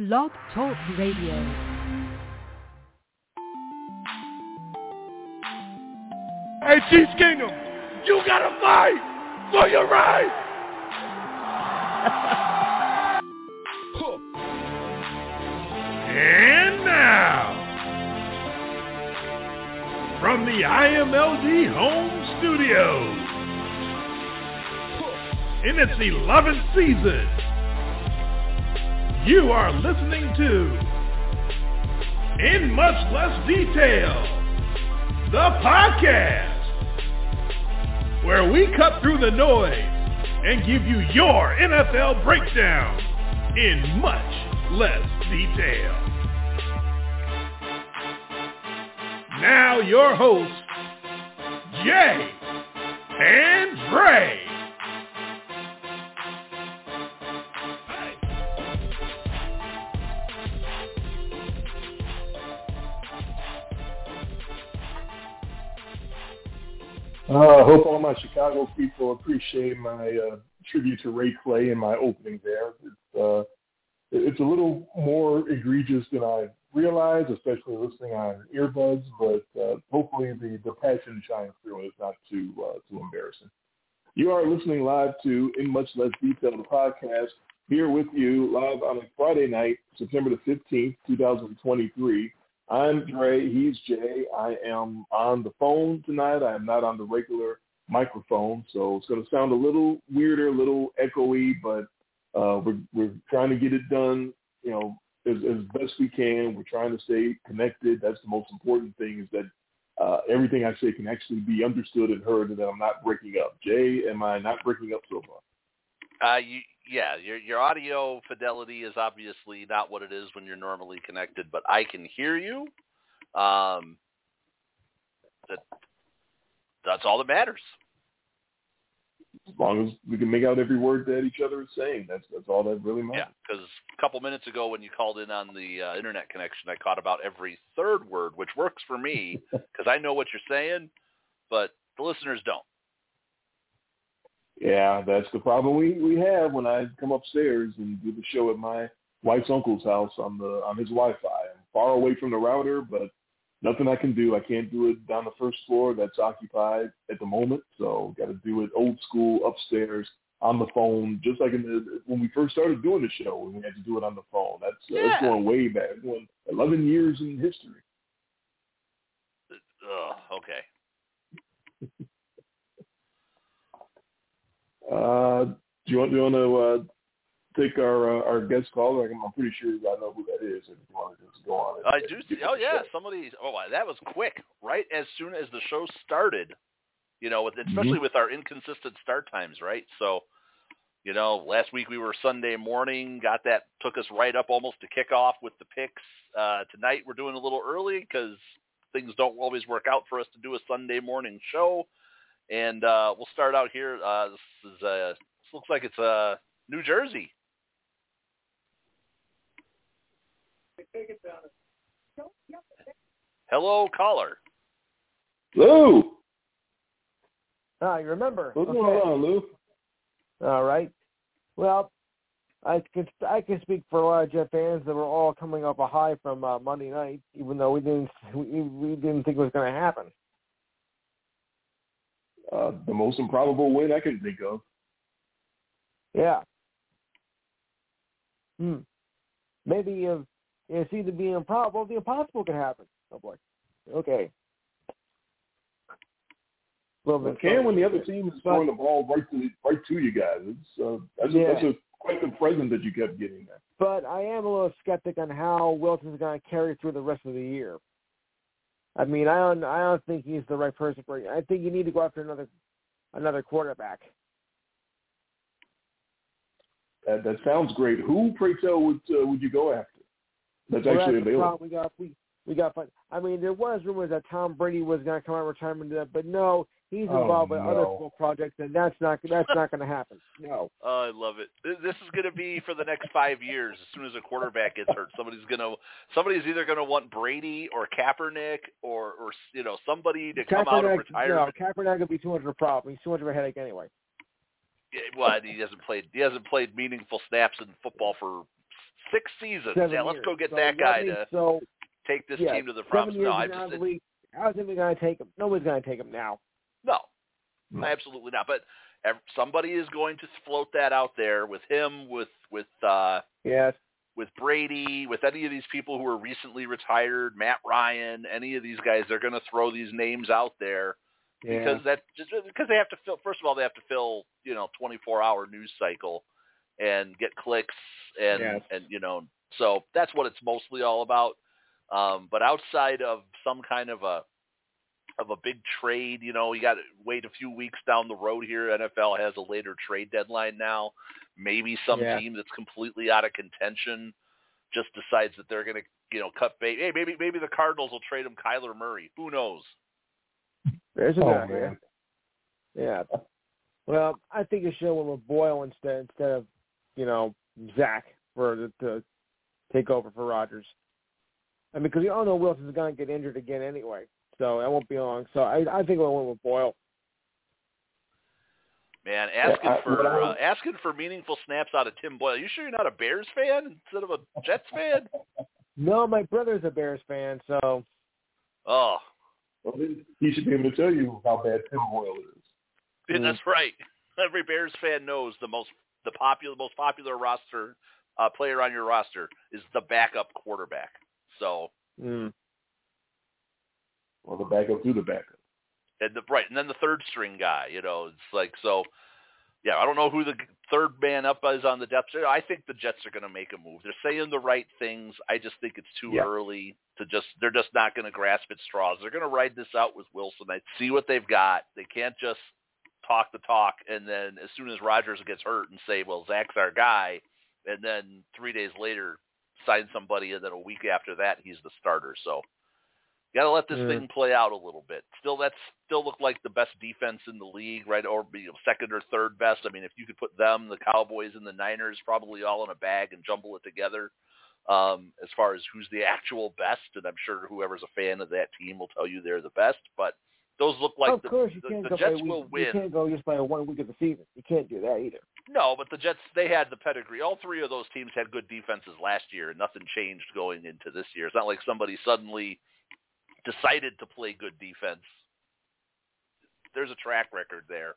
Blog Talk Radio. Hey, Chiefs Kingdom, you gotta fight for your right. And now, from the IMLD home studios, in its 11th season, you are listening to In Much Less Detail, the podcast, where we cut through the noise and give you your NFL breakdown in much less detail. Now your hosts, Jay and Dre. I hope all my Chicago people appreciate my tribute to Ray Clay in my opening there. It's a little more egregious than I realized, especially listening on earbuds, but hopefully the passion shines through and it's not too embarrassing. You are listening live to In Much Less Detail, the podcast, here with you live on a Friday night, September the 15th, 2023. I'm Dre, he's Jay. I am on the phone tonight. I am not on the regular microphone, so it's going to sound a little weirder, a little echoey, but we're trying to get it done, as best we can. We're trying to stay connected. That's the most important thing, is that everything I say can actually be understood and heard, and that I'm not breaking up. Jay, am I not breaking up so far? Your audio fidelity is obviously not what it is when you're normally connected, but I can hear you. That's all that matters. As long as we can make out every word that each other is saying, that's all that really matters. Yeah, because a couple minutes ago when you called in on the internet connection, I caught about every third word, which works for me because I know what you're saying, but the listeners don't. Yeah, that's the problem we have when I come upstairs and do the show at my wife's uncle's house on his Wi-Fi. I'm far away from the router, but nothing I can do. I can't do it down the first floor. That's occupied at the moment, so got to do it old school upstairs on the phone, just like when we first started doing the show, when we had to do it on the phone. That's going way back, going 11 years in history. Okay. Do you want to take our guest caller? I'm pretty sure I know who that is. If you want to just go on it. I do see. Oh yeah, somebody. Oh, that was quick. Right as soon as the show started, especially with our inconsistent start times, right? So, last week we were Sunday morning. Took us right up almost to kickoff with the picks. Tonight we're doing a little early because things don't always work out for us to do a Sunday morning show. And we'll start out here. This looks like it's New Jersey. Hello, caller. Lou. You remember? What's going on, Lou? All right. Well, I can speak for a lot of Jet fans that were all coming off a high from Monday night, even though we didn't think it was going to happen. The most improbable win I can think of. Yeah. Maybe it's either being improbable, the impossible can happen. Oh boy. Okay. Well, it can when the other team is throwing the ball right to you guys. That's quite the present that you kept getting there. But I am a little skeptic on how Wilson's going to carry through the rest of the year. I mean, I don't think he's the right person for you. I think you need to go after another quarterback. That sounds great. Who, pray tell, would you go after? That's actually available. We got fun. I mean, there was rumors that Tom Brady was going to come out of retirement, but no, he's involved in other football projects, and that's not going to happen. No. Oh, I love it. This is going to be for the next 5 years. As soon as a quarterback gets hurt, somebody's either going to want Brady or Kaepernick or somebody to come out of retirement. No, Kaepernick would be too much of a problem. He's too much of a headache anyway. Well, he hasn't played meaningful snaps in football for 6 seasons. 7 Yeah, let's years. go get So that guy to take this yeah, team to the 7 promised. years No, I in just the league. How's anybody going to take him? Nobody's going to take him now. no, absolutely not. But somebody is going to float that out there with him, with Yes. with Brady, with any of these people who are recently retired, Matt Ryan, any of these guys. They're going to throw these names out there because because they have to fill. First of all, they have to fill 24-hour news cycle and get clicks and so that's what it's mostly all about. But outside of some kind of a big trade, you got to wait a few weeks down the road here. NFL has a later trade deadline now. Maybe some team that's completely out of contention just decides that they're going to, cut bait. Hey, maybe the Cardinals will trade him Kyler Murray. Who knows? There's a Oh, guy. man. Yeah. Well, I think you should win with Boyle instead of Zach to take over for Rodgers. I mean, because you all know Wilson's going to get injured again anyway, so that won't be long. So I think we'll win with Boyle. Man, asking for meaningful snaps out of Tim Boyle. You sure you're not a Bears fan instead of a Jets fan? No, my brother's a Bears fan, so. Oh. Well, he should be able to tell you how bad Tim Boyle is. Yeah, that's right. Every Bears fan knows the most popular roster player on your roster is the backup quarterback. So. Well, the backup to the backup. And then the third string guy, it's like, so, yeah, I don't know who the third man up is on the depth chart. I think the Jets are going to make a move. They're saying the right things. I just think it's too early they're just not going to grasp at straws. They're going to ride this out with Wilson. I see what they've got. They can't just talk the talk and then as soon as Rodgers gets hurt and say, well, Zach's our guy, and then 3 days later sign somebody and then a week after that he's the starter. So, got to let this thing play out a little bit. That still look like the best defense in the league, right? Or second or third best. I mean, if you could put them, the Cowboys, and the Niners probably all in a bag and jumble it together as far as who's the actual best. And I'm sure whoever's a fan of that team will tell you they're the best. But those look like the Jets will win. You can't go just by 1 week of the season. You can't do that either. No, but the Jets, they had the pedigree. All three of those teams had good defenses last year, and nothing changed going into this year. It's not like somebody suddenly decided to play good defense. There's a track record there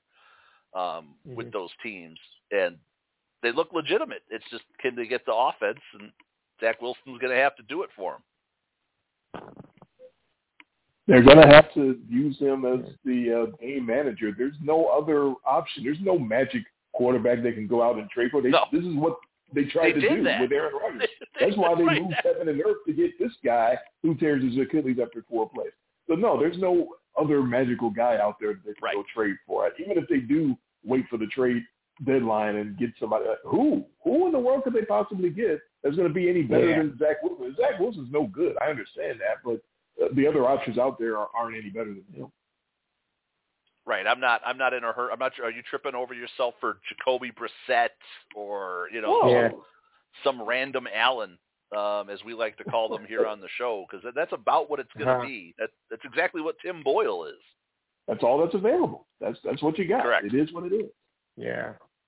with those teams, and they look legitimate. It's just, can they get the offense? And Zach Wilson's going to have to do it for them. They're going to have to use him as the game manager. There's no other option. There's no magic quarterback they can go out and trade for. This is what they tried to do with Aaron Rodgers. That's why they moved heaven and earth to get this guy who tears his Achilles after 4 plays. So, no, there's no other magical guy out there that they can go trade for. Even if they do wait for the trade deadline and get somebody, who in the world could they possibly get that's going to be any better than Zach Wilson? Zach Wilson's no good. I understand that, but the other options out there aren't any better than him. Right. I'm not in a hurry. I'm not sure. Are you tripping over yourself for Jacoby Brissett or, some random Allen, as we like to call them here on the show? Because that's about what it's going to be. That's exactly what Tim Boyle is. That's all that's available. That's what you got. Correct. It is what it is. Yeah.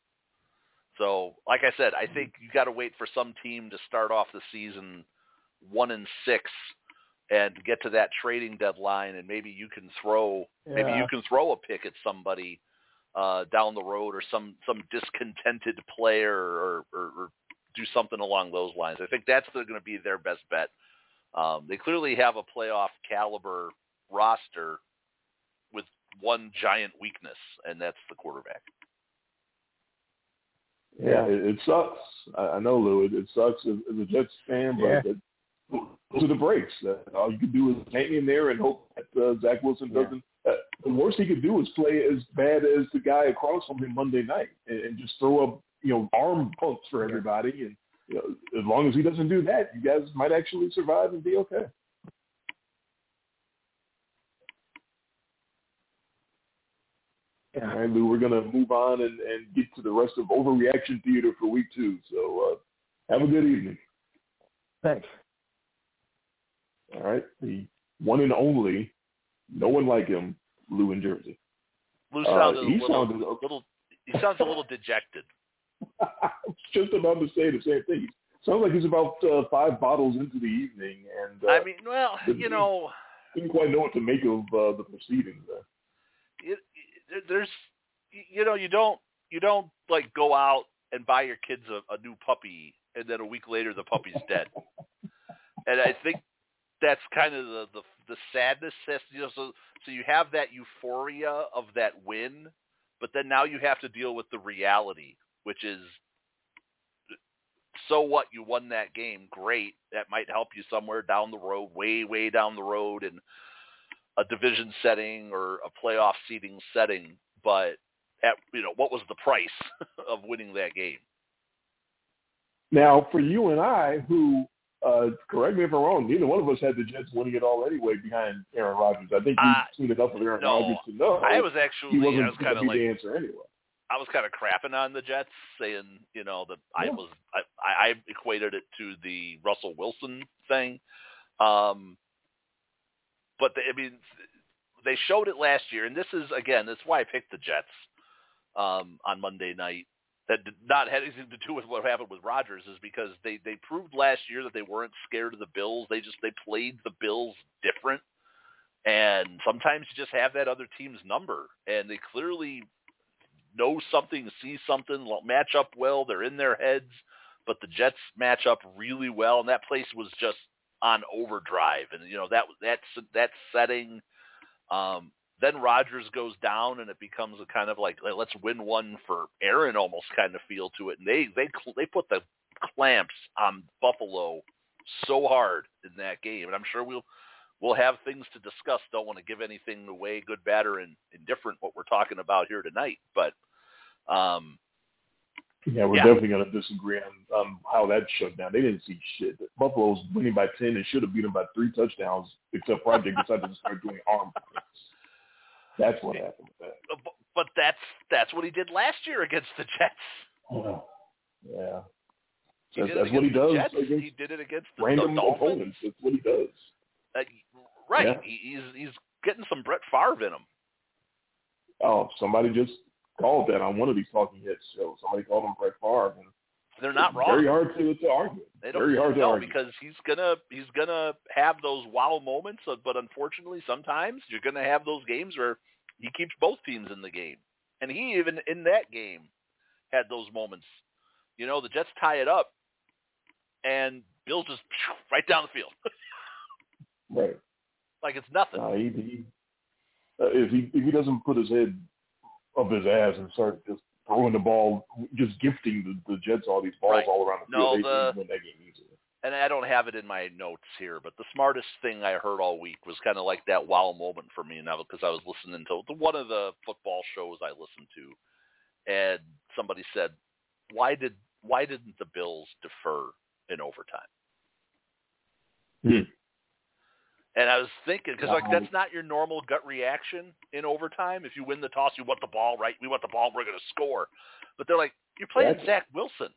So, like I said, I think you got to wait for some team to start off the season 1-6 and get to that trading deadline, and maybe you can throw a pick at somebody down the road, or some discontented player, or do something along those lines. I think that's going to be their best bet. They clearly have a playoff caliber roster with one giant weakness, and that's the quarterback. Yeah, it sucks. I know, Lou. It sucks as a Jets fan, but those are the breaks. All you can do is hang in there and hope that Zach Wilson doesn't. The worst he could do is play as bad as the guy across from him Monday night and just throw up, arm pumps for everybody. And as long as he doesn't do that, you guys might actually survive and be okay. All right, Lou, we're going to move on and get to the rest of Overreaction Theater for week 2. So have a good evening. Thanks. All right, the one and only, no one like him, Lou in Jersey. Lou sounded he sounds a little dejected. I was just about to say the same thing. He Sounds like he's about 5 bottles into the evening, and I mean, well, you know, didn't quite know what to make of the proceedings there. There's, you know, you don't like go out and buy your kids a new puppy, and then a week later the puppy's dead. And I think that's kind of the sadness. You know, so you have that euphoria of that win, but then now you have to deal with the reality, which is, so what, you won that game, great. That might help you somewhere down the road, way down the road in a division setting or a playoff seeding setting. But what was the price of winning that game? Now, for you and I, who correct me if I'm wrong, neither one of us had the Jets winning it all anyway behind Aaron Rodgers. I think we've seen enough of Aaron Rodgers to know I was he wasn't kind of like the answer anyway. I was kind of crapping on the Jets, saying, you know, that I equated it to the Russell Wilson thing. But they showed it last year, and this is, again, that's why I picked the Jets on Monday night. That did not have anything to do with what happened with Rodgers, is because they proved last year that they weren't scared of the Bills. They played the Bills different, and sometimes you just have that other team's number, and they clearly know something, see something, match up well. They're in their heads, but the Jets match up really well, and that place was just on overdrive. And you know that setting. Then Rodgers goes down, and it becomes a kind of like, let's win one for Aaron almost kind of feel to it. And they put the clamps on Buffalo so hard in that game, and I'm sure we'll have things to discuss. Don't want to give anything away, good, bad, or indifferent, what we're talking about here tonight. But we're definitely going to disagree on how that shut down. They didn't see shit. Buffalo's winning by 10 and should have beat them by 3 touchdowns, except Project decided to start doing arm tricks. That's what happened with that. But that's what he did last year against the Jets. Yeah. That's what he does. He did it against the random Dolphins. Opponents. That's what he does. Right. Yeah. He's getting some Brett Favre in him. Oh, somebody just called that on one of these talking heads shows. Somebody called him Brett Favre. And they're not wrong. Very hard to argue. Very hard to argue. Because he's gonna have those wow moments, but unfortunately, sometimes you're gonna have those games where he keeps both teams in the game, and he even in that game had those moments. You know, the Jets tie it up, and Bill just right down the field. Right. Like it's nothing. If he doesn't put his head up his ass and start just throwing the ball, just gifting the Jets all these balls all around the field, they win that game easily. And I don't have it in my notes here, but the smartest thing I heard all week was kind of like that wow moment for me now, because I was listening to one of the football shows I listened to, and somebody said, why didn't the Bills defer in overtime? And I was thinking, because that's not your normal gut reaction in overtime. If you win the toss, you want the ball, right? We want the ball, we're going to score. But they're like, you're playing Zach Wilson.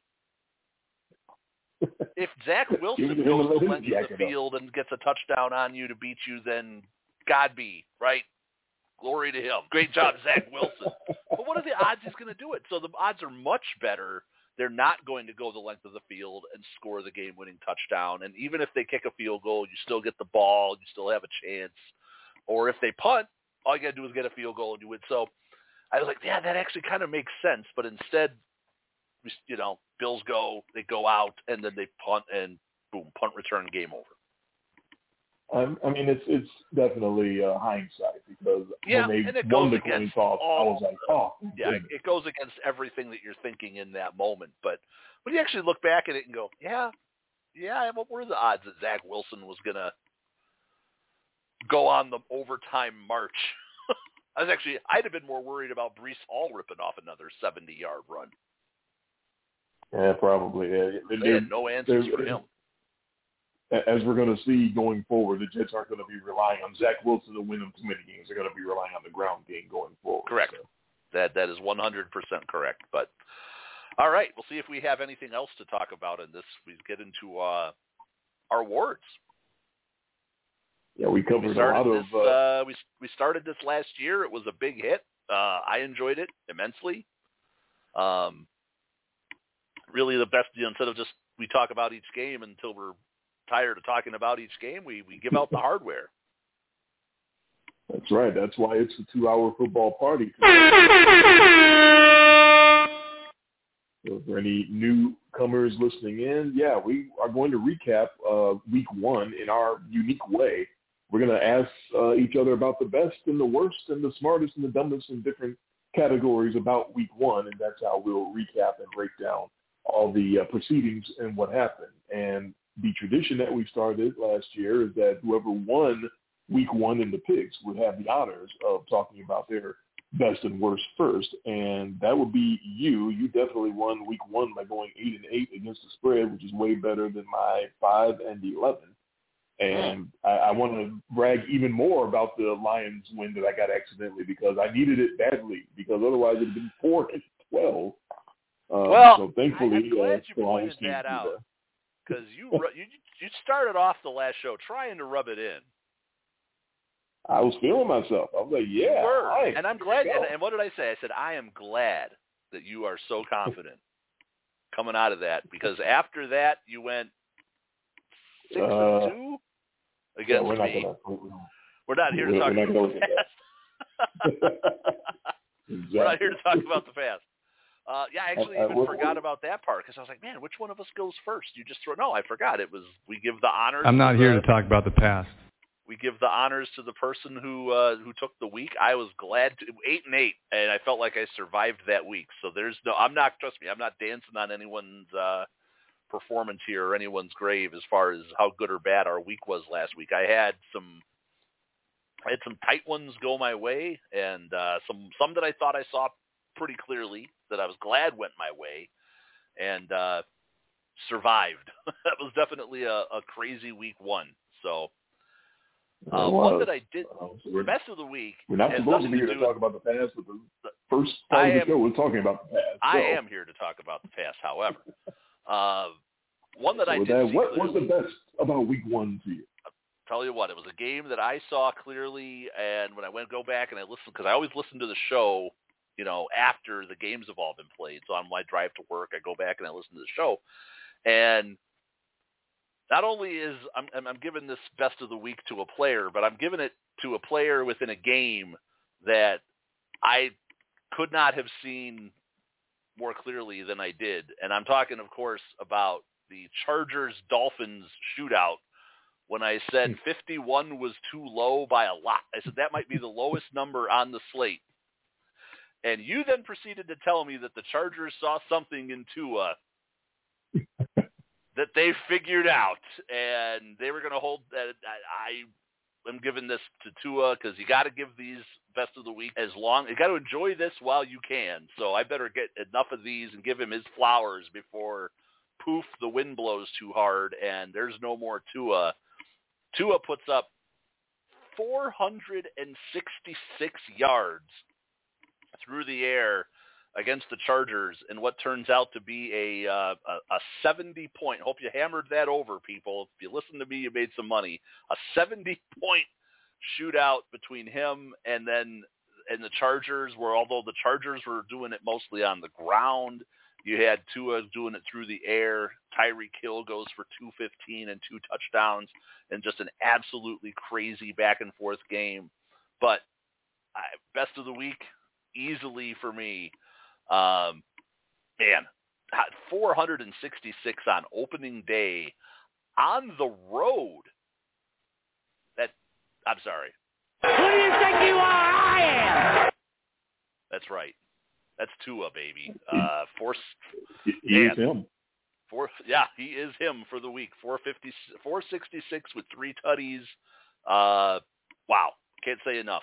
If Zach Wilson goes the length of the field and gets a touchdown on you to beat you, then God be, right? Glory to him. Great job, Zach Wilson. But what are the odds he's going to do it? So the odds are much better. They're not going to go the length of the field and score the game-winning touchdown. And even if they kick a field goal, you still get the ball. You still have a chance. Or if they punt, all you got to do is get a field goal and you win. So I was like, yeah, that actually kind of makes sense. But instead, you know, Bills they go out, and then they punt, and boom, punt return, game over. I mean, it's definitely hindsight, because when they won the coin toss, I was like, oh. Yeah, it goes against everything that you're thinking in that moment. But when you actually look back at it and go, yeah, what were the odds that Zach Wilson was going to go on the overtime march? I'd have been more worried about Breece Hall ripping off another 70-yard run. Yeah, probably. Yeah. They had no answers for him. As we're going to see going forward, the Jets aren't going to be relying on Zach Wilson to win them too many games. They're going to be relying on the ground game going forward. Correct. So. That is 100% correct. But all right, we'll see if we have anything else to talk about in this. We get into our awards. Yeah, we covered a lot of. We started this last year. It was a big hit. I enjoyed it immensely. Really, the best. Instead of just we talk about each game until we're tired of talking about each game. We give out the hardware. That's right. That's why it's a 2-hour football party. So for any newcomers listening in, we are going to recap week 1 in our unique way. We're going to ask each other about the best and the worst and the smartest and the dumbest in different categories about week 1, and that's how we'll recap and break down all the proceedings and what happened. And the tradition that we started last year is that whoever won week 1 in the picks would have the honors of talking about their best and worst first, and that would be you. You definitely won week 1 by going 8-8 against the spread, which is way better than my 5-11. And I want to brag even more about the Lions win that I got accidentally, because I needed it badly, because otherwise it would have been 4-12. So thankfully, I'm glad you pointed that out, because you started off the last show trying to rub it in. I was feeling myself. I was like, yeah. You were. Right, and I'm glad. And what did I say? I said, I am glad that you are so confident coming out of that, because after that you went 6-2 against me. We're not here to talk about the past. Exactly. We're not here to talk about the past. I actually even forgot about that part, because I was like, man, which one of us goes first? You just throw. No, I forgot. It was, we give the honors. I'm not here to talk about the past. We give the honors to the person who took the week. I was glad to 8-8, and I felt like I survived that week. So trust me, I'm not dancing on anyone's performance here or anyone's grave as far as how good or bad our week was last week. I had some tight ones go my way, and some that I thought I saw pretty clearly that I was glad went my way, and survived. That was definitely a crazy week 1. So. One that I did, best of the week. We're not supposed to be here to talk about the past, but the first part of the show we're talking about the past. I am here to talk about the past, however. One that I did. What was the best about week 1 to you? I'll tell you what, it was a game that I saw clearly, and when I go back and I listened, because I always listen to the show, after the games have all been played. So on my drive to work, I go back and I listen to the show, and not only is I'm giving this best of the week to a player, but I'm giving it to a player within a game that I could not have seen more clearly than I did. And I'm talking, of course, about the Chargers-Dolphins shootout, when I said 51 was too low by a lot. I said that might be the lowest number on the slate. And you then proceeded to tell me that the Chargers saw something in Tua that they figured out, and they were going to hold that. I am giving this to Tua, because you got to give these best of the week you got to enjoy this while you can. So I better get enough of these and give him his flowers before poof, the wind blows too hard and there's no more Tua. Tua puts up 466 yards through the air against the Chargers in what turns out to be a 70-point. Hope you hammered that over, people. If you listen to me, you made some money. A 70-point shootout between him and the Chargers, where although the Chargers were doing it mostly on the ground, you had Tua doing it through the air. Tyreek Hill goes for 215 and 2 touchdowns, and just an absolutely crazy back-and-forth game. But best of the week, easily for me. 466 on opening day on the road. I'm sorry. Who do you think you are? I am. That's right. That's Tua, baby. He is him. He is him for the week. 466 with 3 tutties. Wow. Can't say enough.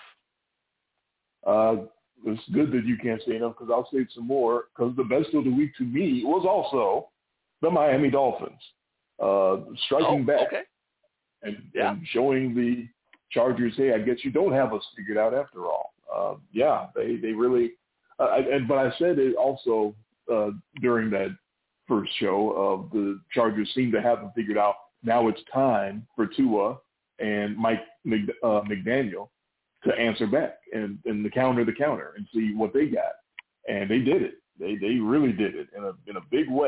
It's good that you can't say enough, because I'll say some more, because the best of the week to me was also the Miami Dolphins. Striking back and showing the Chargers, hey, I guess you don't have us figured out after all. They really but I said it also during that first show of the Chargers seem to have them figured out. Now it's time for Tua and Mike McDaniel to answer back and the counter and see what they got. And they did it. They really did it in a big way.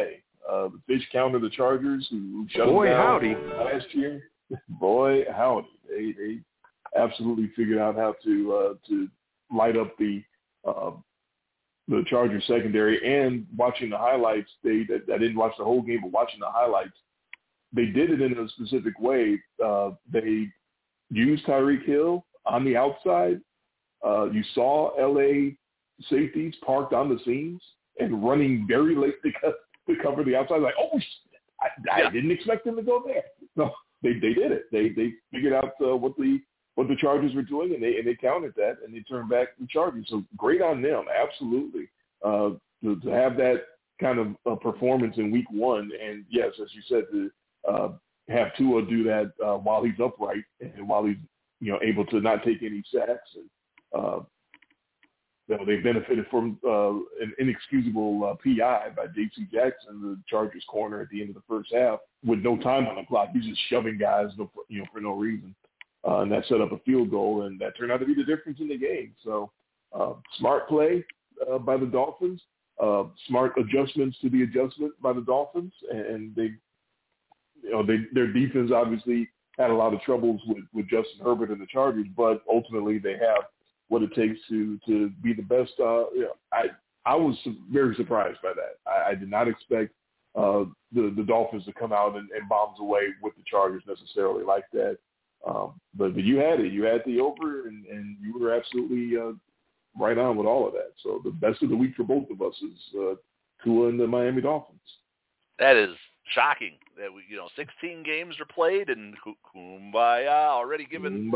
The fish counter, the Chargers, who shut them Boy, down howdy. last year. Boy, howdy. They absolutely figured out how to light up the Chargers secondary. And watching the highlights, I didn't watch the whole game, but watching the highlights, they did it in a specific way. They used Tyreek Hill on the outside. You saw LA safeties parked on the seams and running very late to cover the outside. Like, oh, I didn't expect them to go there. No, they did it. They figured out what the Chargers were doing, and they countered that, and they turned back the Chargers. So great on them, absolutely. To have that kind of performance in week one, and yes, as you said, to have Tua do that while he's upright and while he's able to not take any sacks, and they benefited from an inexcusable PI by J.C. Jackson, the Chargers corner at the end of the first half, with no time on the clock. He's just shoving guys, for no reason, and that set up a field goal, and that turned out to be the difference in the game. So smart play by the Dolphins, smart adjustments to the adjustment by the Dolphins, and their defense obviously had a lot of troubles with Justin Herbert and the Chargers, but ultimately they have what it takes to be the best. I was very surprised by that. I did not expect the Dolphins to come out and bombs away with the Chargers necessarily like that. But you had it. You had the over, and you were absolutely right on with all of that. So the best of the week for both of us is Tua and the Miami Dolphins. That is shocking that 16 games are played, and kumbaya already given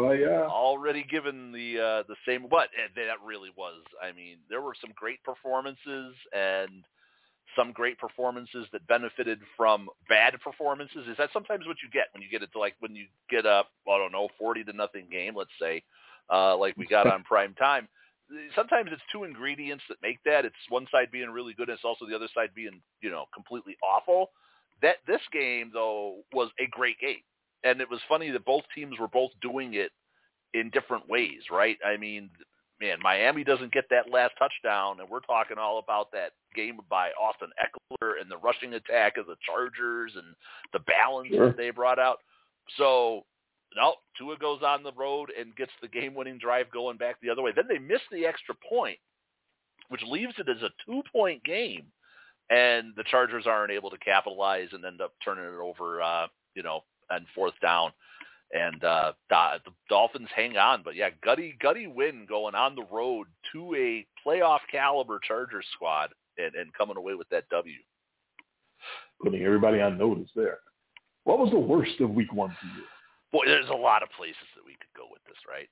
the same. But that really was. I mean, there were some great performances and some great performances that benefited from bad performances. Is that sometimes what you get when you get it to when you get a 40-0 game, let's say, like we got on prime time. Sometimes it's two ingredients that make that. It's one side being really good, and it's also the other side being completely awful. That this game, though, was a great game. And it was funny that both teams were both doing it in different ways, right? I mean, man, Miami doesn't get that last touchdown, and we're talking all about that game by Austin Eckler and the rushing attack of the Chargers and the balance that they brought out. So, no, Tua goes on the road and gets the game-winning drive going back the other way. Then they miss the extra point, which leaves it as a 2-point game. And the Chargers aren't able to capitalize and end up turning it over, on fourth down. And the Dolphins hang on. But, yeah, gutty win going on the road to a playoff-caliber Chargers squad and coming away with that W. Putting everybody on notice there. What was the worst of week one for you? Boy, there's a lot of places that we could go with this, right?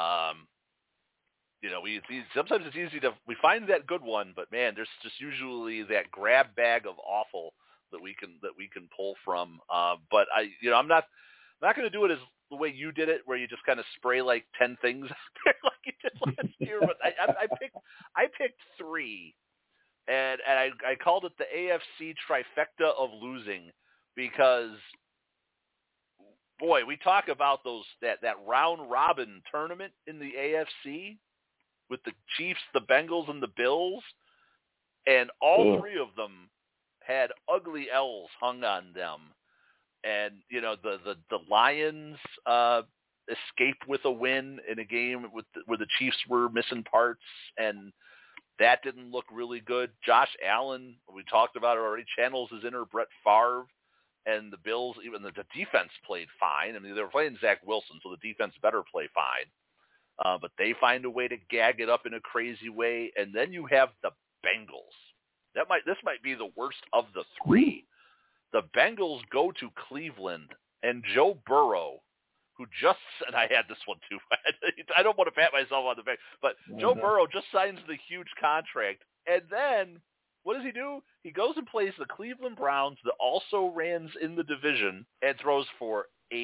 Sometimes it's easy we find that good one, but man, there's just usually that grab bag of awful that we can pull from. But I'm not going to do it as the way you did it, where you just kind of spray like 10 things out there like you did last year. But I picked 3, and I called it the AFC trifecta of losing because, boy, we talk about that round robin tournament in the AFC with the Chiefs, the Bengals, and the Bills, and all 3 of them had ugly L's hung on them. And, the Lions escaped with a win in a game where the Chiefs were missing parts, and that didn't look really good. Josh Allen, we talked about it already, channels his inner Brett Favre, and the Bills, even the defense played fine. I mean, they were playing Zach Wilson, so the defense better play fine. But they find a way to gag it up in a crazy way. And then you have the Bengals. This might be the worst of the 3. The Bengals go to Cleveland, and Joe Burrow, who just – and I had this one too. I don't want to pat myself on the back. But Joe Burrow just signs the huge contract. And then what does he do? He goes and plays the Cleveland Browns, that also ran in the division, and throws for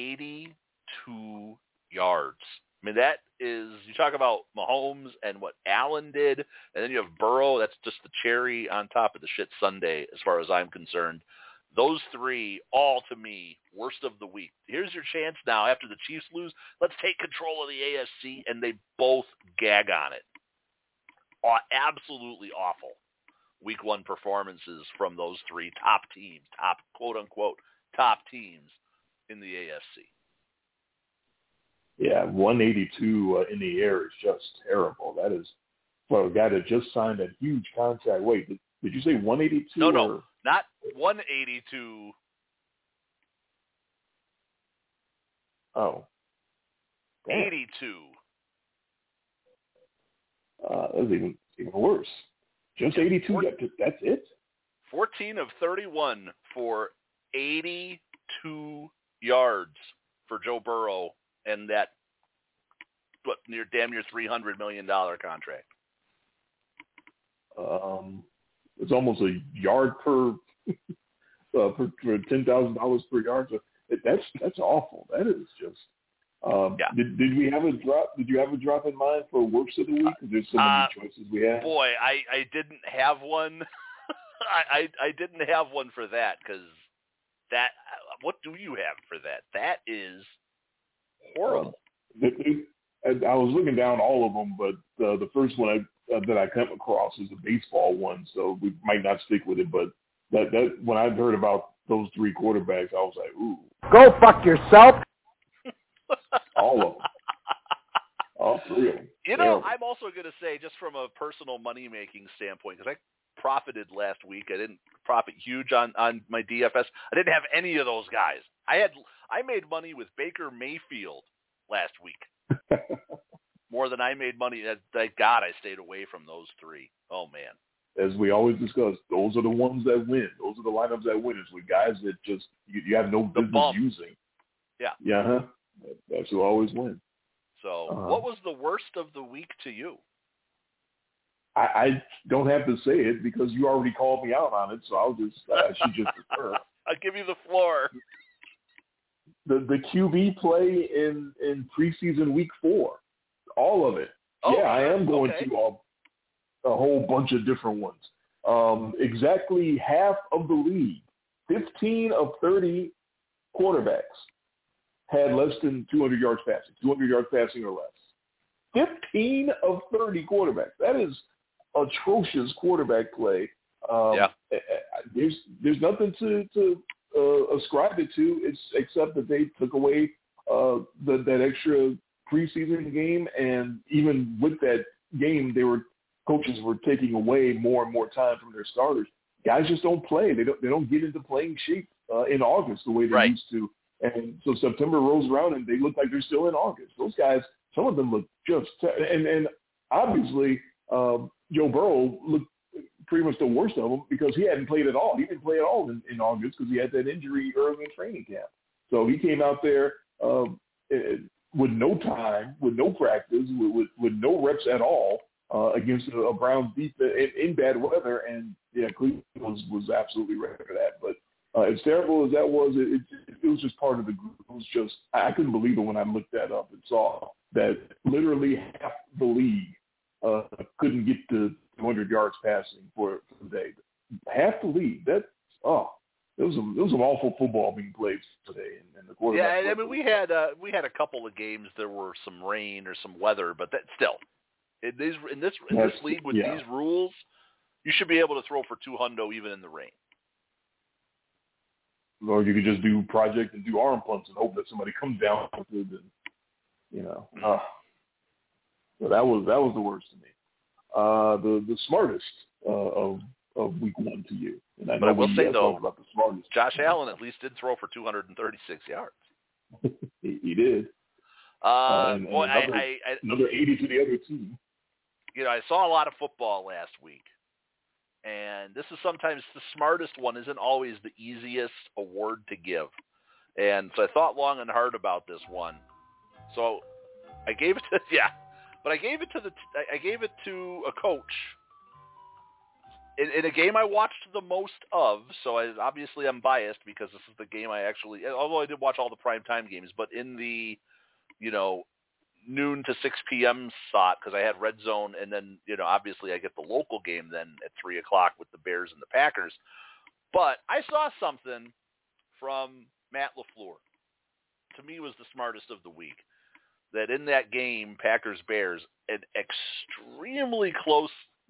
82 yards. I mean, that is, you talk about Mahomes and what Allen did, and then you have Burrow. That's just the cherry on top of the shit sundae, as far as I'm concerned. Those 3, all to me, worst of the week. Here's your chance now. After the Chiefs lose, let's take control of the AFC, and they both gag on it. Absolutely awful. Week 1 performances from those three top teams, top quote-unquote top teams in the AFC. Yeah, 182 in the air is just terrible. That is for a guy that just signed a huge contract. Wait, did you say 182? No, not 182. Oh. Damn. 82. That's even worse. Just 82. That's it. 14 of 31 for 82 yards for Joe Burrow and that damn near $300 million contract. It's almost a yard per for $10,000 per yard. So that's awful. That is just. Yeah. Did we have a drop? Did you have a drop in mind for worst of the week? Because there's so many choices we have. Boy, I didn't have one. I didn't have one for that because that. What do you have for that? That is horrible. I was looking down all of them, but the first one that I came across is a baseball one, so we might not stick with it. But that when I heard about those three quarterbacks, I was like, ooh. Go fuck yourself. All of them. All three of them. You know, I'm also going to say, just from a personal money-making standpoint, because I profited last week. I didn't profit huge on my DFS. I didn't have any of those guys. I made money with Baker Mayfield last week. More than I made money. Thank God I stayed away from those three. Oh, man. As we always discuss, those are the ones that win. Those are the lineups that win. It's with guys that just you have no business using. Yeah. Yeah, huh? That's who always wins. So what was the worst of the week to you? I don't have to say it because you already called me out on it, so I should just defer. I'll give you the floor. The QB play in preseason week 4. All of it. Oh, yeah, I am going to a whole bunch of different ones. Exactly half of the league, 15 of 30 quarterbacks had less than 200 yards passing, 200 yards passing or less. 15 of 30 quarterbacks. That is atrocious quarterback play. There's nothing to ascribe it to, except that they took away that extra preseason game, and even with that game, coaches were taking away more and more time from their starters. Guys just don't play. They don't get into playing shape in August the way they used to. And so September rolls around and they look like they're still in August. Those guys, some of them look just and obviously Joe Burrow looked pretty much the worst of them because he hadn't played at all. He didn't play at all in August because he had that injury early in training camp. So he came out there with no time, with no practice, with no reps at all against a Browns defense in bad weather. And yeah, Cleveland was absolutely ready for that. But as terrible as that was, it was just part of the group. It was just, I couldn't believe it when I looked that up and saw that literally half the league couldn't get to 200 yards passing for the day. Half the league. There was some awful football being played today in the quarterback. Yeah, I mean we had a couple of games there were some rain or some weather, but that still in this league with these rules, you should be able to throw for 200 even in the rain. Or you could just do project and do arm punts and hope that somebody comes down with it. And, so that was the worst to me. The smartest of week 1 to you. And I know but I will say though, about the smartest. Josh Allen at least did throw for 236 yards. he did. Another 80 to the other team. I saw a lot of football last week. And this is sometimes the smartest one isn't always the easiest award to give. And so I thought long and hard about this one. So I gave it to I gave it to a coach in a game I watched the most of. So obviously I'm biased because this is the game although I did watch all the primetime games, but in the noon to 6 p.m. slot because I had Red Zone, and then obviously I get the local game then at 3 o'clock with the Bears and the Packers. But I saw something from Matt LaFleur. To me, was the smartest of the week. That in that game, Packers-Bears, an extremely close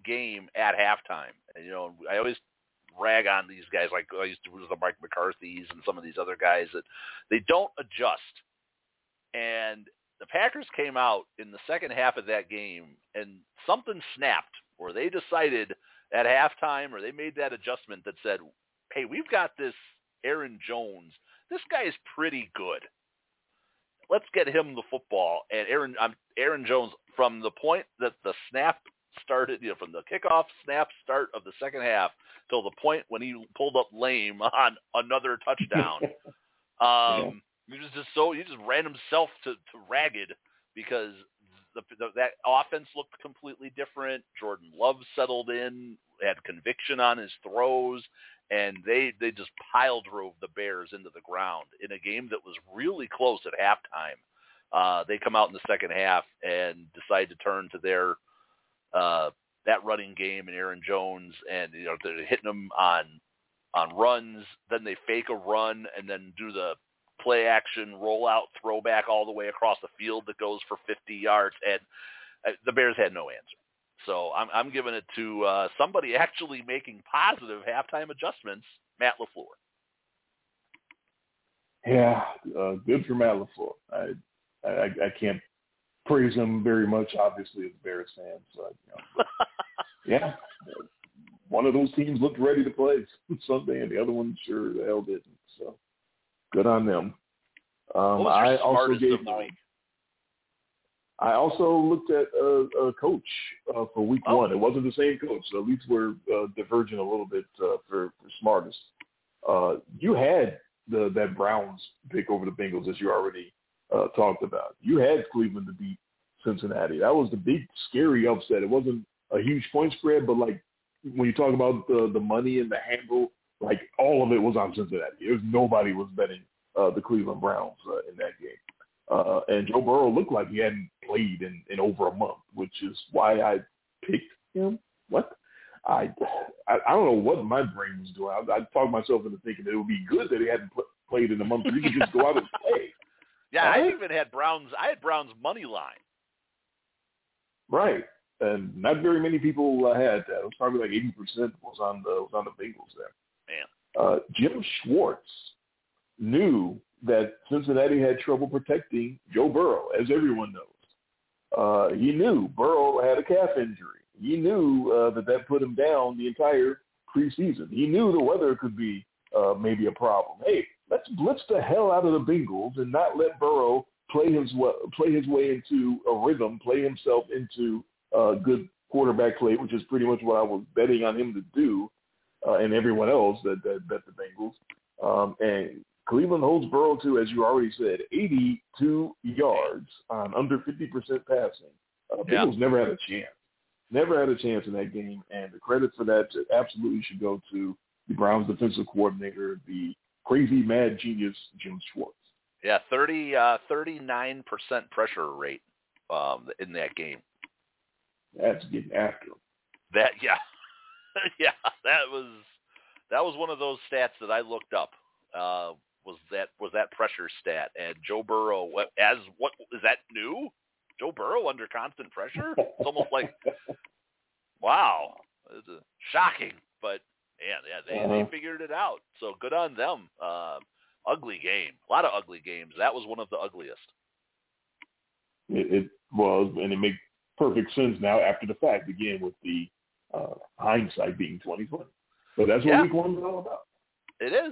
game at halftime. And, I always rag on these guys like I used to with the Mike McCarthy's and some of these other guys that they don't adjust. And the Packers came out in the second half of that game and something snapped where they decided at halftime or they made that adjustment that said, hey, we've got this Aaron Jones. This guy is pretty good. Let's get him the football. And Aaron Jones, from the point that the snap started, from the kickoff snap start of the second half till the point when he pulled up lame on another touchdown, he just ran himself to ragged because that offense looked completely different. Jordan Love settled in, had conviction on his throws, and they just pile drove the Bears into the ground in a game that was really close at halftime. They come out in the second half and decide to turn to their that running game and Aaron Jones, and they're hitting them on runs. Then they fake a run and then do the play action rollout throwback all the way across the field that goes for 50 yards, and the Bears had no answer. So I'm giving it to somebody actually making positive halftime adjustments, Matt LaFleur. Yeah, good for Matt LaFleur. I can't praise him very much, obviously, as a Bears fan. So, yeah, one of those teams looked ready to play Sunday, and the other one sure the hell didn't. So good on them. I also looked at a coach for week one. It wasn't the same coach, so at least we're diverging a little bit for smartest. You had that Browns pick over the Bengals, as you already talked about. You had Cleveland to beat Cincinnati. That was the big, scary upset. It wasn't a huge point spread, but like when you talk about the money and the handle, like all of it was on Cincinnati. Nobody was betting the Cleveland Browns in that game. And Joe Burrow looked like he hadn't played in over a month, which is why I picked him. What? I don't know what my brain was doing. I talked myself into thinking that it would be good that he hadn't played in a month, so he could just go out and play. Yeah, right? I had Browns money line. Right, and not very many people had that. It was probably like 80% was on the Bengals there. Man, Jim Schwartz knew that Cincinnati had trouble protecting Joe Burrow, as everyone knows. He knew Burrow had a calf injury. He knew that put him down the entire preseason. He knew the weather could be maybe a problem. Hey, let's blitz the hell out of the Bengals and not let Burrow play his way into a rhythm, play himself into good quarterback play, which is pretty much what I was betting on him to do, and everyone else that bet the Bengals. And Cleveland holds Burrow to, as you already said, 82 yards on under 50% passing. Bengals never had a chance. Never had a chance in that game, and the credit for that absolutely should go to the Browns defensive coordinator, the crazy mad genius Jim Schwartz. Yeah, 39% pressure rate in that game. That's getting after him. That was one of those stats that I looked up. Was that pressure stat, and Joe Burrow what is that new? Joe Burrow under constant pressure? It's almost like, wow, it's shocking. But they figured it out. So good on them. Ugly game, a lot of ugly games. That was one of the ugliest. It was, and it makes perfect sense now after the fact. Again, with the hindsight being 2020. So that's what week one is all about. It is,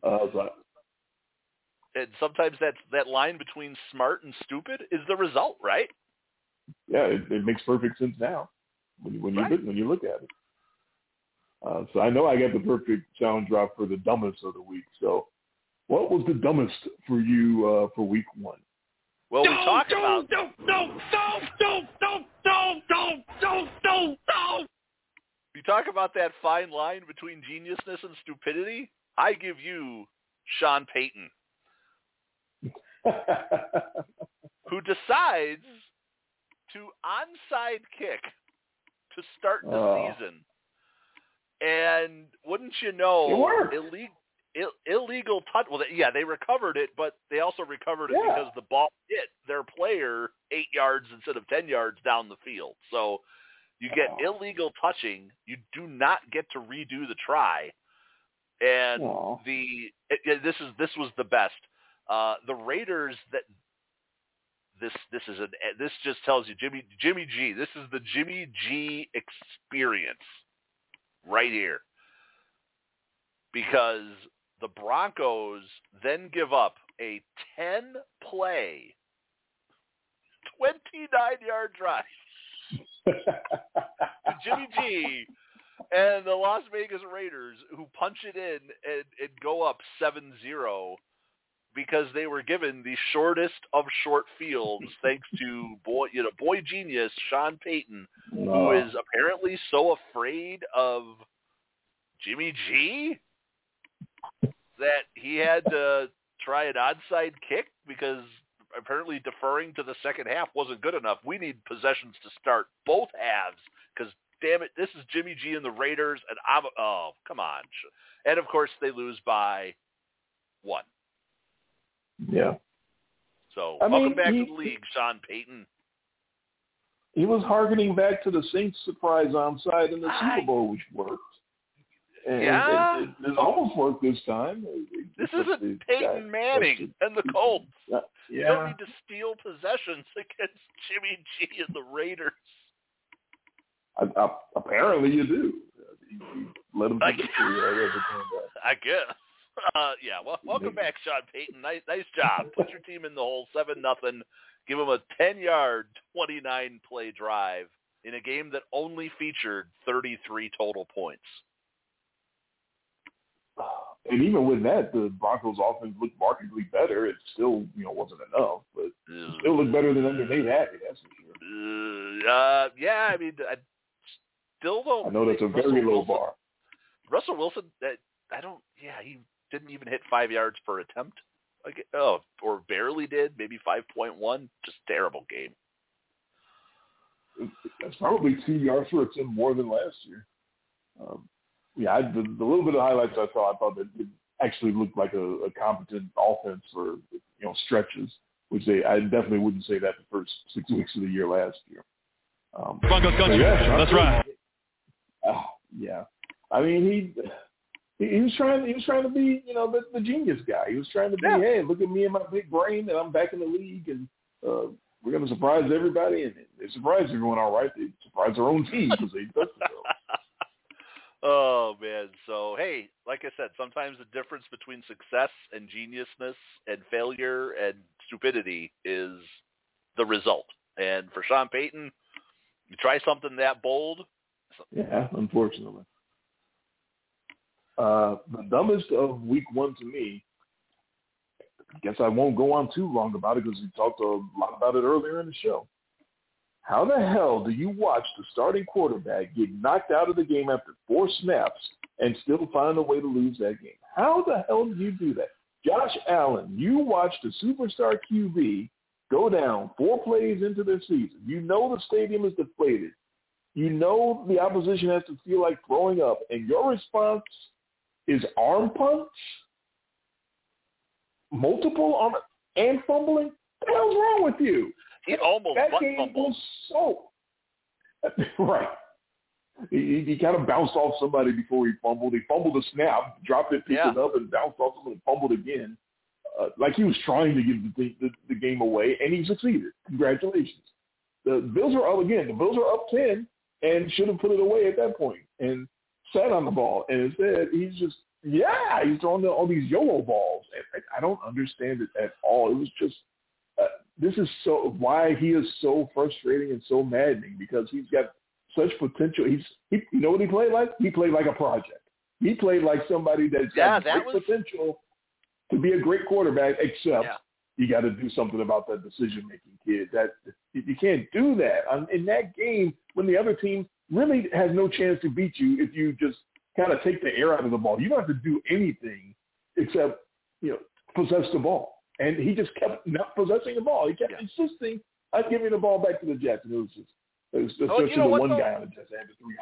and sometimes that line between smart and stupid is the result, right? Yeah, it makes perfect sense now when you look at it. So I know I got the perfect sound drop for the dumbest of the week. So what was the dumbest for you for week one? Well, we talked about You talk about that fine line between geniusness and stupidity. I give you Sean Payton, who decides to onside kick to start the season. And wouldn't you know, illegal touch. Well, they recovered it, but they also recovered it because the ball hit their player 8 yards instead of 10 yards down the field. So You get illegal touching. You do not get to redo the try. And this was the best. The Raiders this just tells you Jimmy G. This is the Jimmy G experience right here, because the Broncos then give up a 10-play, 29-yard drive to Jimmy G and the Las Vegas Raiders, who punch it in and go up 7-0 because they were given the shortest of short fields thanks to boy genius Sean Payton, who is apparently so afraid of Jimmy G that he had to try an onside kick because apparently deferring to the second half wasn't good enough. We need possessions to start both halves because, damn it, this is Jimmy G and the Raiders, and come on. And, of course, they lose by 1. Yeah. So, welcome back to the league, Sean Payton. He was hearkening back to the Saints surprise onside in the Super Bowl, which worked. And it almost worked this time. This isn't Peyton Manning and the Colts. Yeah. You don't need to steal possessions against Jimmy G and the Raiders. Apparently you do. You let them take it to you. I guess. Welcome back, Sean Payton. Nice job. Put your team in the hole, 7-0. Give them a 10-yard, 29-play drive in a game that only featured 33 total points. And even with that, the Broncos' offense looked markedly better. It still, wasn't enough, but it still looked better than under Nate Hackett, that's for sure. I still don't. I know that's a very low bar. Russell Wilson, he didn't even hit 5 yards per attempt. Or barely did, maybe 5.1. Just terrible game. That's probably 2 yards per attempt more than last year. The little bit of highlights I thought that it actually looked like a competent offense for stretches, which I definitely wouldn't say that the first 6 weeks of the year last year. Broncos country. That's right. I mean, he was trying to be the genius guy. He was trying to be, hey, look at me and my big brain, and I'm back in the league, and we're going to surprise everybody. And they surprised everyone all right. They surprised their own team because they touched themselves. Oh, man. So, hey, like I said, sometimes the difference between success and geniusness and failure and stupidity is the result. And for Sean Payton, you try something that bold. Yeah, unfortunately. The dumbest of week 1 to me, I guess I won't go on too long about it because we talked a lot about it earlier in the show. How the hell do you watch the starting quarterback get knocked out of the game after 4 snaps and still find a way to lose that game? How the hell do you do that? Josh Allen, you watched the superstar QB go down 4 plays into their season. You know the stadium is deflated. You know the opposition has to feel like throwing up, and your response is arm punch, multiple arm, and fumbling? What the hell's wrong with you? He almost that butt game fumbled. was right. He kind of bounced off somebody before he fumbled. He fumbled a snap, dropped it, picked it up, and bounced off somebody, fumbled again. Like he was trying to give the game away, and he succeeded. Congratulations. The Bills are up again. The Bills are up 10 and should have put it away at that point and sat on the ball. And instead, he's just, he's throwing all these YOLO balls. And I don't understand it at all. It was just, this is why he is so frustrating and so maddening, because he's got such potential. You know what he played like? He played like a project. He played like somebody that's got great potential to be a great quarterback, except you got to do something about that decision-making kid. That you can't do that in that game when the other team really has no chance to beat you if you just kind of take the air out of the ball. You don't have to do anything except possess the ball. And he just kept not possessing the ball. He kept insisting on giving the ball back to the Jets. And it was especially the one guy on the Jets.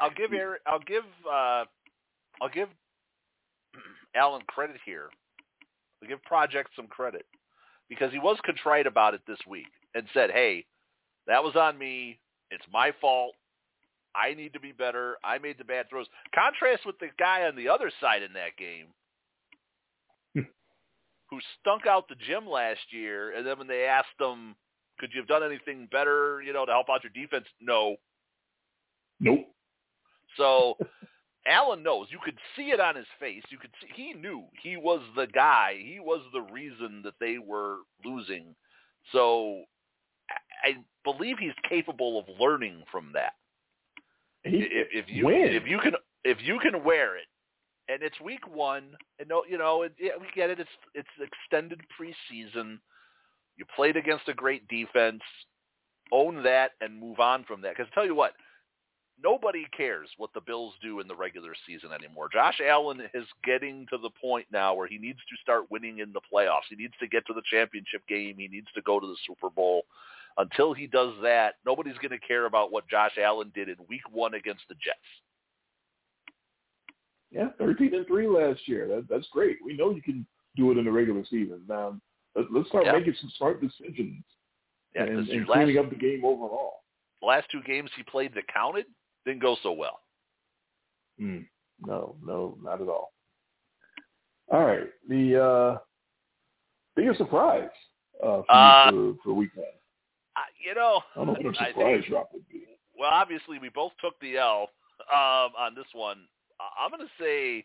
I'll give Allen credit here. I'll give Project some credit because he was contrite about it this week and said, "Hey, that was on me. It's my fault. I need to be better. I made the bad throws. Contrast with the guy on the other side in that game who stunk out the gym last year, and then when they asked him, could you have done anything better, to help out your defense? No. Nope. So Allen knows. You could see it on his face. You could see he knew he was the guy. He was the reason that they were losing. So I believe he's capable of learning from that. If you can wear it, and it's week one, and we get it. It's extended preseason. You played against a great defense. Own that and move on from that. Because tell you what, nobody cares what the Bills do in the regular season anymore. Josh Allen is getting to the point now where he needs to start winning in the playoffs. He needs to get to the championship game. He needs to go to the Super Bowl. Until he does that, nobody's going to care about what Josh Allen did in week one against the Jets. Yeah, 13-3 last year. That's great. We know you can do it in the regular season. Now, let's start making some smart decisions and cleaning up the game overall. The last two games he played that counted didn't go so well. No, not at all. All right. The biggest surprise for week one. I don't know what a surprise drop would be. Well, obviously, we both took the L on this one. I'm going to say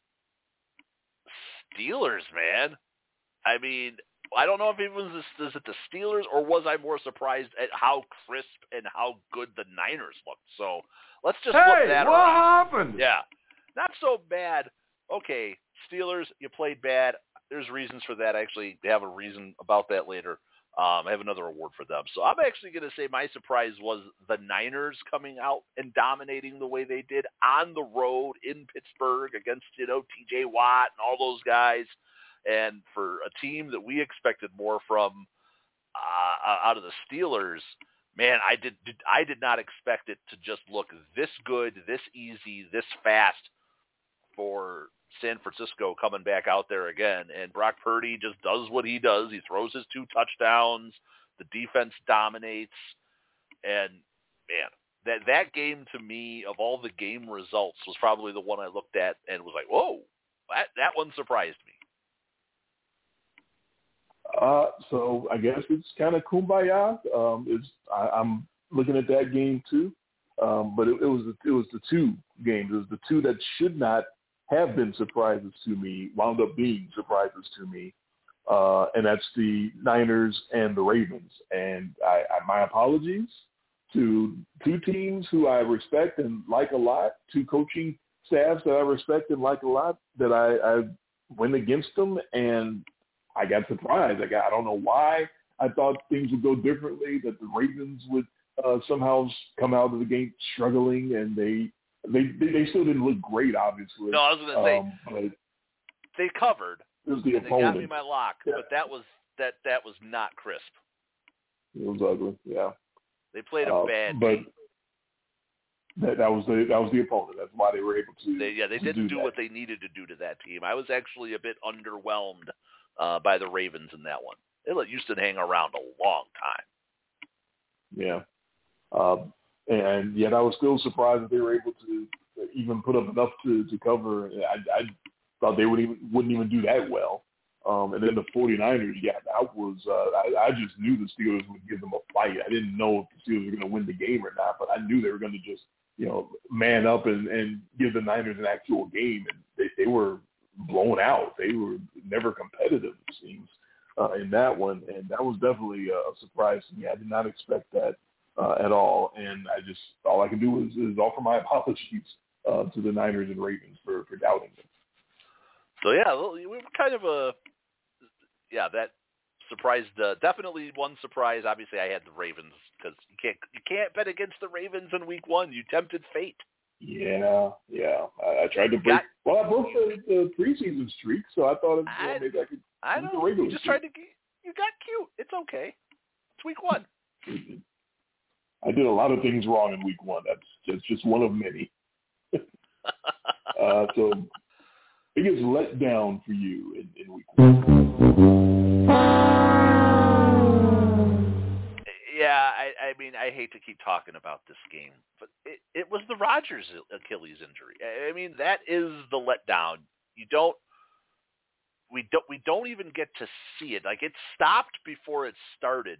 Steelers, man. I mean, I don't know if it was the Steelers or was I more surprised at how crisp and how good the Niners looked. So let's just flip that what around. happened? Yeah, not so bad. Okay, Steelers, you played bad. There's reasons for that. I actually have a reason about that later. I have another award for them. So I'm actually going to say my surprise was the Niners coming out and dominating the way they did on the road in Pittsburgh against, TJ Watt and all those guys. And for a team that we expected more from out of the Steelers, man, I did not expect it to just look this good, this easy, this fast for San Francisco coming back out there again. And Brock Purdy just does what he does. He throws his 2 touchdowns. The defense dominates. And, man, that game to me, of all the game results, was probably the one I looked at and was like, whoa, that one surprised me. So I guess it's kind of kumbaya. I'm looking at that game too, but it was the 2 games. It was the 2 that should not have been surprises to me, wound up being surprises to me, and that's the Niners and the Ravens. And my apologies to 2 teams who I respect and like a lot, 2 coaching staffs that I respect and like a lot, that I went against them, and I got surprised. I don't know why I thought things would go differently, that the Ravens would somehow come out of the game struggling, and they still didn't look great, obviously. No, I was going to say, they covered. It was the and opponent. They got me my lock, but that was not crisp. It was ugly, yeah. They played a bad but game. That was the opponent. That's why they were able to. They didn't do what they needed to do to that team. I was actually a bit underwhelmed by the Ravens in that one. They let Houston hang around a long time. Yeah. And yet I was still surprised that they were able to even put up enough to cover. I thought they wouldn't even do that well. And then the 49ers, that was I just knew the Steelers would give them a fight. I didn't know if the Steelers were going to win the game or not, but I knew they were going to just man up and give the Niners an actual game. And they were blown out. They were never competitive, it seems, in that one. And that was definitely a surprise to me. I did not expect that at all. And all I can do is offer my apologies to the Niners and Ravens for doubting them. So, we were kind of that surprised. Definitely one surprise. Obviously, I had the Ravens because you can't bet against the Ravens in week one. You tempted fate. Yeah. I tried to break. I broke the preseason streak, so I thought maybe I could. I know. You just tried to. You got cute. It's okay. It's week one. I did a lot of things wrong in week one. That's just one of many. So, biggest letdown for you in week one? Yeah, I mean, I hate to keep talking about this game, but it was the Rodgers Achilles injury. I mean, that is the letdown. We don't even get to see it. Like, it stopped before it started.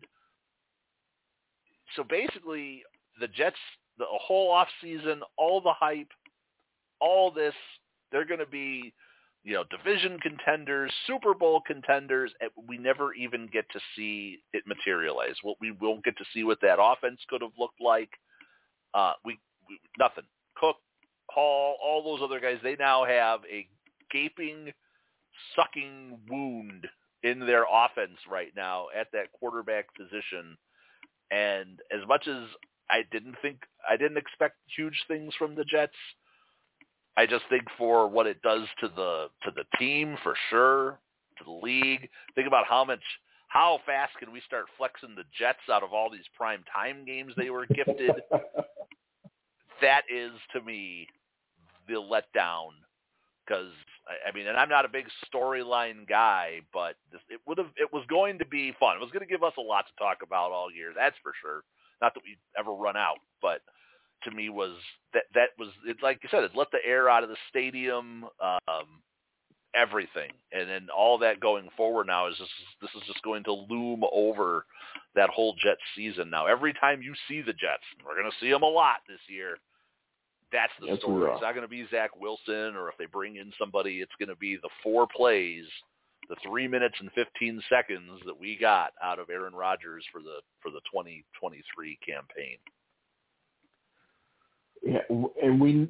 So basically, the Jets, the whole offseason, all the hype, all this, they're going to be, division contenders, Super Bowl contenders. We never even get to see it materialize. We won't get to see what that offense could have looked like. We nothing. Cook, Hall, all those other guys, they now have a gaping, sucking wound in their offense right now at that quarterback position. And as much as I didn't expect huge things from the Jets, I just think for what it does to the team, for sure, to the league. Think about how fast can we start flexing the Jets out of all these prime time games they were gifted. That is, to me, the letdown. Because and I'm not a big storyline guy, but it was going to be fun. It was going to give us a lot to talk about all year. That's for sure. Not that we ever run out, but to me was that was it. Like you said, it let the air out of the stadium, everything, and then all that going forward now this is just going to loom over that whole Jets season. Now, every time you see the Jets, we're going to see them a lot this year. That's the story. It's not going to be Zach Wilson, or if they bring in somebody, it's going to be the 4 plays, the 3 minutes and 15 seconds that we got out of Aaron Rodgers for the 2023 campaign. Yeah, and we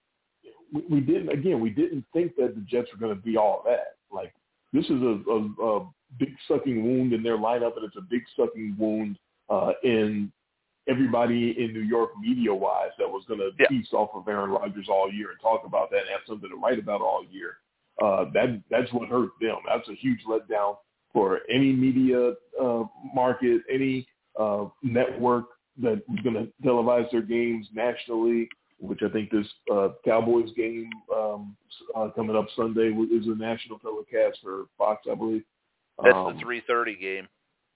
didn't think that the Jets were going to be all that. Like, this is a big sucking wound in their lineup, and it's a big sucking wound in everybody in New York media-wise that was going to feast off of Aaron Rodgers all year and talk about that and have something to write about all year. That's what hurt them. That's a huge letdown for any media market, any network that was going to televise their games nationally, which I think this Cowboys game coming up Sunday is a national telecast for Fox, I believe. That's the 3:30 game.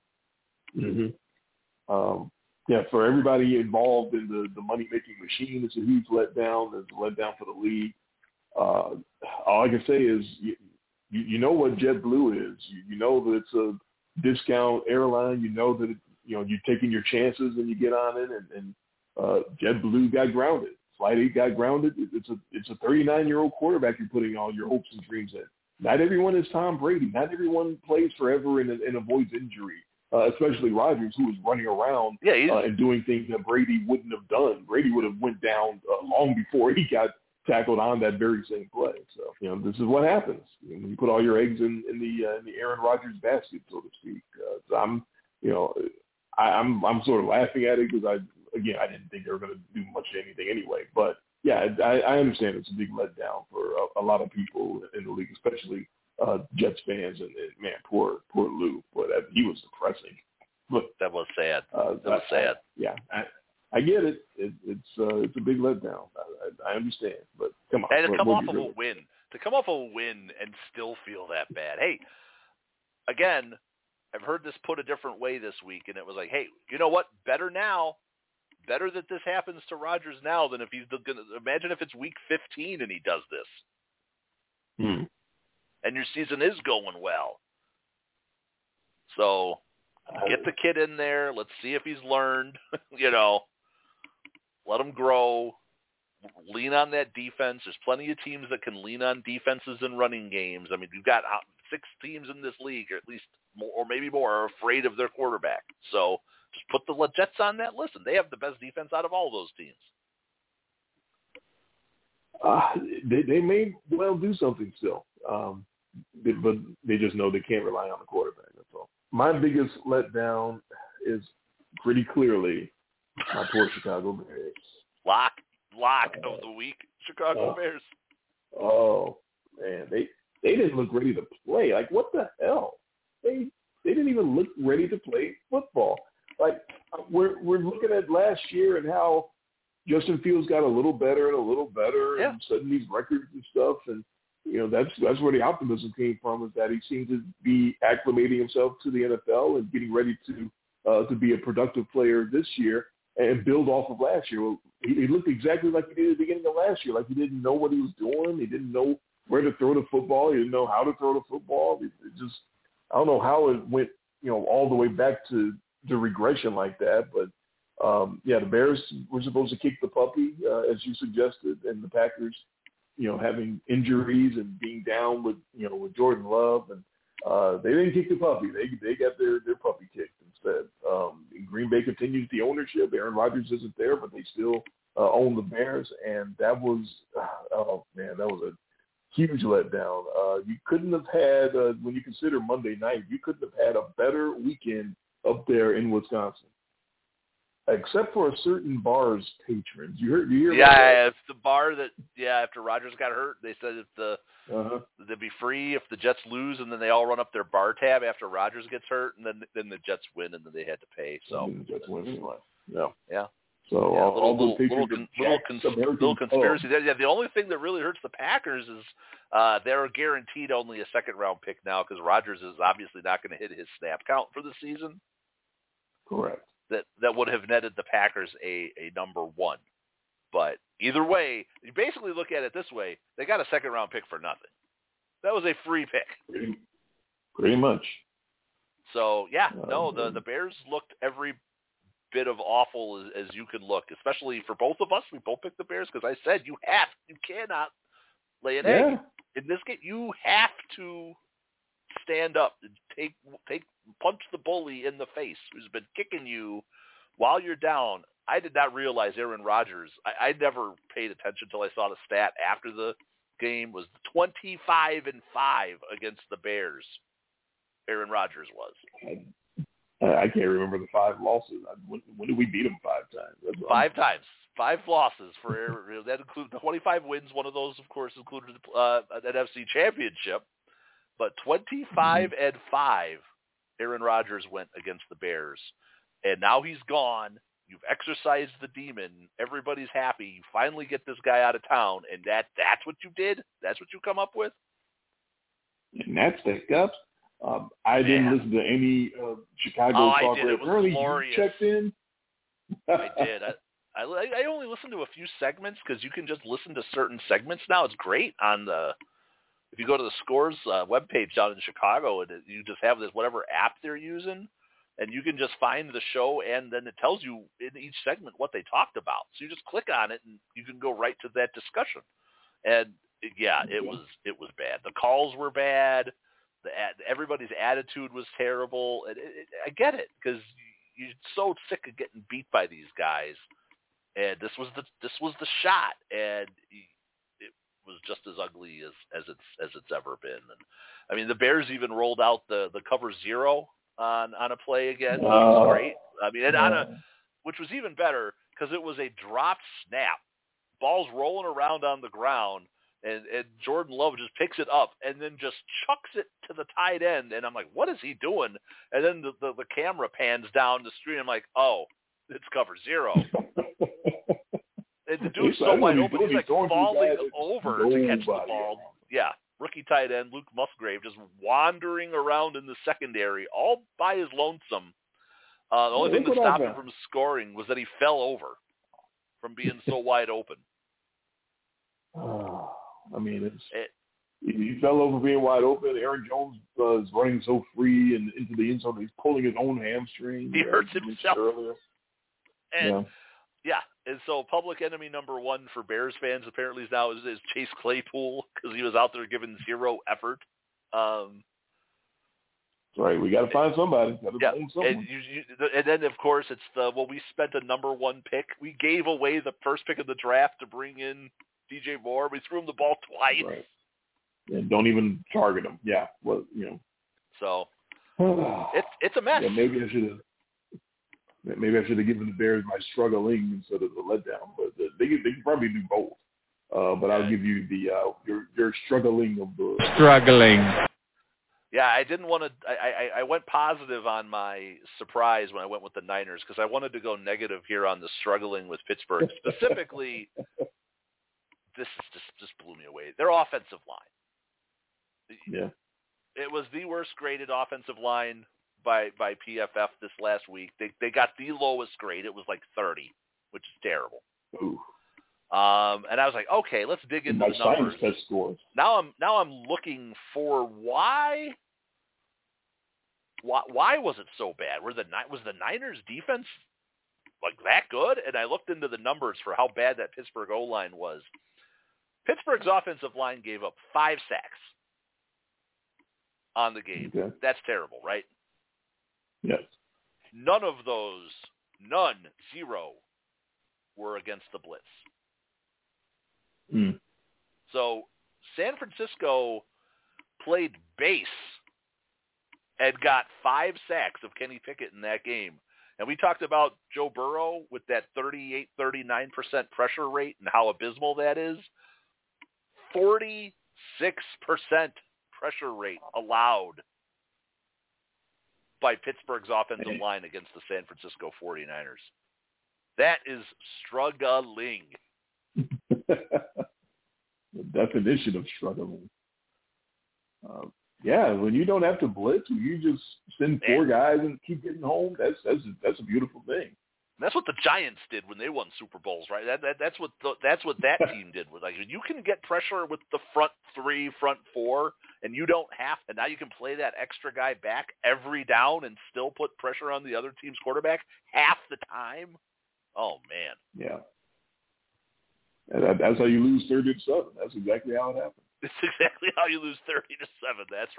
Mm-hmm. Yeah, for everybody involved in the money-making machine, it's a huge letdown. It's a letdown for the league. All I can say is you know what JetBlue is. You know that it's a discount airline. You know that you're taking your chances when you get on it, and JetBlue got grounded. Flight 8 got grounded. It's a 39-year-old quarterback you're putting all your hopes and dreams in. Not everyone is Tom Brady. Not everyone plays forever and avoids injury. Especially Rodgers, who was running around and doing things that Brady wouldn't have done. Brady would have went down long before he got tackled on that very same play. So, this is what happens when you put all your eggs in the Aaron Rodgers basket, so to speak. So I'm sort of laughing at it because I didn't think they were going to do much of anything anyway. But yeah, I understand it's a big letdown for a lot of people in the league, especially Jets fans, and man, poor Lou. Boy, he was depressing. But that was sad. That was sad. I get it. It's a big letdown. I understand, but come on. And to come off of a win and still feel that bad. Hey, again, I've heard this put a different way this week, and it was like, hey, you know what? Better that this happens to Rodgers now than if he's going to imagine if it's week 15 and he does this. And your season is going well. So get the kid in there. Let's see if he's learned. Let him grow. Lean on that defense. There's plenty of teams that can lean on defenses and running games. I mean, you've got 6 teams in this league, or at least more, or maybe more, are afraid of their quarterback. So just put the Jets on that list, and they have the best defense out of all those teams. They may well do something still. But they just know they can't rely on the quarterback. That's all. My biggest letdown is pretty clearly my poor Chicago Bears. Lock of the week, Chicago Bears. Oh man, they didn't look ready to play. Like, what the hell? They didn't even look ready to play football. Like, we're looking at last year and how Justin Fields got a little better and setting these records and stuff, and that's where the optimism came from, is that he seemed to be acclimating himself to the NFL and getting ready to be a productive player this year. and build off of last year. He looked exactly like he did at the beginning of last year, like he didn't know what he was doing. He didn't know where to throw the football. He didn't know how to throw the football. It just, I don't know how it went, all the way back to the regression like that. But, the Bears were supposed to kick the puppy, as you suggested, and the Packers, having injuries and being down with Jordan Love, and they didn't kick the puppy. They got their puppy kicked instead. Green Bay continues the ownership. Aaron Rodgers isn't there, but they still own the Bears, and that was that was a huge letdown. You couldn't have had, when you consider Monday night, you couldn't have had a better weekend up there in Wisconsin. Except for a certain bar's patrons. You hear about that? It's the bar that, after Rodgers got hurt, they said they'd be free if the Jets lose, and then they all run up their bar tab after Rodgers gets hurt, and then the Jets win, and then they had to pay. So the Jets win anyway. Yeah. Yeah. So all those patrons little conspiracy. Yeah, the only thing that really hurts the Packers is they're guaranteed only a second-round pick now because Rodgers is obviously not going to hit his snap count for the season. Correct. That would have netted the Packers a number one. But either way, you basically look at it this way, they got a second-round pick for nothing. That was a free pick. Pretty much. So, the Bears looked every bit of awful as you can look, especially for both of us. We both picked the Bears because I said you cannot lay an egg. In this game, you have to stand up and punch the bully in the face who's been kicking you while you're down. I did not realize Aaron Rodgers, I never paid attention until I saw the stat after the game, was 25-5 against the Bears. Aaron Rodgers was. I can't remember the 5 losses. When did we beat them 5 times? 5 times. 5 losses for Aaron. That included 25 wins. One of those, of course, included an NFC championship. But 25-5, Aaron Rodgers went against the Bears. And now he's gone. You've exorcised the demon. Everybody's happy. You finally get this guy out of town. And that's what you did? That's what you come up with? And that's the guts. I didn't listen to any Chicago talk. I did. It was glorious. You checked in? I did. I only listened to a few segments because you can just listen to certain segments now. It's great on if you go to the Scores webpage down in Chicago, and you just have this whatever app they're using, and you can just find the show, and then it tells you in each segment what they talked about. So you just click on it, and you can go right to that discussion. And it was bad. The calls were bad. Everybody's attitude was terrible. I get it because you're so sick of getting beat by these guys, and this was the shot, and it was just as ugly as it's ever been. And I mean, the Bears even rolled out the cover 0 on a play again, which was great. I mean, which was even better because it was a dropped snap, ball's rolling around on the ground. And Jordan Love just picks it up and then just chucks it to the tight end. And I'm like, what is he doing? And then the camera pans down the street. I'm like, oh, it's cover 0. And the dude's so wide open. He's like falling over to catch the ball. Yeah, rookie tight end Luke Musgrave just wandering around in the secondary all by his lonesome. The only thing that stopped him from scoring was that he fell over from being so wide open. I mean, he fell over being wide open. Aaron Jones is running so free and into the end zone. He's pulling his own hamstring. He hurts himself. Earlier. And and so public enemy number 1 for Bears fans apparently now is Chase Claypool because he was out there giving 0 effort. Right, we got to find somebody. And then of course it's we spent a number 1 pick. We gave away the first pick of the draft to bring in DJ Moore. We threw him the ball twice. Right. And don't even target him. Yeah. Well, So it's a mess. Yeah, maybe I should have given the Bears my struggling instead of the letdown. But they can probably do both. But I'll give you the your struggling of the struggling. Yeah, I didn't want to. I went positive on my surprise when I went with the Niners because I wanted to go negative here on the struggling with Pittsburgh specifically. This just blew me away. Their offensive line. Yeah. It was the worst graded offensive line by PFF this last week. They got the lowest grade. It was like 30, which is terrible. Ooh. And I was like, okay, let's dig into the numbers. Science test scores. Now I'm looking for why was it so bad? Was the Niners defense like that good? And I looked into the numbers for how bad that Pittsburgh O-line was. Pittsburgh's offensive line gave up 5 sacks on the game. Okay. That's terrible, right? Yes. None of those, 0, were against the blitz. Mm. So San Francisco played base and got 5 sacks of Kenny Pickett in that game. And we talked about Joe Burrow with that 38-39% pressure rate and how abysmal that is. 46% pressure rate allowed by Pittsburgh's offensive line against the San Francisco 49ers. That is struggling. The definition of struggling. Yeah, when you don't have to blitz, when you just send 4 guys and keep getting home, that's a beautiful thing. That's what the Giants did when they won Super Bowls, right? That's what that team did. Like, you can get pressure with the front 3, front 4, and you don't have to. Now you can play that extra guy back every down and still put pressure on the other team's quarterback half the time. Oh man. Yeah. And that's how you lose 30-7. That's exactly how it happened. It's exactly how you lose 30-7. That's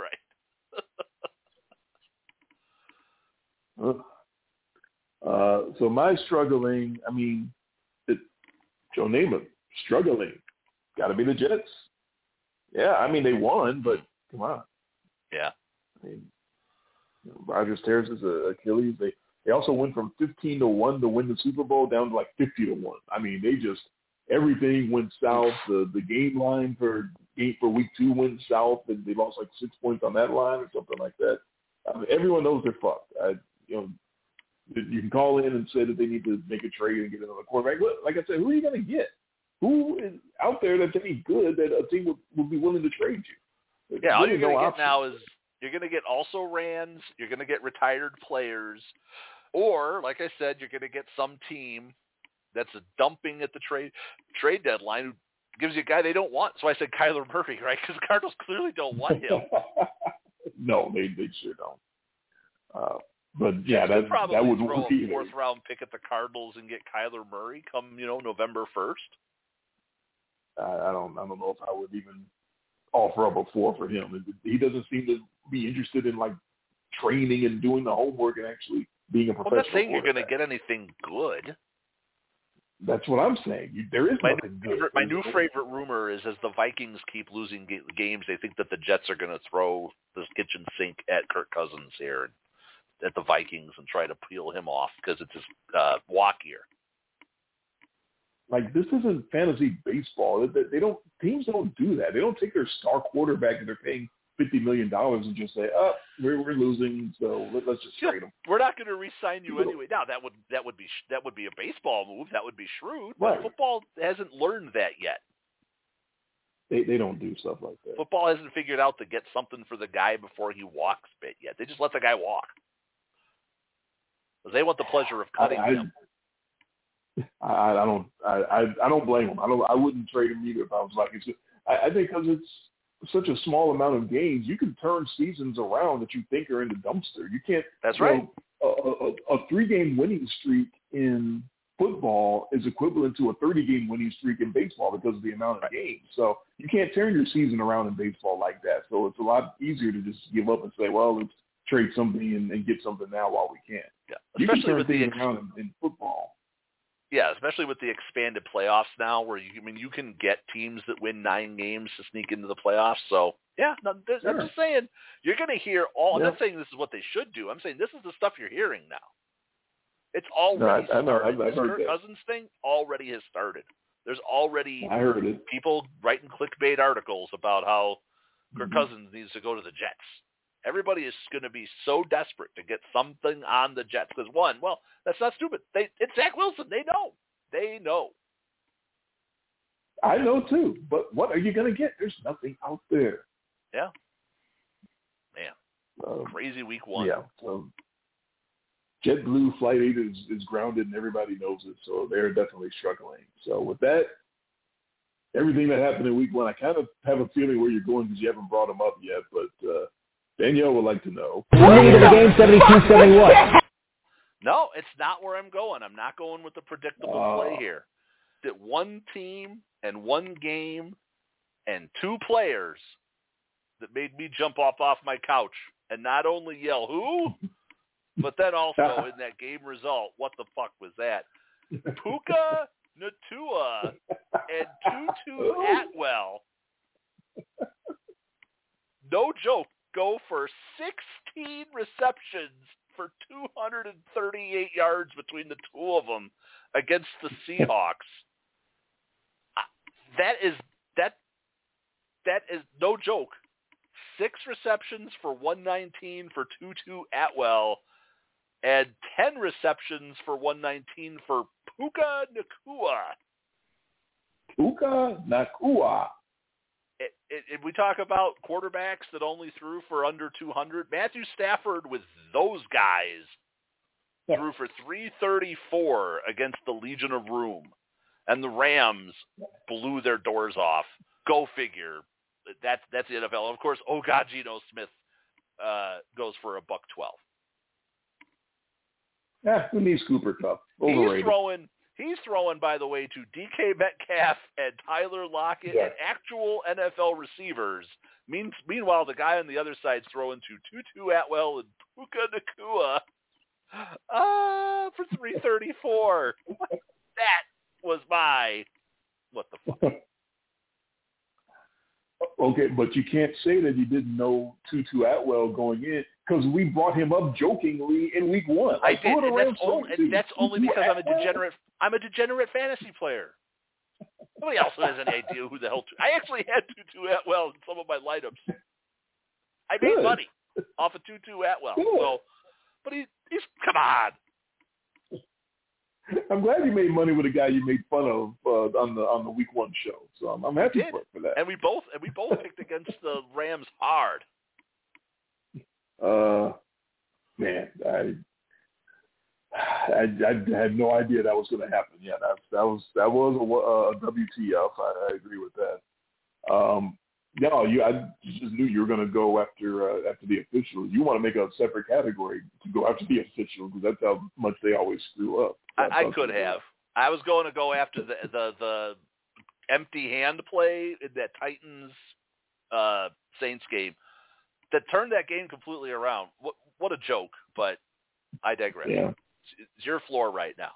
right. So my struggling, I mean, Joe Namath, struggling. Got to be the Jets. Yeah, I mean, they won, but come on. Yeah. I mean, Rodgers tears his Achilles. They also went from 15-1 to win the Super Bowl down to like 50-1. I mean, they just everything went south. The game line for week 2 went south, and they lost like 6 points on that line or something like that. I mean, everyone knows they're fucked. You can call in and say that they need to make a trade and get another quarterback. Like I said, who are you going to get? Who is out there that's any good that a team would be willing to trade you? Yeah, all you're going to get now is you're going to get also rans, you're going to get retired players, or, like I said, you're going to get some team that's dumping at the trade deadline who gives you a guy they don't want. So I said Kyler Murray, right? Because the Cardinals clearly don't want him. No, they sure don't. But yeah, that would throw a 4th round pick at the Cardinals and get Kyler Murray come November 1st. I don't know if I would even offer up a 4 for him. He doesn't seem to be interested in like training and doing the homework and actually being a professional. I'm not saying you're going to get anything good. That's what I'm saying. There is nothing good. My new favorite rumor is as the Vikings keep losing games, they think that the Jets are going to throw this kitchen sink at Kirk Cousins here at the Vikings and try to peel him off because it's his walk year. Like, this isn't fantasy baseball. Teams don't do that. They don't take their star quarterback and they're paying $50 million and just say, we're losing, so let's just trade him. We're not going to re-sign you anyway. Now that would be a baseball move. That would be shrewd. But right. Football hasn't learned that yet. They don't do stuff like that. Football hasn't figured out to get something for the guy before he walks bit yet. They just let the guy walk. Because they want the pleasure of cutting him. I don't blame him. I wouldn't trade him either if I was Vikings. I think because it's such a small amount of games, you can turn seasons around that you think are in the dumpster. You can't. That's right. A 3-game winning streak in football is equivalent to a 30-game winning streak in baseball because of the amount of games. So you can't turn your season around in baseball like that. So it's a lot easier to just give up and say, well, let's trade something and get something now while we can. Yeah, especially with the around in football. Yeah, especially with the expanded playoffs now, where you can get teams that win 9 games to sneak into the playoffs. So yeah, I'm just saying you're going to hear all. I'm not saying this is what they should do. I'm saying this is the stuff you're hearing now. It's already started. This Kirk Cousins thing already has started. There's already people writing clickbait articles about how Kirk Cousins needs to go to the Jets. Everybody is going to be so desperate to get something on the Jets because, that's not stupid. It's Zach Wilson. They know. They know. I know, too. But what are you going to get? There's nothing out there. Yeah. Man. Crazy week one. Yeah. JetBlue Flight 8 is grounded, and everybody knows it, so they're definitely struggling. So with that, everything that happened in week one, I kind of have a feeling where you're going because you haven't brought them up yet, but Danielle would like to know. Leading to the game 72-71. No, it's not where I'm going. I'm not going with the predictable play here. That one team and one game and two players that made me jump off my couch and not only yell, who? But then also in that game result, what the fuck was that? Puka Nacua and Tutu Atwell, no joke, go for 16 receptions for 238 yards between the two of them against the Seahawks. That is no joke. 6 receptions for 119 for Tutu Atwell and 10 receptions for 119 for Puka Nacua. Puka Nacua. If we talk about quarterbacks that only threw for under 200, Matthew Stafford with those guys threw for 334 against the Legion of Room, and the Rams blew their doors off. Go figure. That's the NFL. And of course, Geno Smith goes for $112. Who needs Cooper Kupp? Overrated. He's throwing, by the way, to DK Metcalf and Tyler Lockett and actual NFL receivers. Meanwhile, the guy on the other side's throwing to Tutu Atwell and Puka Nacua for 334. That was my what the fuck. Okay, but you can't say that you didn't know Tutu Atwell going in because we brought him up jokingly in week one. I did, and that's only because I'm a degenerate fantasy player. Nobody else has any idea who the hell. I actually had Tutu Atwell in some of my lineups. I made money off of Tutu Atwell. So, but he's come on. I'm glad you made money with a guy you made fun of on the week one show. So I'm happy for that. And we both picked against the Rams hard. Man, I had no idea that was going to happen. Yeah, that was a WTF. I agree with that. I just knew you were going to go after the officials. You want to make a separate category to go after the officials because that's how much they always screw up. I could have. I was going to go after the empty hand play in that Titans Saints game that turned that game completely around. What a joke! But I digress. Yeah. It's your floor right now.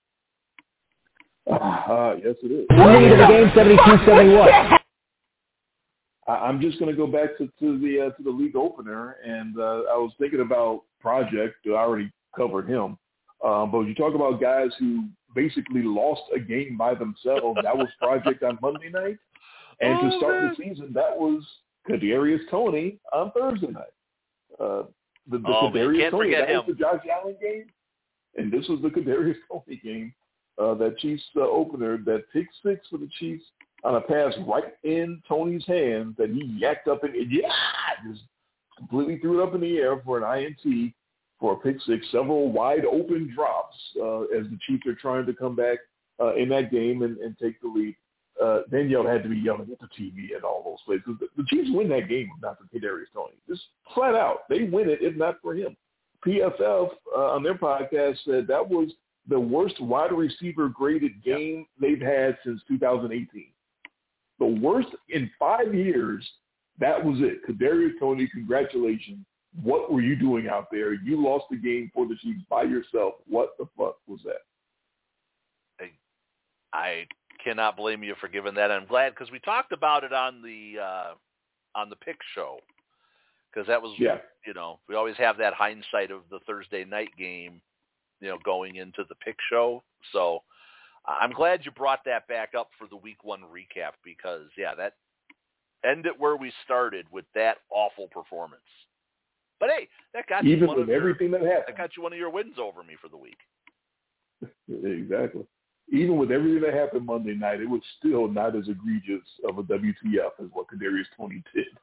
Yes, it is. Leading to the game 72-71. I'm just going to go back to the league opener, and I was thinking about Project. I already covered him, but you talk about guys who basically lost a game by themselves. That was Project on Monday night, and to start the season, that was Kadarius Toney on Thursday night. Kadarius Toney, that was the Josh Allen game, and this was the Kadarius Toney game. That Chiefs opener, that pick six for the Chiefs on a pass right in Tony's hands that he yacked up and just completely threw it up in the air for an INT for a pick six, several wide open drops as the Chiefs are trying to come back in that game and take the lead. Danielle had to be yelling at the TV and all those places. The Chiefs win that game if not for Kadarius Toney. Just flat out. They win it if not for him. PFF on their podcast said that was the worst wide receiver graded game they've had since 2018. The worst in 5 years. That was it. Kadarius Toney, congratulations. What were you doing out there? You lost the game for the Chiefs by yourself. What the fuck was that? I cannot blame you for giving that. I'm glad because we talked about it on the pick show because that was we always have that hindsight of the Thursday night game, going into the pick show. So I'm glad you brought that back up for the week one recap because, that ended where we started with that awful performance. But, hey, that got you with everything that happened. That got you one of your wins over me for the week. Exactly. Even with everything that happened Monday night, it was still not as egregious of a WTF as what Kadarius Toney did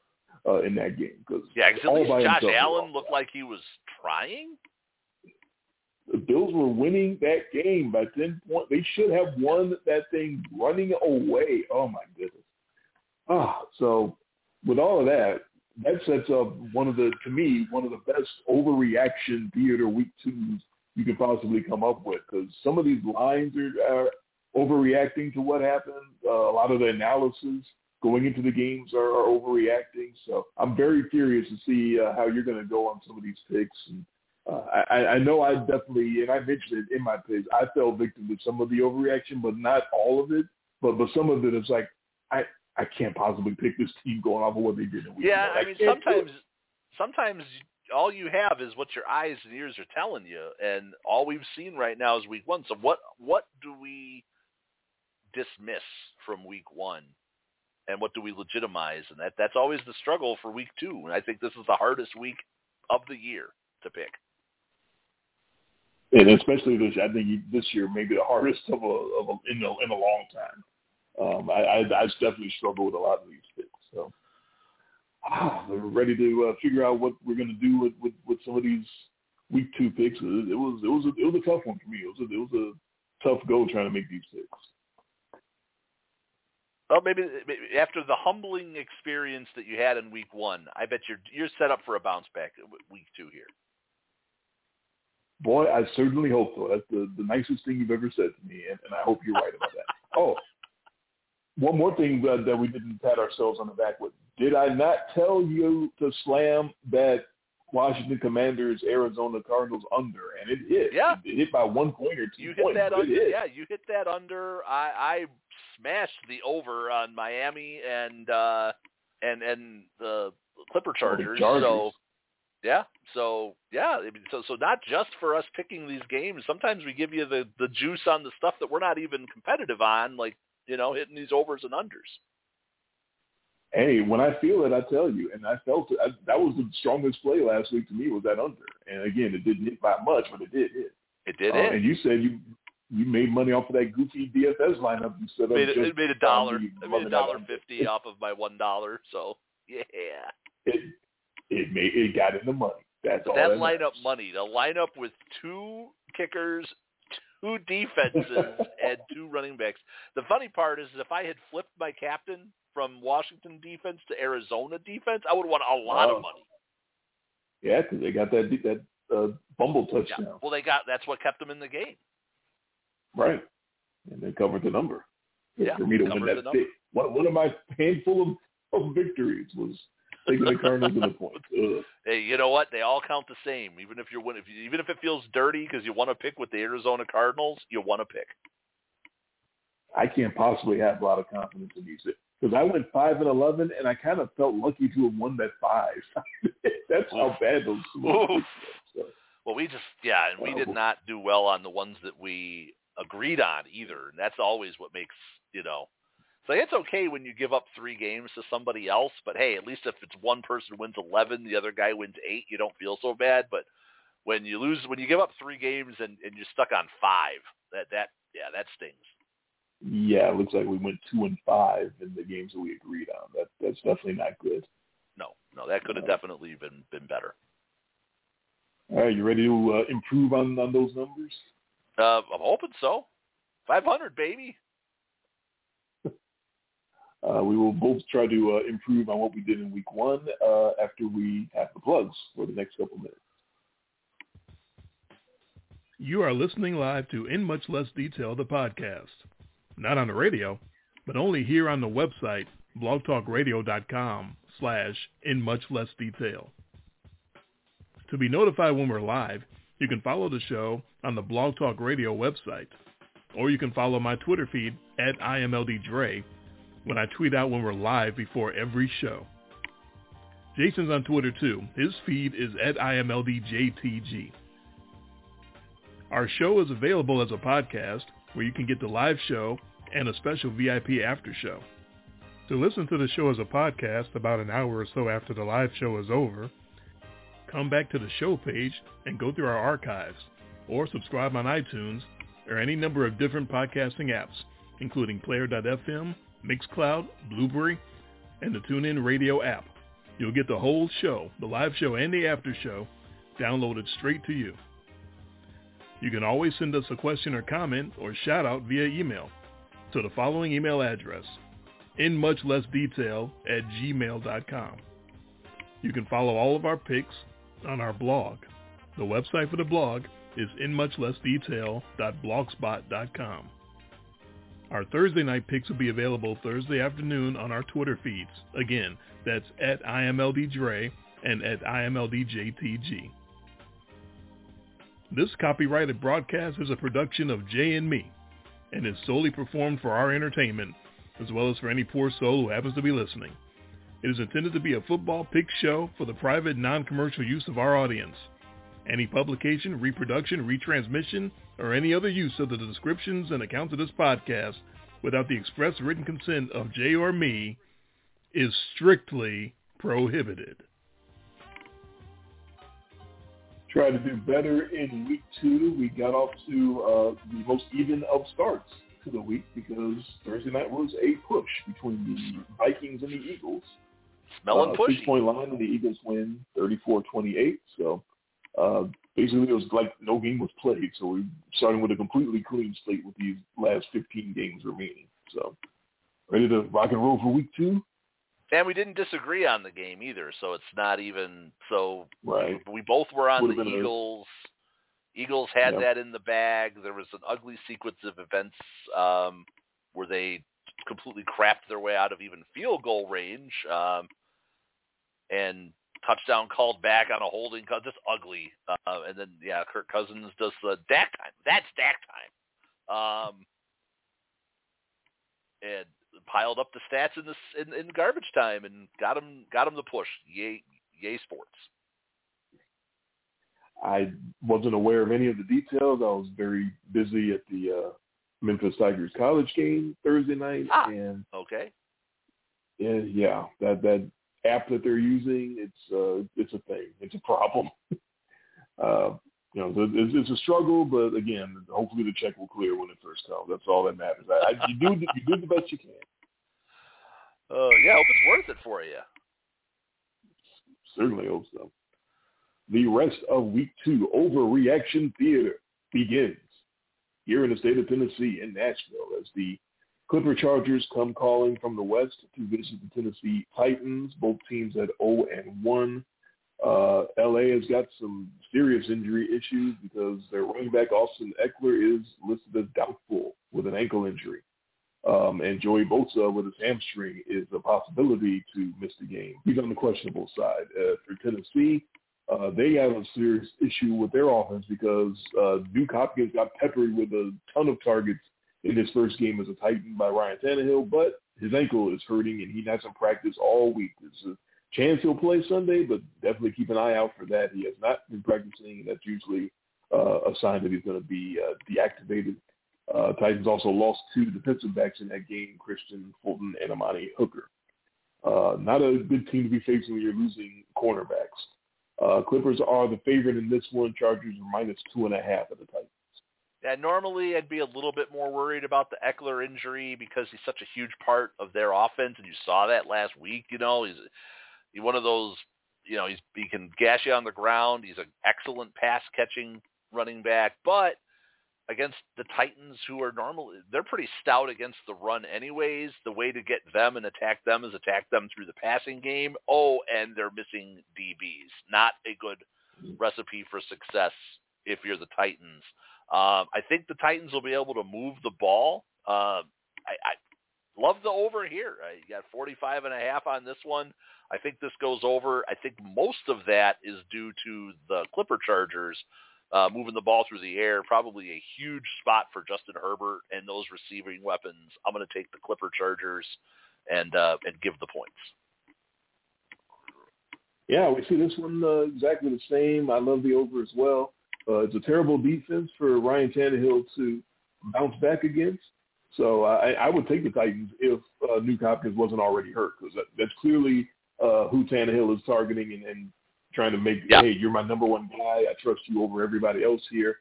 in that game. Cause because at least Josh Allen looked like he was trying. The Bills were winning that game by 10 points. They should have won that thing running away. Oh, my goodness. So with all of that, that sets up one of the best overreaction theater week 2s you could possibly come up with, because some of these lines are overreacting to what happened. A lot of the analysis going into the games are overreacting. So I'm very curious to see how you're going to go on some of these picks. And I know I definitely, and I mentioned it in my picks, I fell victim to some of the overreaction, but not all of it. But some of it is like, I can't possibly pick this team going off of what they did in week 1. I mean, sometimes all you have is what your eyes and ears are telling you, and all we've seen right now is week 1. So what do we dismiss from week 1, and what do we legitimize? And that's always the struggle for week 2. And I think this is the hardest week of the year to pick. And especially I think this year may be the hardest in a long time. I definitely struggle with a lot of these picks. So we're ready to figure out what we're going to do with some of these week 2 picks. It was a tough one for me. It was a tough go trying to make these picks. Well, maybe after the humbling experience that you had in week 1, I bet you're set up for a bounce back week 2 here. Boy, I certainly hope so. That's the nicest thing you've ever said to me, and I hope you're right about that. Oh, one more thing that we didn't pat ourselves on the back with. Did I not tell you to slam that Washington Commanders Arizona Cardinals under? And it hit. Yeah. It hit by 1 point or 2 you points. Hit that under. Yeah, you hit that under. I smashed the over on Miami and the Clipper Chargers. So not just for us picking these games. Sometimes we give you the juice on the stuff that we're not even competitive on, like, hitting these overs and unders. Hey, when I feel it, I tell you, and I felt it. That was the strongest play last week to me, was that under. And again, it didn't hit by much, but it did hit. It did hit. And you said you made money off of that goofy DFS lineup you set up. It made $1. It made $1.50 off of my $1. So yeah, it got in the money. That's all. That lineup money. The lineup with 2 kickers, 2 defenses, and 2 running backs. The funny part is, if I had flipped my captain from Washington defense to Arizona defense, I would have won a lot of money. Yeah, because they got that bumble touchdown. Yeah. Well, that's what kept them in the game. Right, and they covered the number. Yeah, for me to win that big. One of my handful of victories was taking the Cardinals in the points. Hey, you know what? They all count the same. Even if even if it feels dirty because you want to pick with the Arizona Cardinals, you want to pick. I can't possibly have a lot of confidence in these, because I went 5-11, and I kind of felt lucky to have won that 5. That's how bad those were. So. Well, we did not do well on the ones that we agreed on either, and that's always what makes So it's okay when you give up 3 games to somebody else, but hey, at least if it's one person wins 11, the other guy wins 8, you don't feel so bad. But when you give up 3 games and you're stuck on 5, that stings. Yeah, it looks like we went 2-5 in the games that we agreed on. That's definitely not good. No, that could have definitely been better. All right, you ready to improve on those numbers? I'm hoping so. 500, baby. We will both try to improve on what we did in week 1 after we have the plugs for the next couple minutes. You are listening live to In Much Less Detail, the podcast. Not on the radio, but only here on the website, blogtalkradio.com/InMuchLessDetail. To be notified when we're live, you can follow the show on the Blog Talk Radio website, or you can follow my Twitter feed at IMLDDre when I tweet out when we're live before every show. Jason's on Twitter too. His feed is at IMLDJTG. Our show is available as a podcast where you can get the live show and a special VIP after show. To listen to the show as a podcast about an hour or so after the live show is over, come back to the show page and go through our archives, or subscribe on iTunes or any number of different podcasting apps, including Player.fm, Mixcloud, Blueberry, and the TuneIn Radio app. You'll get the whole show, the live show and the after show, downloaded straight to you. You can always send us a question or comment or shout out via email to the following email address, inmuchlessdetail@gmail.com. You can follow all of our picks on our blog. The website for the blog is inmuchlessdetail.blogspot.com. Our Thursday night picks will be available Thursday afternoon on our Twitter feeds. Again, that's at IMLDDre and at IMLDJTG. This copyrighted broadcast is a production of Jay and me and is solely performed for our entertainment as well as for any poor soul who happens to be listening. It is intended to be a football pick show for the private, non-commercial use of our audience. Any publication, reproduction, retransmission, or any other use of the descriptions and accounts of this podcast without the express written consent of Jay or me is strictly prohibited. Try to do better in week 2. We got off to the most even of starts to the week because Thursday night was a push between the Vikings and the Eagles. Smelling pushy. 6-point line, and the Eagles win 34-28. So basically, it was like no game was played. So we're starting with a completely clean slate with these last 15 games remaining. So ready to rock and roll for week 2? And we didn't disagree on the game either, so it's not even so. Right. We both were on the Eagles. Eagles had that in the bag. There was an ugly sequence of events where they completely crapped their way out of even field goal range, and touchdown called back on a holding call, just ugly. And then Kirk Cousins does the Dak time. That's Dak time. And piled up the stats in garbage time and got him the push. Yay sports. I wasn't aware of any of the details. I was very busy at the Memphis Tigers college game Thursday night. And okay. Yeah, that app that they're using, it's a thing. It's a problem. It's a struggle, but again, hopefully the check will clear when it first comes. That's all that matters. You do the best you can. I hope it's worth it for you. Certainly hope so. The rest of week 2, Overreaction Theater, begins here in the state of Tennessee in Nashville as the Clipper Chargers come calling from the west to visit the Tennessee Titans. Both teams at 0-1. LA has got some serious injury issues because their running back Austin Eckler is listed as doubtful with an ankle injury. And Joey Bosa with his hamstring is a possibility to miss the game. He's on the questionable side. For Tennessee, they have a serious issue with their offense because Duke Hopkins got peppered with a ton of targets in his first game as a Titan by Ryan Tannehill, but his ankle is hurting and he hasn't practiced all week. There's a chance he'll play Sunday, but definitely keep an eye out for that. He has not been practicing, and that's usually a sign that he's going to be deactivated. Titans also lost 2 defensive backs in that game, Christian Fulton and Amani Hooker. Not a good team to be facing when you're losing cornerbacks. Clippers are the favorite in this one. Chargers are -2.5 at the Titans. Yeah, normally I'd be a little bit more worried about the Eckler injury because he's such a huge part of their offense, and you saw that last week. He's one of those, he can gash you on the ground. He's an excellent pass-catching running back, but against the Titans, who are they're pretty stout against the run anyways. The way to get them and attack them is attack them through the passing game. And they're missing DBs. Not a good recipe for success if you're the Titans. I think the Titans will be able to move the ball. I love the over here. You got 45.5 on this one. I think this goes over. I think most of that is due to the Clipper Chargers moving the ball through the air, probably a huge spot for Justin Herbert and those receiving weapons. I'm going to take the Clipper Chargers and give the points. Yeah, we see this one exactly the same. I love the over as well. It's a terrible defense for Ryan Tannehill to bounce back against. So I would take the Titans if Duke Hopkins wasn't already hurt, because that's clearly who Tannehill is targeting and trying to make, hey, you're my number one guy. I trust you over everybody else here.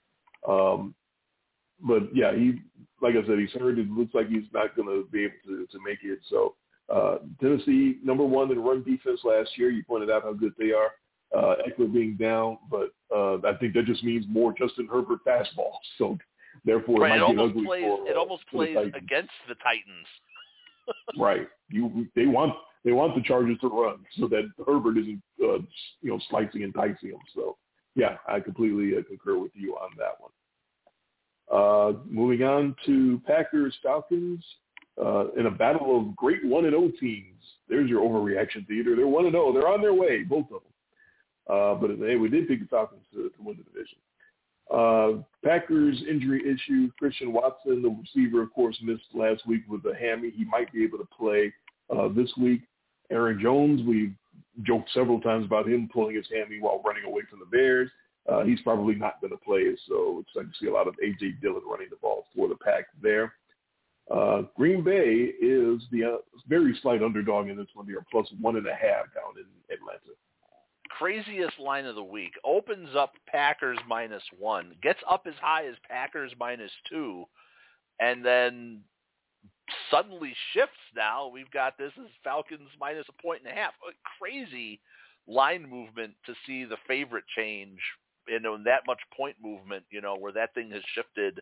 But, yeah, he, like I said, he's hurt. It looks like he's not going to be able to make it. So Tennessee, number one in run defense last year. You pointed out how good they are. Eckler being down, but I think that just means more Justin Herbert fastball. So therefore, right, it might get ugly it almost plays against the Titans. Right. They want the Chargers to run so that Herbert isn't slicing and dicing them. So yeah, I completely concur with you on that one. Moving on to Packers Falcons in a battle of great 1-0 teams. There's your overreaction theater. They're 1-0. They're on their way, both of them. But hey, we did pick the Falcons to win the division. Packers injury issue. Christian Watson, the receiver, of course, missed last week with a hammy. He might be able to play this week. Aaron Jones, we've joked several times about him pulling his hammy while running away from the Bears. He's probably not going to play, so it's like to see a lot of A.J. Dillon running the ball for the Pack there. Green Bay is the very slight underdog in this one. They are plus 1.5 down in Atlanta. Craziest line of the week. Opens up Packers -1, gets up as high as Packers -2, and then suddenly shifts now. We've got this as Falcons -1.5. Crazy line movement to see the favorite change, that much point movement, where that thing has shifted,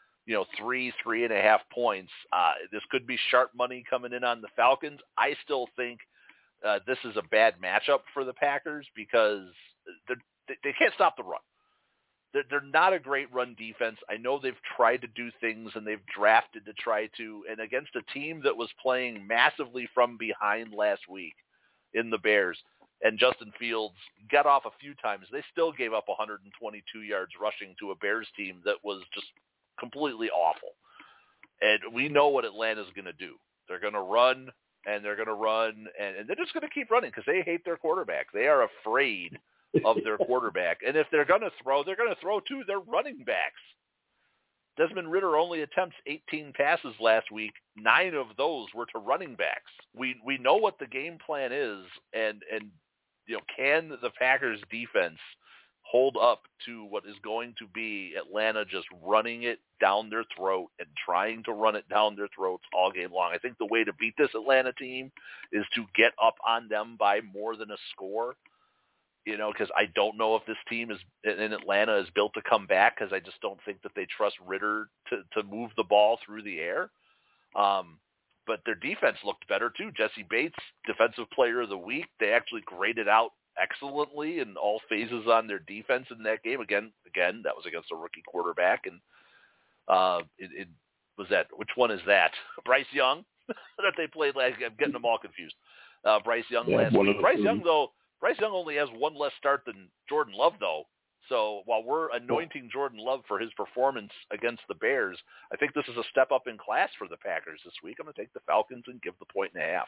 3.5 points. This could be sharp money coming in on the Falcons. I still think this is a bad matchup for the Packers because they can't stop the run. They're not a great run defense. I know they've tried to do things and they've drafted to try to, and against a team that was playing massively from behind last week in the Bears, and Justin Fields got off a few times, they still gave up 122 yards rushing to a Bears team that was just completely awful. And we know what Atlanta's going to do. They're going to run, and they're going to run, and they're just going to keep running because they hate their quarterback. They are afraid of their quarterback. And if they're going to throw to their running backs. Desmond Ridder only attempts 18 passes last week. 9 of those were to running backs. We know what the game plan is, and can the Packers defense hold up to what is going to be Atlanta just running it down their throat and trying to run it down their throats all game long? I think the way to beat this Atlanta team is to get up on them by more than a score, because I don't know if this team in Atlanta is built to come back, because I just don't think that they trust Ridder to move the ball through the air. But their defense looked better too. Jesse Bates, Defensive Player of the Week. They actually graded out excellently in all phases on their defense in that game. Again, that was against a rookie quarterback. And it was that. Which one is that? Bryce Young that they played last. I'm getting them all confused. Bryce Young last week. Bryce Young only has one less start than Jordan Love, though. So while we're anointing Jordan Love for his performance against the Bears, I think this is a step up in class for the Packers this week. I'm going to take the Falcons and give the 1.5.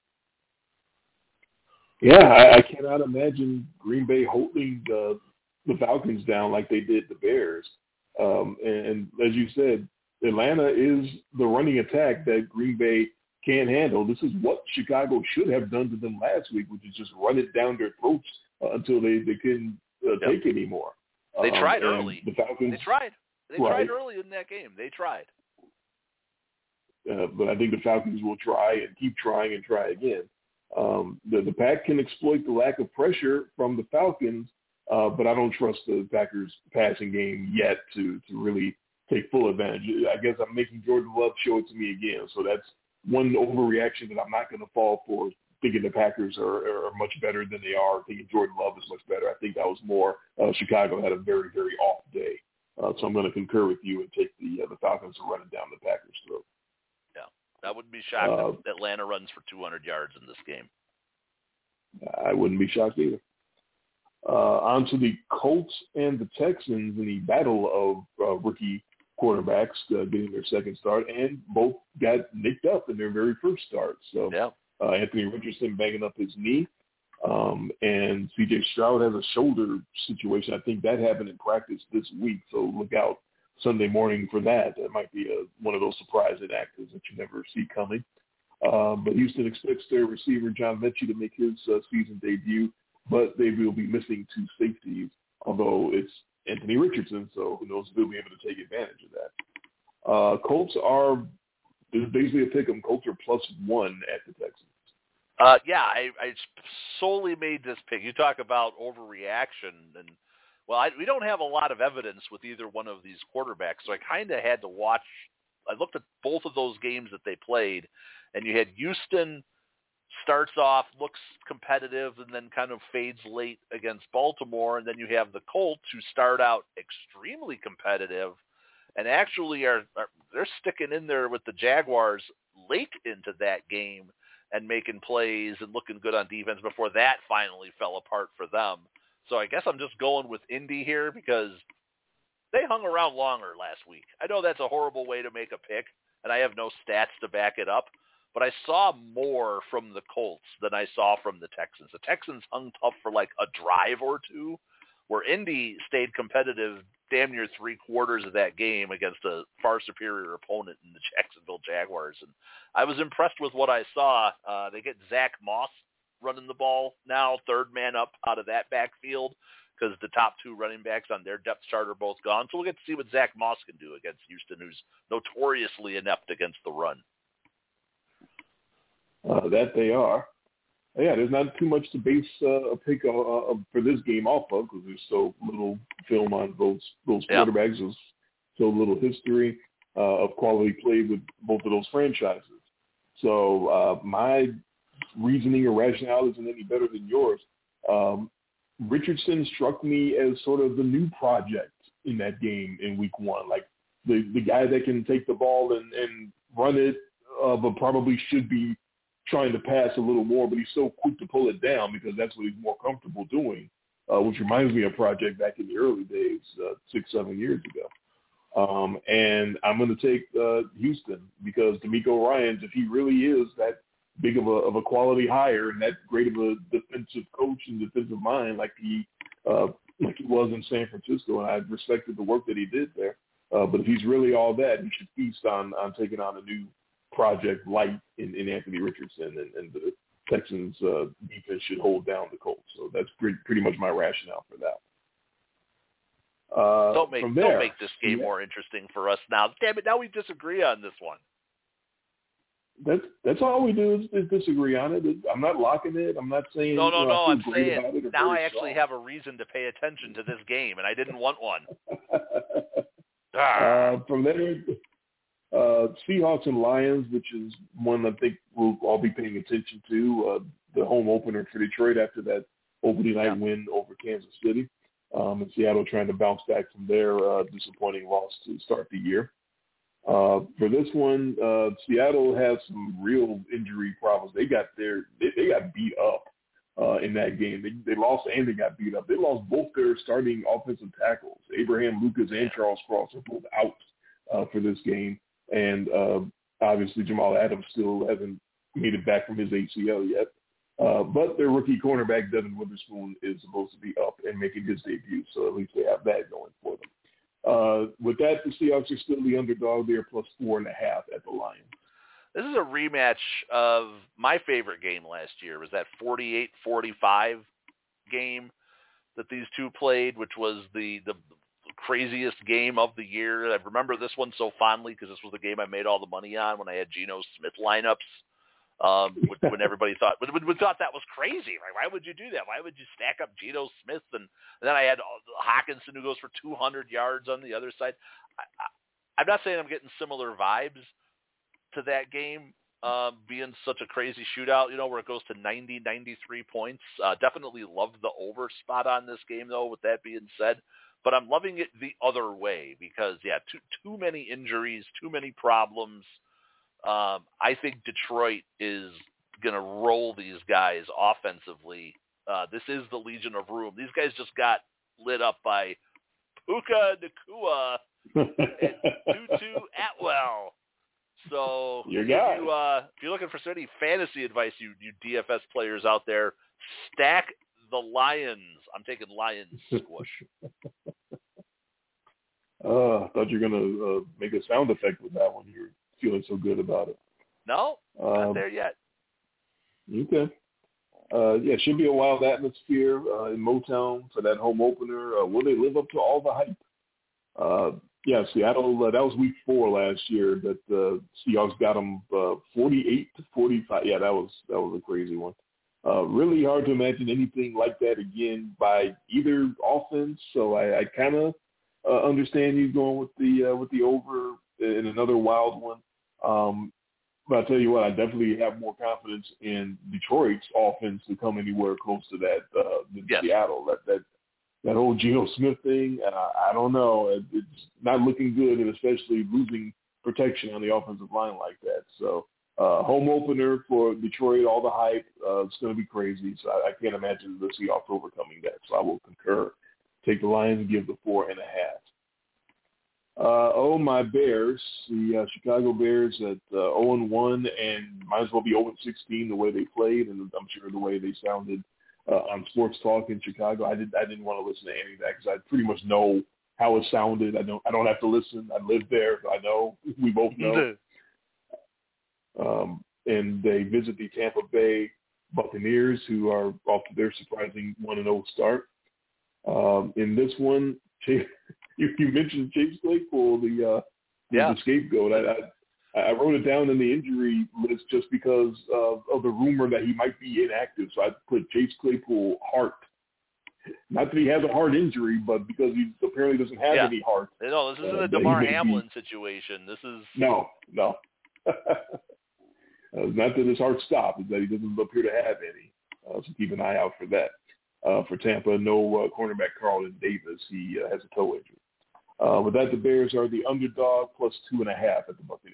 Yeah, I cannot imagine Green Bay holding the Falcons down like they did the Bears. And as you said, Atlanta is the running attack that Green Bay can't handle. This is what Chicago should have done to them last week, which is just run it down their throats until they couldn't take anymore. They tried early. The Falcons, They tried early in that game. They tried. But I think the Falcons will try and keep trying and try again. The Pack can exploit the lack of pressure from the Falcons, but I don't trust the Packers' passing game yet to really take full advantage. I guess I'm making Jordan Love show it to me again, so that's one overreaction that I'm not going to fall for, thinking the Packers are much better than they are, thinking Jordan Love is much better. I think that was more Chicago had a very, very off day. So I'm going to concur with you and take the Falcons to run it down the Packers' throat. Yeah, I wouldn't be shocked if Atlanta runs for 200 yards in this game. I wouldn't be shocked either. On to the Colts and the Texans in the battle of rookie quarterbacks getting their second start, and both got nicked up in their very first start. So Anthony Richardson banging up his knee, and C.J. Stroud has a shoulder situation. I think that happened in practice this week, so look out Sunday morning for that. That might be one of those surprising actors that you never see coming. But Houston expects their receiver John Mechie to make his season debut, but they will be missing 2 safeties, although it's Anthony Richardson, so who knows if they'll be able to take advantage of that. Colts are this is basically a pick-em. Colts are +1 at the Texans. Yeah, I solely made this pick. You talk about overreaction, and we don't have a lot of evidence with either one of these quarterbacks, so I kind of had to watch. I looked at both of those games that they played, and you had Houston starts off, looks competitive, and then kind of fades late against Baltimore, and then you have the Colts who start out extremely competitive, and actually they're sticking in there with the Jaguars late into that game and making plays and looking good on defense before that finally fell apart for them. So I guess I'm just going with Indy here because they hung around longer last week. I know that's a horrible way to make a pick, and I have no stats to back it up, but I saw more from the Colts than I saw from the Texans. The Texans hung tough for like a drive or two, where Indy stayed competitive damn near 3/4 of that game against a far superior opponent in the Jacksonville Jaguars. And I was impressed with what I saw. They get Zach Moss running the ball now, third man up out of that backfield, because the top two running backs on their depth chart are both gone. So we'll get to see what Zach Moss can do against Houston, who's notoriously inept against the run. That they are. Yeah, there's not too much to base a pick for this game off of because there's so little film on those quarterbacks. There's so little history of quality play with both of those franchises. So my reasoning or rationale isn't any better than yours. Richardson struck me as sort of the new project in that game in week one, like the guy that can take the ball and run it, but probably should be trying to pass a little more, but he's so quick to pull it down because that's what he's more comfortable doing, which reminds me of a project back in the early days, 6-7 years ago. And I'm going to take Houston because DeMeco Ryans, if he really is that big of a quality hire and that great of a defensive coach and defensive mind like he was in San Francisco, and I respected the work that he did there. But if he's really all that, he should feast on taking on a new project light in Anthony Richardson, and the Texans defense should hold down the Colts. So that's pretty much my rationale for that. Don't make this game more interesting for us now. Damn it! Now we disagree on this one. That's all we do is disagree on it. I'm not locking it. I'm not saying no. I'm saying now I actually strong. have a reason to pay attention to this game, and I didn't want one. From there, Seahawks and Lions, which is one I think we'll all be paying attention to. The home opener for Detroit after that opening night win over Kansas City. And Seattle trying to bounce back from their disappointing loss to start the year. For this one, Seattle has some real injury problems. They got beat up in that game. They lost and they got beat up. They lost both their starting offensive tackles. Abraham Lucas and Charles Cross are both out for this game. And obviously Jamal Adams still hasn't made it back from his ACL yet. But their rookie cornerback, Devin Witherspoon, is supposed to be up and making his debut. So at least they have that going for them. With that, the Seahawks are still the underdog. They are +4.5 at the Lions. This is a rematch of my favorite game last year. It was that 48-45 game that these two played, which was the craziest game of the year. I remember this one so fondly because this was the game I made all the money on when I had Geno Smith lineups. When everybody thought that was crazy, right? Why would you do that? Why would you stack up Geno Smith and then I had Hawkinson who goes for 200 yards on the other side? I'm not saying I'm getting similar vibes to that game being such a crazy shootout, where it goes to 90, 93 points. Definitely love the over spot on this game, though, with that being said. But I'm loving it the other way because, too many injuries, too many problems. I think Detroit is going to roll these guys offensively. This is the Legion of Room. These guys just got lit up by Puka Nacua and Tutu Atwell. So if you're looking for any fantasy advice, you DFS players out there, stack the Lions. I'm taking Lions squish. I thought you were going to make a sound effect with that one. You're feeling so good about it. No, not there yet. Okay. It should be a wild atmosphere in Motown for that home opener. Will they live up to all the hype? Yeah, Seattle. That was week 4 last year. That the Seahawks got them 48-45. Yeah, that was a crazy one. Really hard to imagine anything like that again by either offense. So I kind of understand you going with the over in another wild one. But I tell you what, I definitely have more confidence in Detroit's offense to come anywhere close to that than Seattle. That whole Geno Smith thing, I don't know. It's not looking good, and especially losing protection on the offensive line like that. So home opener for Detroit, all the hype, it's going to be crazy. So I can't imagine the Seahawks overcoming that. So I will concur. Take the Lions and give the 4.5. My Bears, the Chicago Bears at 0-1, and might as well be 0-16 the way they played, and I'm sure the way they sounded on Sports Talk in Chicago. I didn't want to listen to any of that because I pretty much know how it sounded. I don't have to listen. I live there. So I know. We both know. And they visit the Tampa Bay Buccaneers, who are off to their surprising 1-0 start. In this one, you mentioned Chase Claypool, the scapegoat. I wrote it down in the injury list just because of the rumor that he might be inactive. So I put Chase Claypool heart. Not that he has a heart injury, but because he apparently doesn't have any heart. No, this isn't a DeMar Hamlin situation. This is no. Not that his heart stopped, it's that he doesn't appear to have any. So keep an eye out for that. For Tampa, no cornerback Carlton Davis. He has a toe injury. With that, the Bears are the underdog plus 2.5 at the Buccaneers.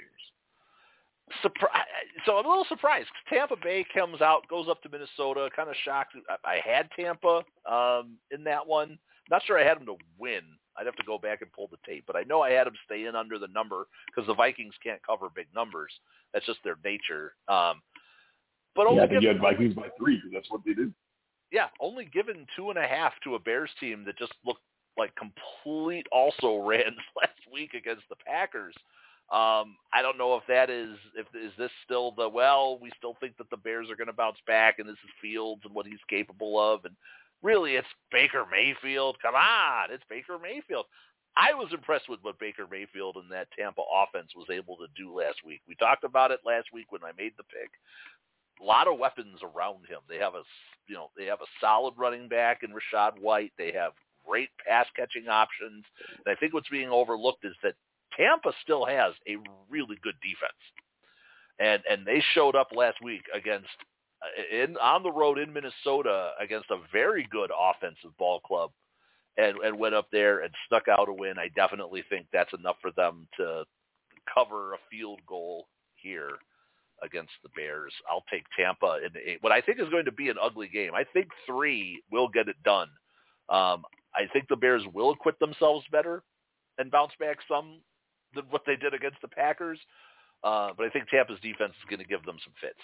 So I'm a little surprised. Tampa Bay comes out, goes up to Minnesota, kind of shocked. I had Tampa in that one. Not sure I had them to win. I'd have to go back and pull the tape, but I know I had them stay in under the number because the Vikings can't cover big numbers. That's just their nature. But only I think you had Vikings by 3 because that's what they do. Yeah, only given 2.5 to a Bears team that just looked like complete also-rans last week against the Packers. I don't know if is this still we still think that the Bears are going to bounce back, and this is Fields and what he's capable of, and really it's Baker Mayfield. Come on, it's Baker Mayfield. I was impressed with what Baker Mayfield and that Tampa offense was able to do last week. We talked about it last week when I made the pick. A lot of weapons around him. They have a solid running back in Rachaad White. They have great pass catching options. And I think what's being overlooked is that Tampa still has a really good defense. And they showed up last week against on the road in Minnesota against a very good offensive ball club and went up there and snuck out a win. I definitely think that's enough for them to cover a field goal here against the Bears. I'll take Tampa in what I think is going to be an ugly game. I think 3 will get it done. I think the Bears will acquit themselves better and bounce back some than what they did against the Packers. But I think Tampa's defense is going to give them some fits.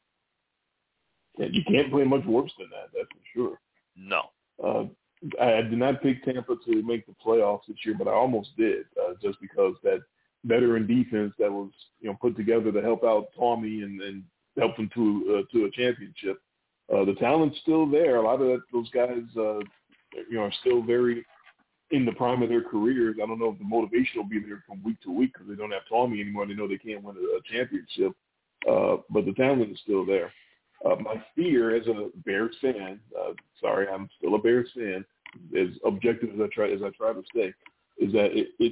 Yeah, you can't play much worse than that, that's for sure. No. I did not pick Tampa to make the playoffs this year, but I almost did, just because that veteran defense that was put together to help out Tommy and help them to a championship. The talent's still there. A lot of those guys, are still very in the prime of their careers. I don't know if the motivation will be there from week to week because they don't have Tommy anymore. They know they can't win a championship, but the talent is still there. My fear as a Bears fan, I'm still a Bears fan, as objective as I try to stay, is that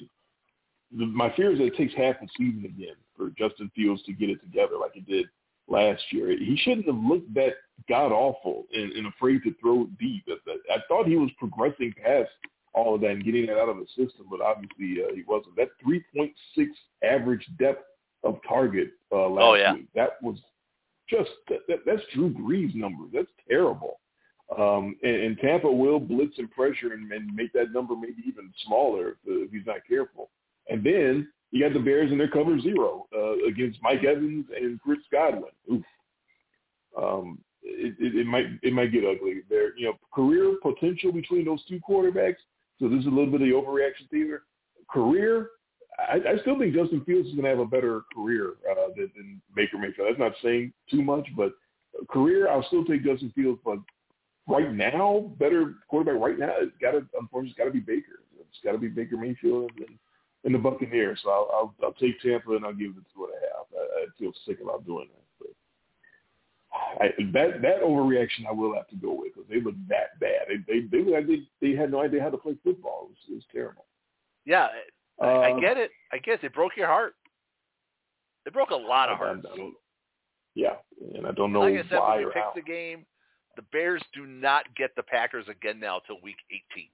my fear is that it takes half the season again for Justin Fields to get it together like it did last year. He shouldn't have looked that god-awful and afraid to throw deep. I thought he was progressing past all of that and getting that out of the system, but obviously he wasn't. That 3.6 average depth of target last week, that was just that's Drew Brees' numbers. That's terrible. And Tampa will blitz and pressure and make that number maybe even smaller if he's not careful. And then you got the Bears in their cover 0 against Mike Evans and Chris Godwin. Oof. It might get ugly. There, career potential between those two quarterbacks. So this is a little bit of the overreaction theater. Career, I still think Justin Fields is going to have a better career than Baker Mayfield. That's not saying too much, but career, I'll still take Justin Fields. But right now, better quarterback right now, unfortunately, it's got to be Baker. It's got to be Baker Mayfield and the Buccaneers. So I'll take Tampa and I'll give it 2.5. I feel sick about doing that. But that overreaction I will have to go with because they look that bad. They had no idea how to play football. It was terrible. Yeah, I get it. I guess it broke your heart. It broke a lot of hearts. Yeah, and I don't know like I said, why when we or picked how. the game, the Bears do not get the Packers again now till Week 18.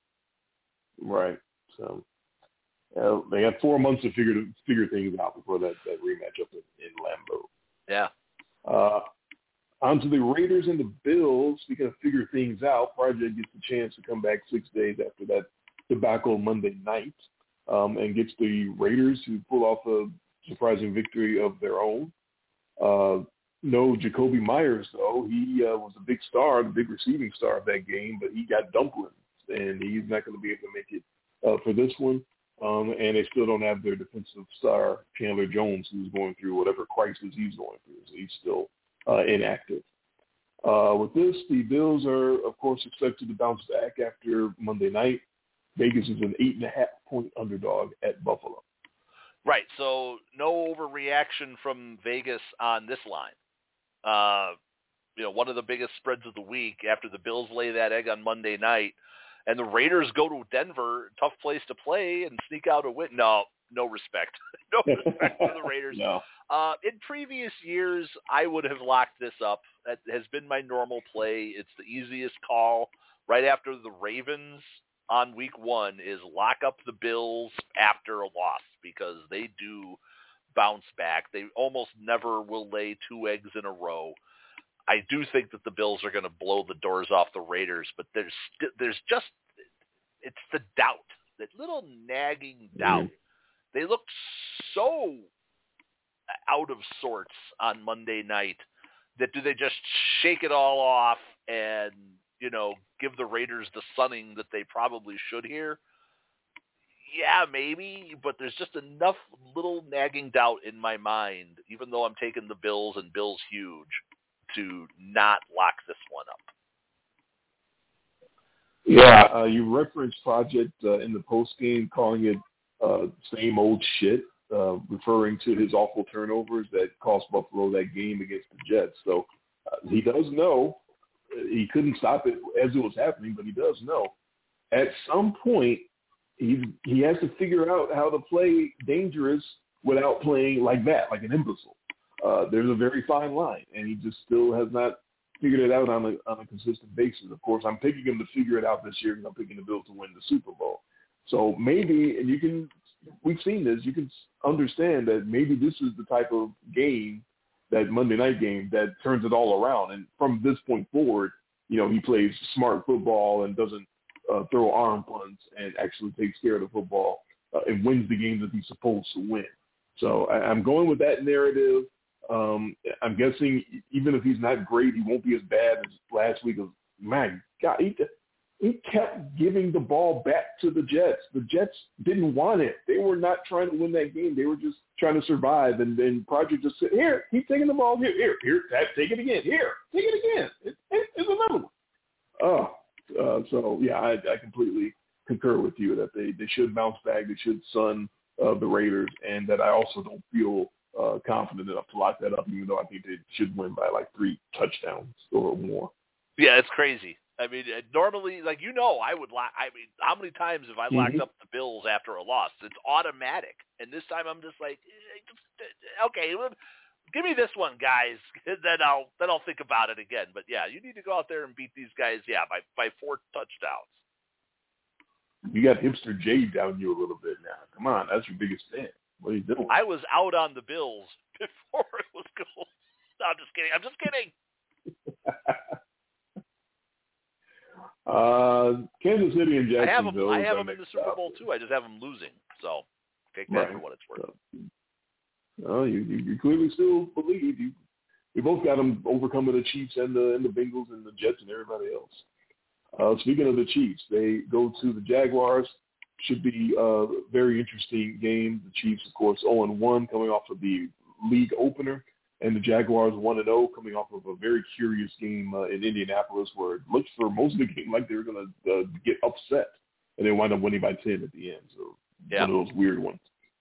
Right. So they had 4 months to figure things out before that rematch up in Lambeau. Yeah. On to the Raiders and the Bills. Speaking of figure things out, Project gets the chance to come back 6 days after that debacle Monday night and gets the Raiders to pull off a surprising victory of their own. No Jacoby Myers, though. He was a big star, the big receiving star of that game, but he got dumplings, and he's not going to be able to make it for this one. And they still don't have their defensive star, Chandler Jones, who's going through whatever crisis he's going through. So he's still inactive. With this, the Bills are, of course, expected to bounce back after Monday night. Vegas is an 8.5-point underdog at Buffalo. Right, so no overreaction from Vegas on this line. One of the biggest spreads of the week after the Bills lay that egg on Monday night, and the Raiders go to Denver, tough place to play, and sneak out a win. No respect. No respect for the Raiders. No. In previous years, I would have locked this up. That has been my normal play. It's the easiest call right after the Ravens on week 1 is lock up the Bills after a loss because they do bounce back. They almost never will lay 2 eggs in a row. I do think that the Bills are going to blow the doors off the Raiders, but there's just it's the doubt, that little nagging doubt. They looked so out of sorts on Monday night that do they just shake it all off and, give the Raiders the sunning that they probably should here? Yeah, maybe, but there's just enough little nagging doubt in my mind, even though I'm taking the Bills and Bills huge, to not lock this one up. Yeah, you referenced Project in the postgame, calling it same old shit, referring to his awful turnovers that cost Buffalo that game against the Jets. So he does know. He couldn't stop it as it was happening, but he does know. At some point, he has to figure out how to play dangerous without playing like that, like an imbecile. There's a very fine line, and he just still has not figured it out on a consistent basis. Of course, I'm picking him to figure it out this year because I'm picking the Bills to win the Super Bowl. So maybe, and we've seen this, you can understand that maybe this is the type of game, that Monday night game, that turns it all around. And from this point forward, he plays smart football and doesn't throw arm punts and actually takes care of the football and wins the games that he's supposed to win. So I'm going with that narrative. I'm guessing even if he's not great, he won't be as bad as last week. My God, he kept giving the ball back to the Jets. The Jets didn't want it. They were not trying to win that game. They were just trying to survive. And then Project just said, here, keep taking the ball. Here, take it again. Here, take it again. It's another one. So, yeah, I completely concur with you that they should bounce back. They should sun the Raiders, and that I also don't feel confident enough to lock that up, even though I think they should win by like 3 touchdowns or more. Yeah, it's crazy. I mean, normally, I would lock. I mean, how many times have I locked up the Bills after a loss? It's automatic. And this time I'm just like, okay, give me this one, guys. Then I'll think about it again. But yeah, you need to go out there and beat these guys. Yeah, by 4 touchdowns. You got hipster Jay down you a little bit now. Come on, that's your biggest fan. What are you doing? I was out on the Bills before it was cool. No, I'm just kidding. Kansas City and Jacksonville. I have them in the Super Bowl too. I just have them losing. So take that for what it's worth. So, you clearly still believe you both got them overcoming the Chiefs and the Bengals and the Jets and everybody else. Speaking of the Chiefs, they go to the Jaguars. Should be a very interesting game. The Chiefs, of course, 0-1 coming off of the league opener, and the Jaguars 1-0 coming off of a very curious game in Indianapolis, where it looked for most of the game like they were going to get upset, and they wind up winning by 10 at the end. So one of those weird ones.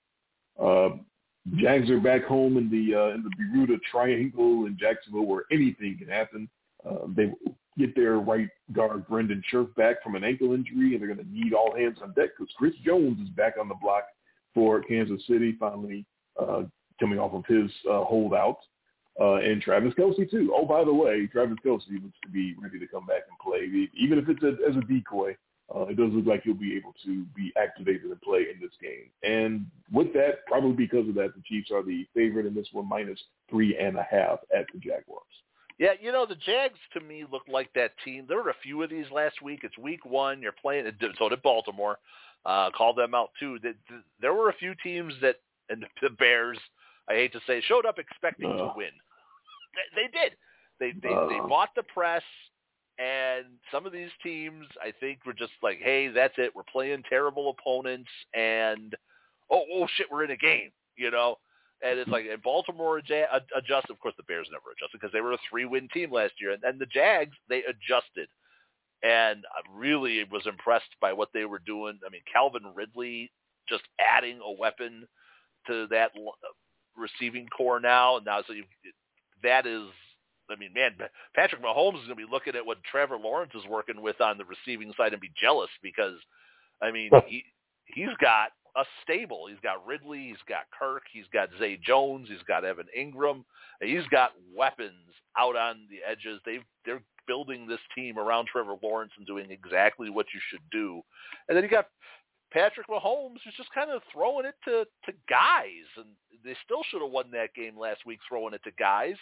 Jags are back home in the Bermuda Triangle in Jacksonville, where anything can happen. They get their right guard Brendan Scherf back from an ankle injury, and they're going to need all hands on deck because Chris Jones is back on the block for Kansas City, finally coming off of his holdout. And Travis Kelce, too. Oh, by the way, Travis Kelce looks to be ready to come back and play. Even if it's as a decoy, it does look like he'll be able to be activated and play in this game. And with that, probably because of that, the Chiefs are the favorite in this one, -3.5 at the Jaguars. Yeah, the Jags to me look like that team. There were a few of these last week. It's week 1. You're playing – so did Baltimore. Called them out too. There were a few teams that – and the Bears, I hate to say, showed up expecting to win. They did. They bought the press, and some of these teams, I think, were just like, hey, that's it. We're playing terrible opponents, and, oh shit, we're in a game, And it's like, and Baltimore adjusted. Of course, the Bears never adjusted because they were a 3-win team last year. And the Jags, they adjusted. And I really was impressed by what they were doing. I mean, Calvin Ridley just adding a weapon to that receiving core now. And now, that is, I mean, man, Patrick Mahomes is going to be looking at what Trevor Lawrence is working with on the receiving side and be jealous because, I mean, he's got a stable. He's got Ridley, he's got Kirk, he's got Zay Jones, he's got Evan Ingram. He's got weapons out on the edges. They're building this team around Trevor Lawrence and doing exactly what you should do. And then you got Patrick Mahomes, who's just kind of throwing it to guys, and they still should have won that game last week throwing it to guys.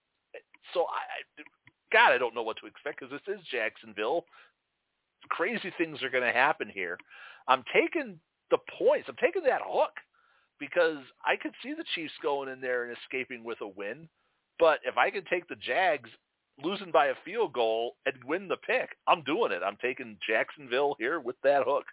So, I don't know what to expect because this is Jacksonville. Crazy things are going to happen here. I'm taking the points. I'm taking that hook because I could see the Chiefs going in there and escaping with a win. But if I can take the Jags losing by a field goal and win the pick, I'm doing it. I'm taking Jacksonville here with that hook.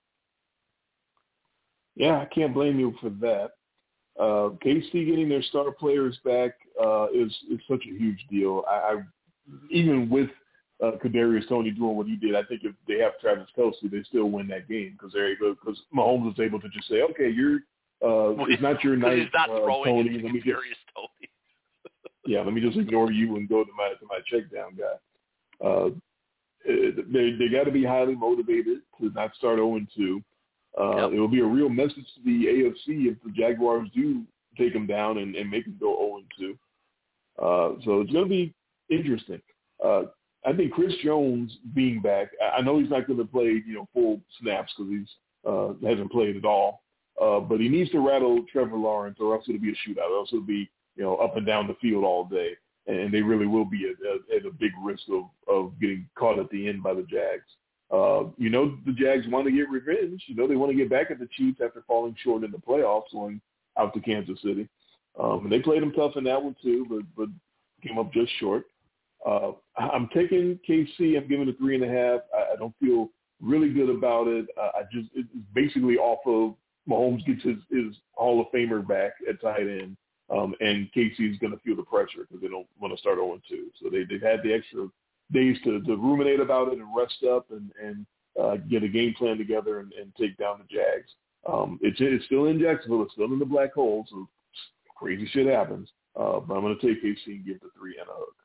Yeah, I can't blame you for that. KC getting their star players back is such a huge deal. I even with Kadarius Toney doing what he did, I think if they have Travis Kelce, they still win that game because Mahomes is able to just say, okay, it's not your night, he's not throwing Toney. Kadarius Toney. Yeah, let me just ignore you and go to my check down guy. They got to be highly motivated to not start 0-2. It will be a real message to the AFC if the Jaguars do take them down and make them go 0-2. So it's going to be interesting. I think Chris Jones being back, I know he's not going to play, full snaps because he hasn't played at all. But he needs to rattle Trevor Lawrence or else it'll be a shootout. Or else it'll be, up and down the field all day. And they really will be at a big risk of getting caught at the end by the Jags. The Jags want to get revenge. They want to get back at the Chiefs after falling short in the playoffs going out to Kansas City. And they played them tough in that one too, but came up just short. I'm taking KC. I'm giving it 3.5. I don't feel really good about it. It's basically off of Mahomes gets his Hall of Famer back at tight end, and KC is going to feel the pressure because they don't want to start 0-2. So they've had the extra days to ruminate about it and rest up and get a game plan together and take down the Jags. It's still in Jacksonville. It's still in the black hole, so crazy shit happens. But I'm going to take KC and give the 3 and a hook.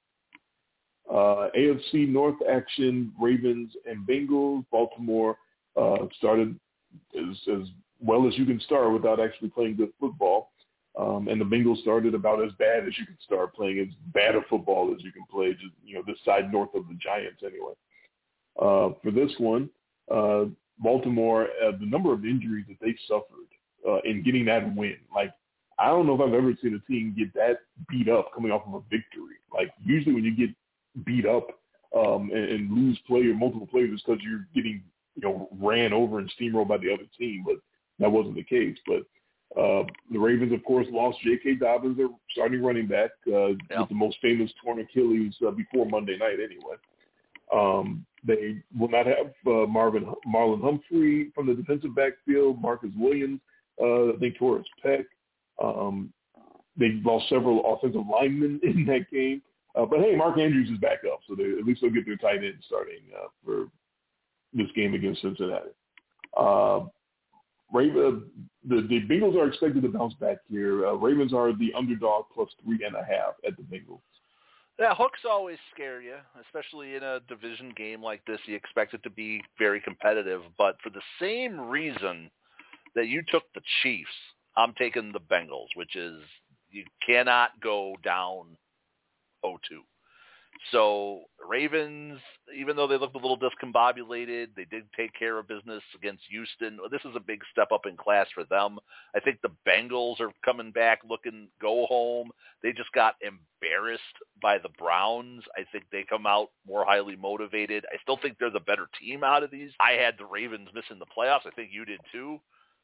AFC North action, Ravens and Bengals. Baltimore started as well as you can start without actually playing good football. And the Bengals started about as bad as you can start playing, as bad a football as you can play, just, this side north of the Giants anyway. For this one, Baltimore, the number of injuries that they suffered in getting that win, I don't know if I've ever seen a team get that beat up coming off of a victory. Usually when you get beat up and lose multiple players, it's because you're getting, ran over and steamrolled by the other team, but that wasn't the case. But the Ravens, of course, lost J.K. Dobbins, their starting running back, with the most famous torn Achilles before Monday night anyway. They will not have Marlon Humphrey from the defensive backfield, Marcus Williams, I think tore his pec. They lost several offensive linemen in that game. But, hey, Mark Andrews is back up, so at least they'll get their tight end starting for this game against Cincinnati. The Bengals are expected to bounce back here. Ravens are the underdog plus 3.5 at the Bengals. Yeah, hooks always scare you, especially in a division game like this. You expect it to be very competitive, but for the same reason that you took the Chiefs, I'm taking the Bengals, which is you cannot go down 0-2. So Ravens, even though they looked a little discombobulated, they did take care of business against Houston. This is a big step up in class for them. I think the Bengals are coming back looking go home. They just got embarrassed by the Browns. I think they come out more highly motivated. I still think they're the better team out of these. I had the Ravens missing the playoffs. I think you did too.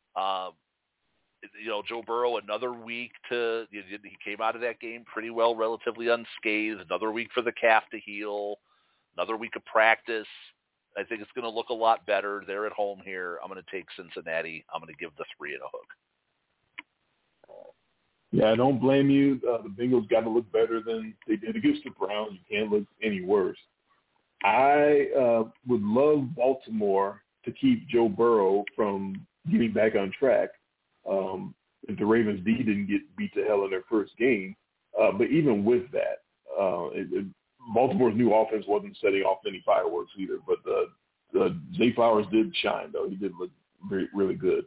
Joe Burrow, another week he came out of that game pretty well, relatively unscathed. Another week for the calf to heal. Another week of practice. I think it's going to look a lot better. They're at home here. I'm going to take Cincinnati. I'm going to give the 3 and a hook. Yeah, I don't blame you. The Bengals got to look better than they did against the Browns. You can't look any worse. I would love Baltimore to keep Joe Burrow from getting back on track. If the Ravens D didn't get beat to hell in their first game. But even with that, Baltimore's new offense wasn't setting off any fireworks either. But Zay Flowers did shine, though. He did look really good.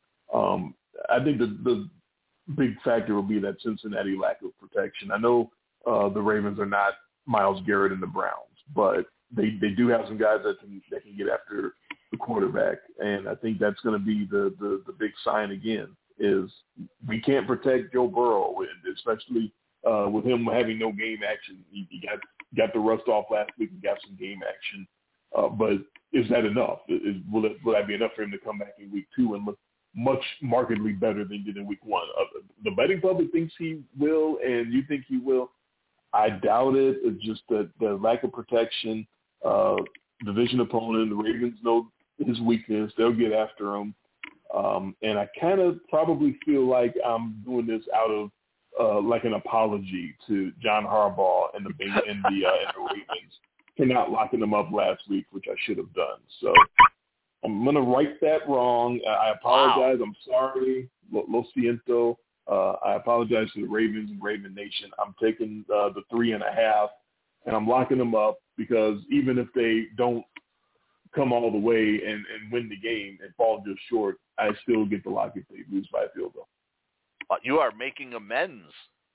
I think the big factor will be that Cincinnati lack of protection. I know the Ravens are not Myles Garrett and the Browns, but they do have some guys that can get after the quarterback, and I think that's going to be the big sign again is we can't protect Joe Burrow, especially with him having no game action. He got the rust off last week and got some game action, but is that enough? Will that be enough for him to come back in week 2 and look much markedly better than he did in week 1? The betting public thinks he will, and you think he will. I doubt it. It's just the lack of protection. Division opponent, the Ravens know his weakness. They'll get after him. And I kind of probably feel like I'm doing this out of like an apology to John Harbaugh and the Ravens for not locking them up last week, which I should have done. So I'm going to right that wrong. I apologize. Wow. I'm sorry. Lo siento. I apologize to the Ravens and Raven Nation. I'm taking the 3.5, and I'm locking them up because even if they don't come all the way and win the game and fall just short, I still get the lock if they lose by a field goal. You are making amends.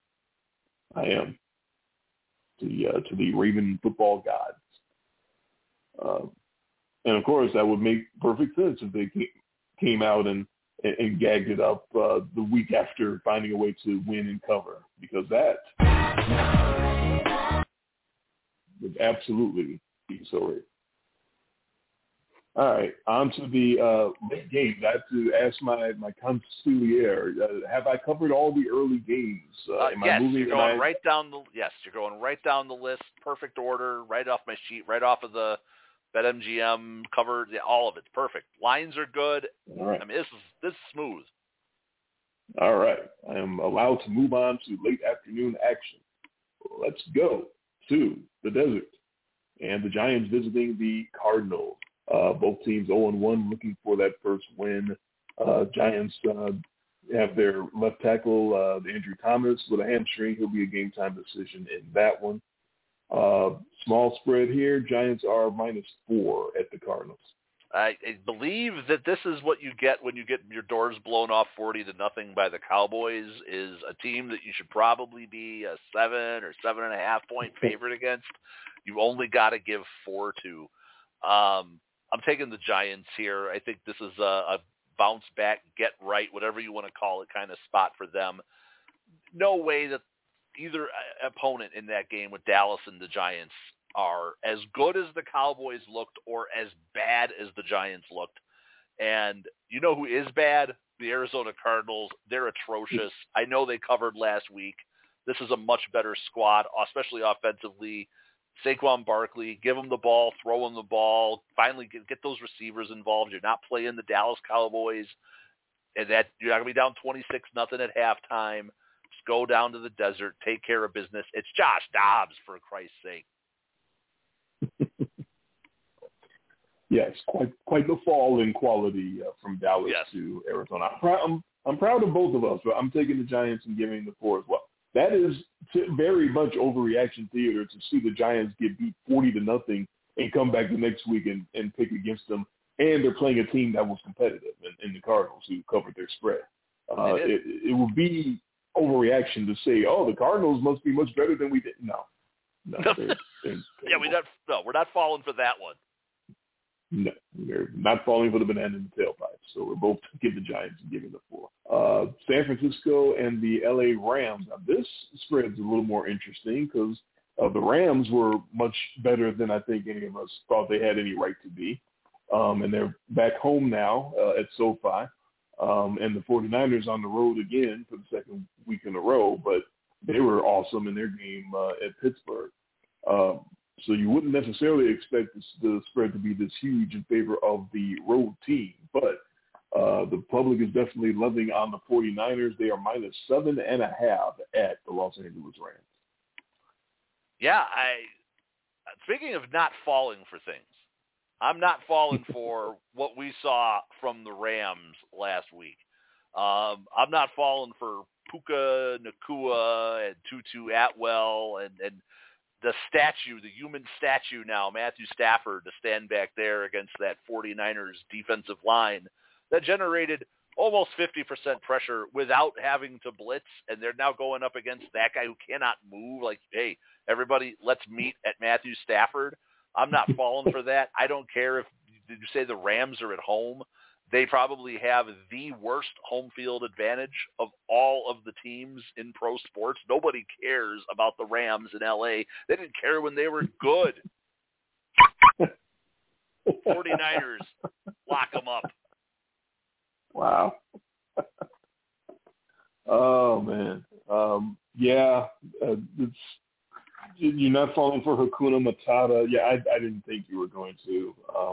I am. To the Raven football gods. And, of course, that would make perfect sense if they came out and gagged it up the week after finding a way to win and cover, because that would absolutely be so right. All right, on to the late games. I have to ask my consigliere, have I covered all the early games? Yes, you're going right down the list, perfect order, right off my sheet, right off of the BetMGM covered, all of it's perfect. Lines are good. All right. I mean, this is smooth. All right, I am allowed to move on to late afternoon action. Let's go to the desert, and the Giants visiting the Cardinals. Both teams 0-1, looking for that first win. Giants have their left tackle, Andrew Thomas, with a hamstring. He'll be a game-time decision in that one. Small spread here. Giants are -4 at the Cardinals. I believe that this is what you get when you get your doors blown off 40-0 by the Cowboys, is a team that you should probably be a 7 or 7.5 point favorite against. You only got to give 4 to. I'm taking the Giants here. I think this is a bounce back, get right, whatever you want to call it, kind of spot for them. No way that either opponent in that game with Dallas and the Giants are as good as the Cowboys looked or as bad as the Giants looked. And you know who is bad? The Arizona Cardinals. They're atrocious. I know they covered last week. This is a much better squad, especially offensively. Saquon Barkley, give him the ball, throw him the ball, finally get those receivers involved. You're not playing the Dallas Cowboys, and that you're not going to be down 26-0 at halftime. Just go down to the desert, take care of business. It's Josh Dobbs, for Christ's sake. Yes, quite the fall in quality from Dallas to Arizona. I'm proud of both of us, but I'm taking the Giants and giving the 4 as well. That is very much overreaction theater to see the Giants get beat 40-0 and come back the next week and pick against them. And they're playing a team that was competitive in the Cardinals, who covered their spread. It would be overreaction to say, "Oh, the Cardinals must be much better than we did." No. We're not falling for that one. No, we're not falling for the banana in the tailpipe. So we're both giving the Giants and giving the 4. San Francisco and the LA Rams. Now, this spread's a little more interesting because the Rams were much better than I think any of us thought they had any right to be. And they're back home now at SoFi. And the 49ers on the road again for the second week in a row, but they were awesome in their game at Pittsburgh. So you wouldn't necessarily expect the spread to be this huge in favor of the road team, but the public is definitely loving on the 49ers. They are minus 7.5 at the Los Angeles Rams. Yeah, speaking of not falling for things, I'm not falling for what we saw from the Rams last week. I'm not falling for Puka Nacua and Tutu Atwell and the statue, the human statue now, Matthew Stafford, to stand back there against that 49ers defensive line that generated almost 50% pressure without having to blitz, and they're now going up against that guy who cannot move. Like, hey, everybody, let's meet at Matthew Stafford. I'm not falling for that. I don't care if you say the Rams are at home. They probably have the worst home field advantage of all of the teams in pro sports. Nobody cares about the Rams in L.A. They didn't care when they were good. 49ers, lock them up. Wow. Oh, man. You're not falling for Hakuna Matata. Yeah, I didn't think you were going to.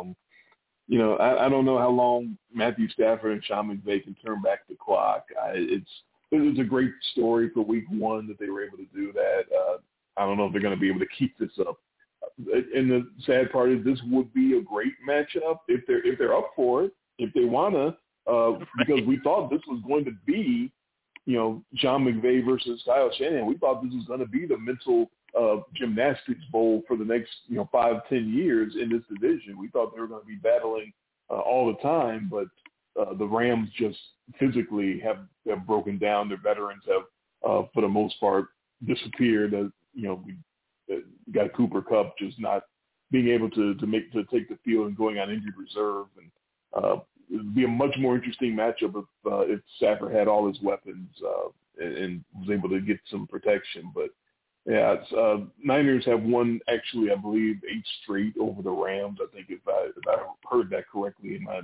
I don't know how long Matthew Stafford and Sean McVay can turn back the clock. It was a great story for week 1 that they were able to do that. I don't know if they're going to be able to keep this up. And the sad part is this would be a great matchup if they're up for it, if they want to, because we thought this was going to be, Sean McVay versus Kyle Shanahan. We thought this was going to be the mental gymnastics bowl for the next 5-10 years in this division. We thought they were going to be battling all the time, but the Rams just physically have broken down. Their veterans have, for the most part, disappeared. We got Cooper Kupp just not being able to take the field and going on injured reserve, and it would be a much more interesting matchup if Stafford had all his weapons and was able to get some protection, but. Yeah, Niners have won, actually, I believe, 8 straight over the Rams. I think if I heard that correctly in my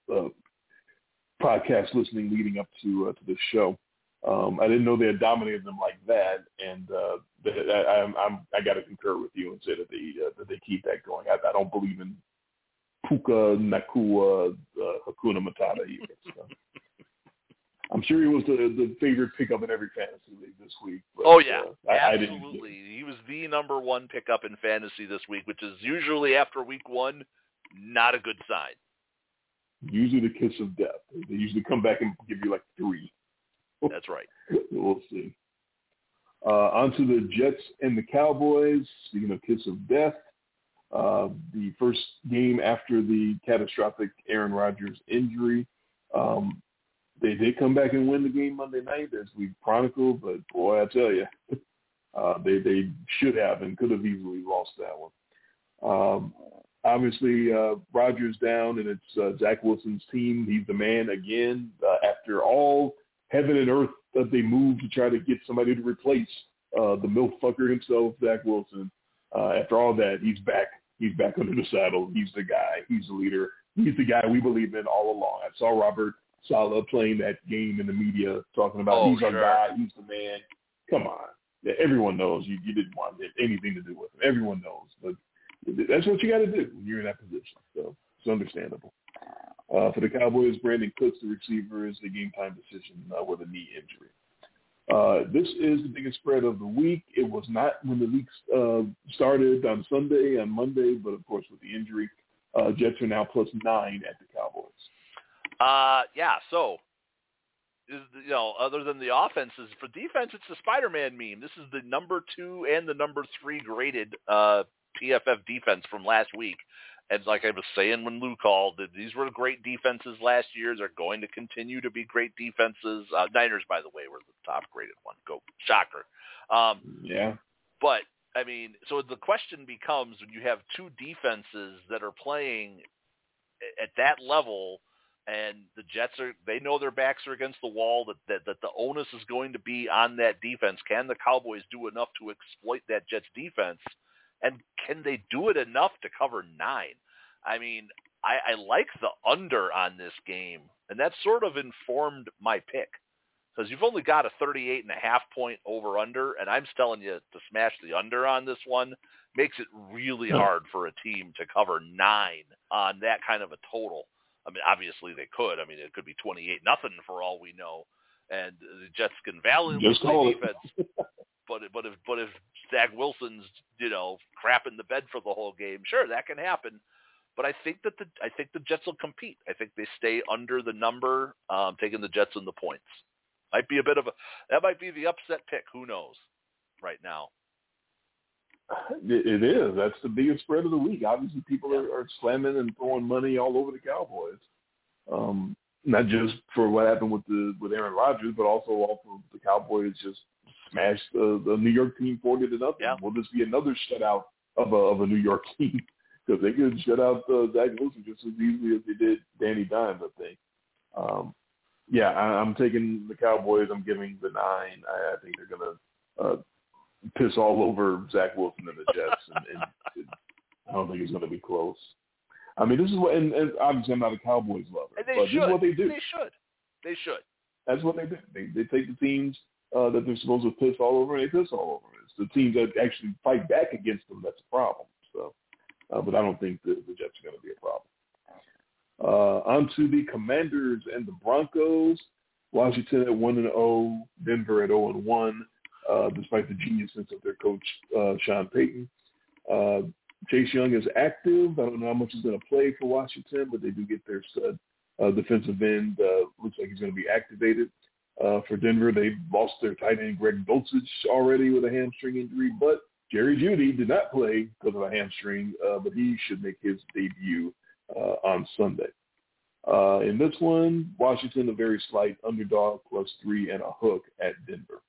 podcast listening leading up to this show. I didn't know they had dominated them like that, and I got to concur with you and say that they keep that going. I don't believe in Puka Nacua, Hakuna Matata either. So. I'm sure he was the favorite pickup in every fantasy league this week. But, absolutely. He was the number 1 pickup in fantasy this week, which is usually after week 1, not a good sign. Usually the kiss of death. They usually come back and give you like 3. That's right. We'll see. On to the Jets and the Cowboys. Speaking of kiss of death, the first game after the catastrophic Aaron Rodgers injury. They did come back and win the game Monday night, as we chronicled, but boy, I tell you, they should have and could have easily lost that one. Obviously, Rodgers down, and it's Zach Wilson's team. He's the man again. After all heaven and earth that they moved to try to get somebody to replace the milf fucker himself, Zach Wilson, after all that, he's back. He's back under the saddle. He's the guy. He's the leader. He's the guy we believe in all along. I saw Robert Saleh playing that game in the media, talking about he's our guy, he's the man. Come on. Everyone knows you didn't want anything to do with him. Everyone knows. But that's what you got to do when you're in that position. So it's understandable. For the Cowboys, Brandon Cooks, the receiver, is a game-time decision with a knee injury. This is the biggest spread of the week. It was not when the league started on Monday, but, of course, with the injury. Jets are now +9 at the Cowboys. So, other than the offenses, for defense, it's the Spider-Man meme. This is the number 2 and the number 3 graded PFF defense from last week. And like I was saying when Lou called, these were great defenses last year. They're going to continue to be great defenses. Niners, by the way, were the top graded one. Go shocker. Yeah. But, I mean, so the question becomes when you have two defenses that are playing at that level, and the Jets they know their backs are against the wall, that the onus is going to be on that defense. Can the Cowboys do enough to exploit that Jets defense? And can they do it enough to cover 9? I mean, I like the under on this game, and that sort of informed my pick. Because you've only got a 38.5-point over-under, and I'm telling you to smash the under on this one makes it really hard for a team to cover 9 on that kind of a total. I mean, obviously they could. I mean, it could be 28-0 for all we know, and the Jets can valiantly play defense. But if Zach Wilson's crapping the bed for the whole game, sure, that can happen. But I think the Jets will compete. I think they stay under the number, taking the Jets in the points. Might be that might be the upset pick. Who knows? Right now, it is. That's the biggest spread of the week. Obviously, people are slamming and throwing money all over the Cowboys. Not just for what happened with Aaron Rodgers, but also off of the Cowboys just smashed the New York team 40-0. Yeah. Will this be another shutout of a New York team? Because they could shut out Zach Wilson just as easily as they did Danny Dimes, I think. I'm taking the Cowboys. I'm giving the 9. I think they're going to piss all over Zach Wilson and the Jets, and I don't think it's going to be close. I mean, this is what, and obviously I'm not a Cowboys lover, but this is what they do. They should. That's what they do. They take the teams that they're supposed to piss all over, and they piss all over. It's the teams that actually fight back against them that's a problem. So, but I don't think the Jets are going to be a problem. On to the Commanders and the Broncos. Washington at 1-0, Denver at 0-1, despite the geniusness of their coach, Sean Payton. Chase Young is active. I don't know how much he's going to play for Washington, but they do get their stud defensive end. Looks like he's going to be activated. For Denver, they lost their tight end, Greg Dulcich, already with a hamstring injury, but Jerry Jeudy did not play because of a hamstring, but he should make his debut on Sunday. In this one, Washington, a very slight underdog, +3 and a hook at Denver.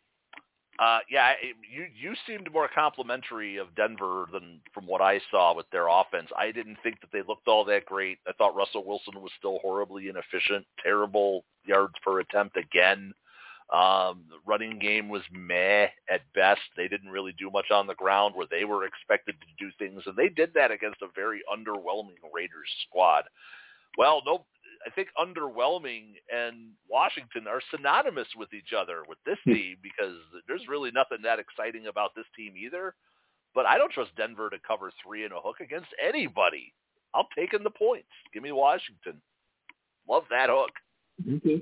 You seemed more complimentary of Denver than from what I saw with their offense. I didn't think that they looked all that great. I thought Russell Wilson was still horribly inefficient, terrible yards per attempt again. The running game was meh at best. They didn't really do much on the ground where they were expected to do things, and they did that against a very underwhelming Raiders squad. Well, no, I think underwhelming and Washington are synonymous with each other with this team because there's really nothing that exciting about this team either. But I don't trust Denver to cover 3 and a hook against anybody. I'm taking the points. Give me Washington. Love that hook. Okay.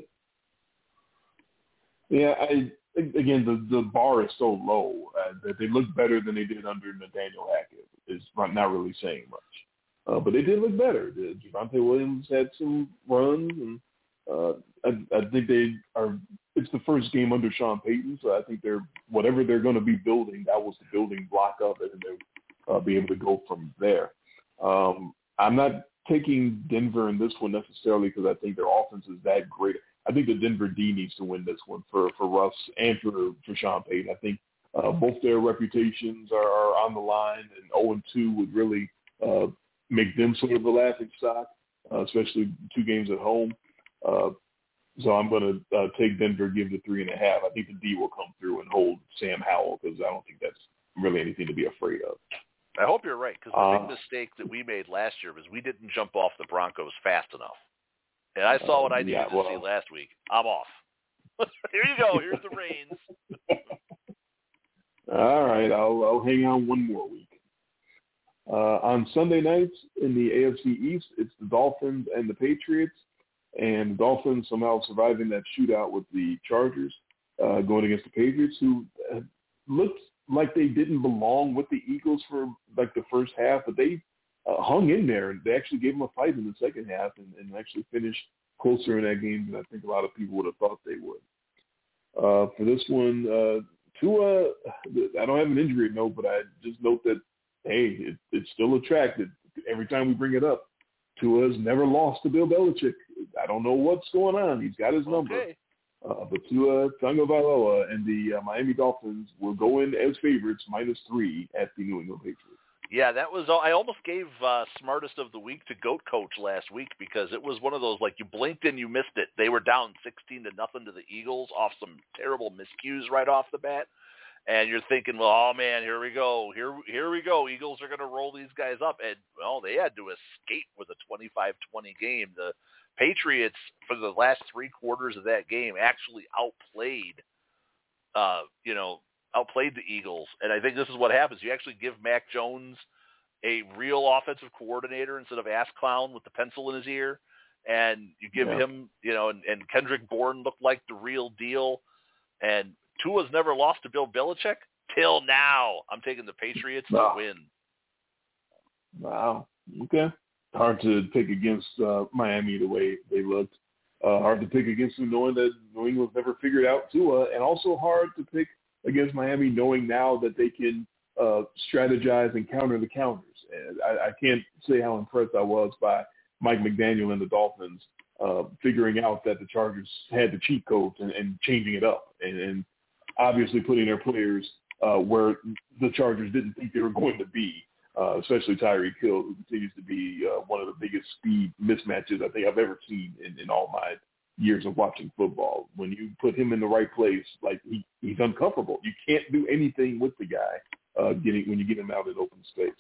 Yeah, again, the bar is so low that they look better than they did under Nathaniel Hackett. Is not really saying much. But they did look better. Javonte Williams had some runs, and I think it's the first game under Sean Payton, so I think whatever they're going to be building, that was the building block of it, and they'll be able to go from there. I'm not taking Denver in this one necessarily because I think their offense is that great. I think the Denver D needs to win this one for Russ and for Sean Payton. I think both their reputations are on the line, and 0-2 would really make them sort of a laughing stock, especially 2 games at home. So I'm going to take Denver, give the 3.5. I think the D will come through and hold Sam Howell because I don't think that's really anything to be afraid of. I hope you're right because the big mistake that we made last year was we didn't jump off the Broncos fast enough. And I saw what I needed to see last week. I'm off. Here you go. Here's the reins. All right. I'll hang on one more week. On Sunday nights in the AFC East, it's the Dolphins and the Patriots. And the Dolphins somehow surviving that shootout with the Chargers, going against the Patriots, who looked like they didn't belong with the Eagles for like the first half, but they hung in there. And they actually gave them a fight in the second half and actually finished closer in that game than I think a lot of people would have thought they would. For this one, Tua, I don't have an injury note, but I just note that, hey, it's still a track that every time we bring it up, Tua's never lost to Bill Belichick. I don't know what's going on. He's got his number. Okay. But Tua Tagovailoa and the Miami Dolphins will go in as favorites -3 at the New England Patriots. Yeah, that was. I almost gave Smartest of the Week to Goat Coach last week because it was one of those, like, you blinked and you missed it. They were down 16-0 to the Eagles off some terrible miscues right off the bat. And you're thinking, well, oh, man, here we go. Here we go. Eagles are going to roll these guys up. And, well, they had to escape with a 25-20 game. The Patriots, for the last 3 quarters of that game, actually outplayed the Eagles. And I think this is what happens. You actually give Mac Jones a real offensive coordinator instead of ass clown with the pencil in his ear. And you give him, and Kendrick Bourne looked like the real deal. And Tua's never lost to Bill Belichick till now. I'm taking the Patriots to win. Wow. Okay. Hard to pick against Miami the way they looked. Hard to pick against them knowing that New England's never figured out Tua, and also hard to pick against Miami knowing now that they can strategize and counter the counters. And I can't say how impressed I was by Mike McDaniel and the Dolphins figuring out that the Chargers had the cheat codes and changing it up and obviously putting their players where the Chargers didn't think they were going to be, especially Tyreek Hill, who continues to be one of the biggest speed mismatches I think I've ever seen in all my years of watching football. When you put him in the right place, like he's uncomfortable. You can't do anything with the guy when you get him out in open space.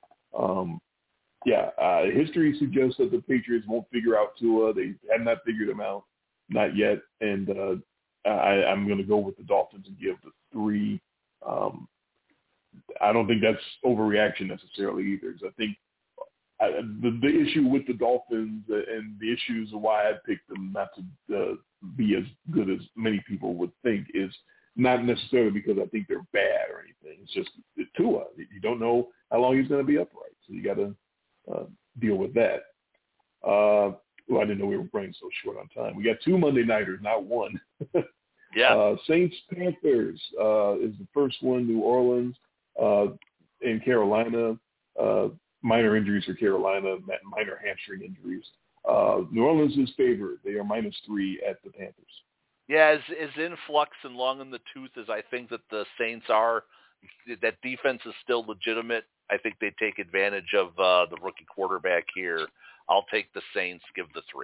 History suggests that the Patriots won't figure out Tua. They have not figured him out, not yet. And I'm going to go with the Dolphins and give the 3. I don't think that's overreaction necessarily either. Because I think the issue with the Dolphins and the issues of why I picked them not to be as good as many people would think is not necessarily because I think they're bad or anything. It's just Tua. You don't know how long he's going to be upright, so you got to deal with that. I didn't know we were running so short on time. We got 2 Monday nighters, not 1. Yeah. Saints-Panthers is the first one. New Orleans in Carolina. Minor injuries for Carolina, minor hamstring injuries. New Orleans is favored. They are -3 at the Panthers. Yeah, as in flux and long in the tooth as I think that the Saints are, that defense is still legitimate. I think they take advantage of the rookie quarterback here. I'll take the Saints, give the 3.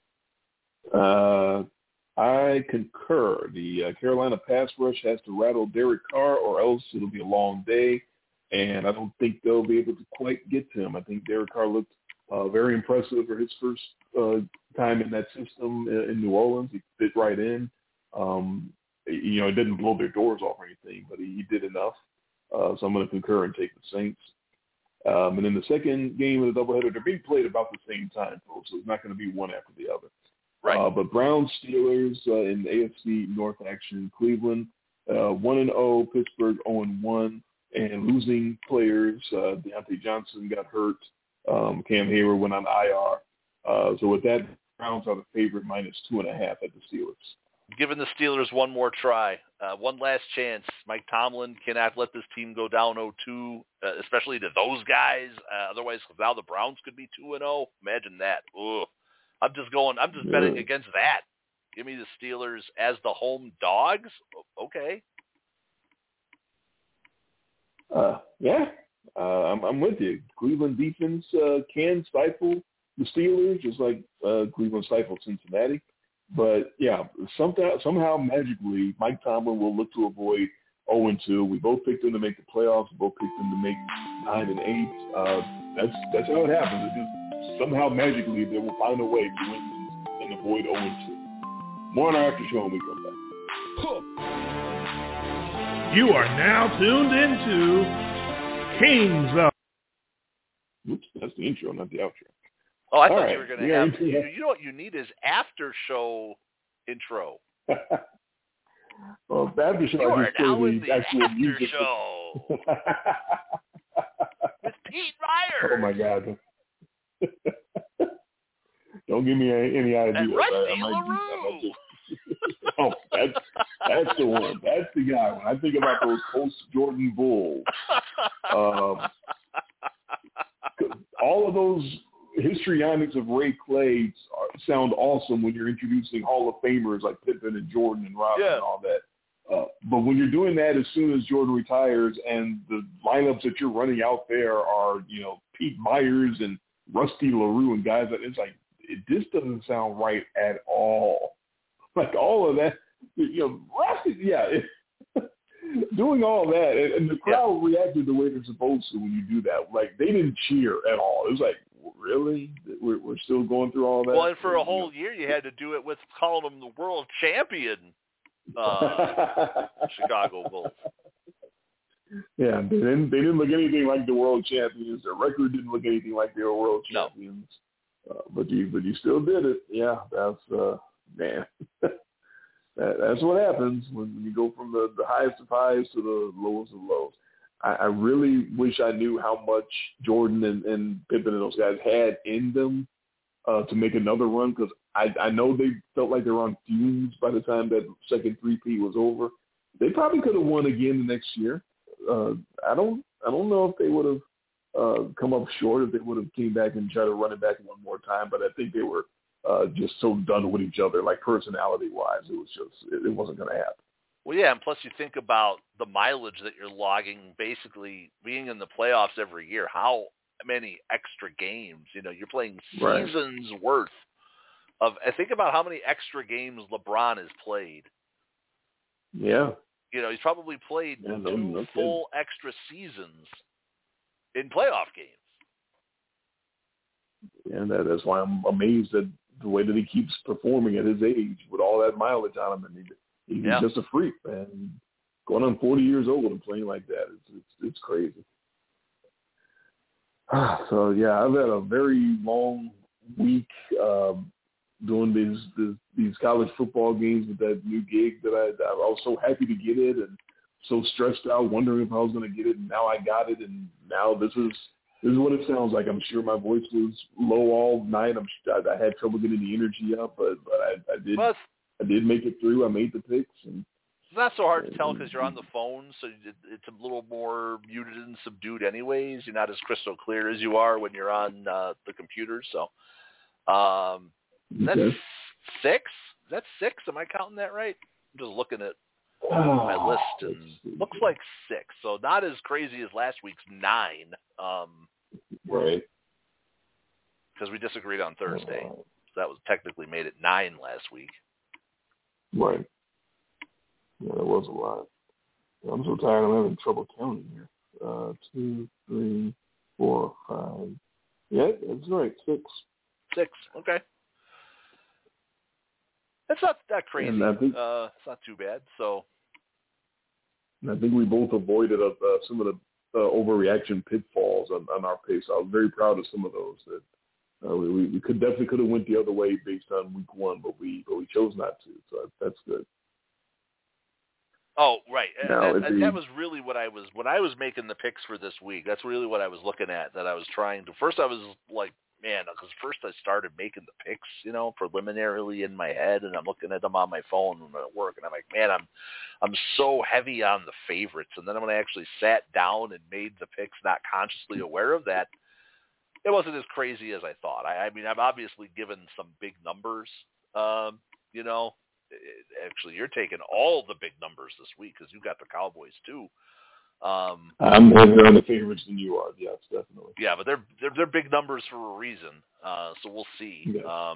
I concur. The Carolina pass rush has to rattle Derek Carr or else it'll be a long day, and I don't think they'll be able to quite get to him. I think Derek Carr looked very impressive for his first time in that system in New Orleans. He fit right in. It didn't blow their doors off or anything, but he did enough. So I'm going to concur and take the Saints. And then the second game of the doubleheader, they're being played about the same time, folks, so it's not going to be one after the other. Right. But Browns, Steelers in the AFC North action, Cleveland 1-0, Pittsburgh 0-1, and losing players. Deontay Johnson got hurt. Cam Hayward went on IR. So with that, Browns are the favorite -2.5 at the Steelers. Giving the Steelers one more try, one last chance. Mike Tomlin cannot let this team go down 0-2, especially to those guys. Otherwise, now the Browns could be 2-0. Imagine that. Ugh. I'm just betting against that. Give me the Steelers as the home dogs. Okay. I'm with you. Cleveland defense can stifle the Steelers, just like Cleveland stifled Cincinnati. But, somehow magically, Mike Tomlin will look to avoid 0-2. We both picked them to make the playoffs. We both picked them to make 9 and 8. That's how it happens. It just somehow magically they will find a way to win and avoid 0-2. More on our after show when we come back. You are now tuned into Kings of... Oops, that's the intro, not the outro. Oh, I thought you were going to have... You know what you need is after show intro. Well, after show, you I are just now play in the the actual after music. show. With Pete Myers. Oh my God! Don't give me any idea. And Rusty LaRue. Oh, that's the one. That's the guy. When I think about those post-Jordan Bulls, all of those histrionics of Ray Clay sound awesome when you're introducing Hall of Famers like Pippen and Jordan and Robin and all that. But when you're doing that as soon as Jordan retires and the lineups that you're running out there are, Pete Myers and Rusty LaRue and guys that it's like, this doesn't sound right at all. Like all of that, Rusty, doing all that, and the crowd reacted the way they're supposed to when you do that. Like, they didn't cheer at all. It was like, really? We're still going through all that? Well, and for a whole year, you had to do it with calling them the world champion Chicago Bulls. Yeah, they didn't look anything like the world champions. Their record didn't look anything like they were world champions. No. But you still did it. Yeah, that's man. That's what happens when you go from the highest of highs to the lowest of lows. I really wish I knew how much Jordan and Pippen and those guys had in them to make another run, because I know they felt like they were on fumes by the time that second three-peat was over. They probably could have won again the next year. I don't know if they would have come up short, if they would have came back and tried to run it back one more time, but I think they were just so done with each other, like personality-wise. It wasn't going to happen. Well, yeah, and plus you think about the mileage that you're logging, basically being in the playoffs every year. How many extra games? You're playing seasons worth of. I think about how many extra games LeBron has played. Yeah. He's probably played two full extra seasons in playoff games. And that's why I'm amazed at the way that he keeps performing at his age with all that mileage on him. And he's just a freak, man. Going on 40 years old and playing like that, it's crazy. So, yeah, I've had a very long week doing these college football games with that new gig that I was so happy to get it and so stressed out, wondering if I was going to get it. And now I got it, and now this is what it sounds like. I'm sure my voice was low all night. I had trouble getting the energy up, but I did. Well, I did make it through. I made the picks. And it's not so hard to tell because you're on the phone, so it's a little more muted and subdued anyways. You're not as crystal clear as you are when you're on the computer. So that's 6? That's 6? Am I counting that right? I'm just looking at my list, and looks like 6. So not as crazy as last week's 9. Right. Because we disagreed on Thursday. So that was technically made it 9 last week. Right. Yeah, that was a lot. I'm so tired I'm having trouble counting here. 2, 3, 4, 5. Yeah, that's right. 6. 6. Okay. That's not that crazy. It's not too bad. So. And I think we both avoided some of the overreaction pitfalls on our pace. I was very proud of some of those that we could have went the other way based on week 1, but we chose not to. So that's good. Oh, right. Now, and that was really when I was making the picks for this week. That's really what I was looking at, that I was trying to. First I was like, man, because first I started making the picks, preliminarily in my head, and I'm looking at them on my phone when I'm at work, and I'm like, man, I'm so heavy on the favorites. And then when I actually sat down and made the picks, not consciously aware of that, it wasn't as crazy as I thought. I mean, I've obviously given some big numbers, Actually, you're taking all the big numbers this week because you got the Cowboys too. I'm heavier on the favorites than you are. Yes, definitely. Yeah, but they're big numbers for a reason. So we'll see. Yeah.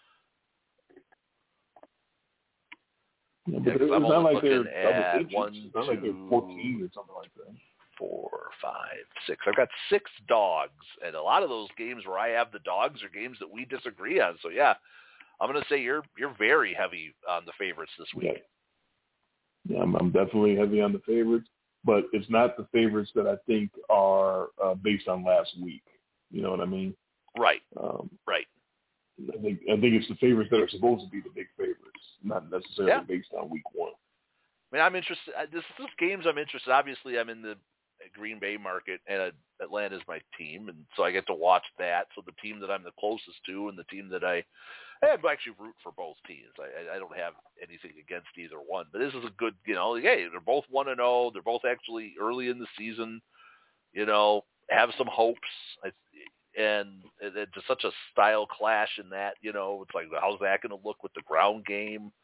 But it's not like they're at double digits. It's not like they're 14 or something like that. 4, 5, 6. I've got 6 dogs, and a lot of those games where I have the dogs are games that we disagree on. So yeah, I'm going to say you're very heavy on the favorites this week. Yeah, I'm definitely heavy on the favorites, but it's not the favorites that I think are based on last week. You know what I mean? Right. Right. I think it's the favorites that are supposed to be the big favorites, not necessarily based on week 1. I mean, I'm interested. This games I'm interested. Obviously, I'm in the Green Bay market, and Atlanta's my team, and so I get to watch that. So the team that I'm the closest to, and the team that I actually root for both teams. I don't have anything against either one, but this is a good, hey, they're both 1-0. They're both actually early in the season, have some hopes. And it's just such a style clash in that, it's like, how's that going to look with the ground game?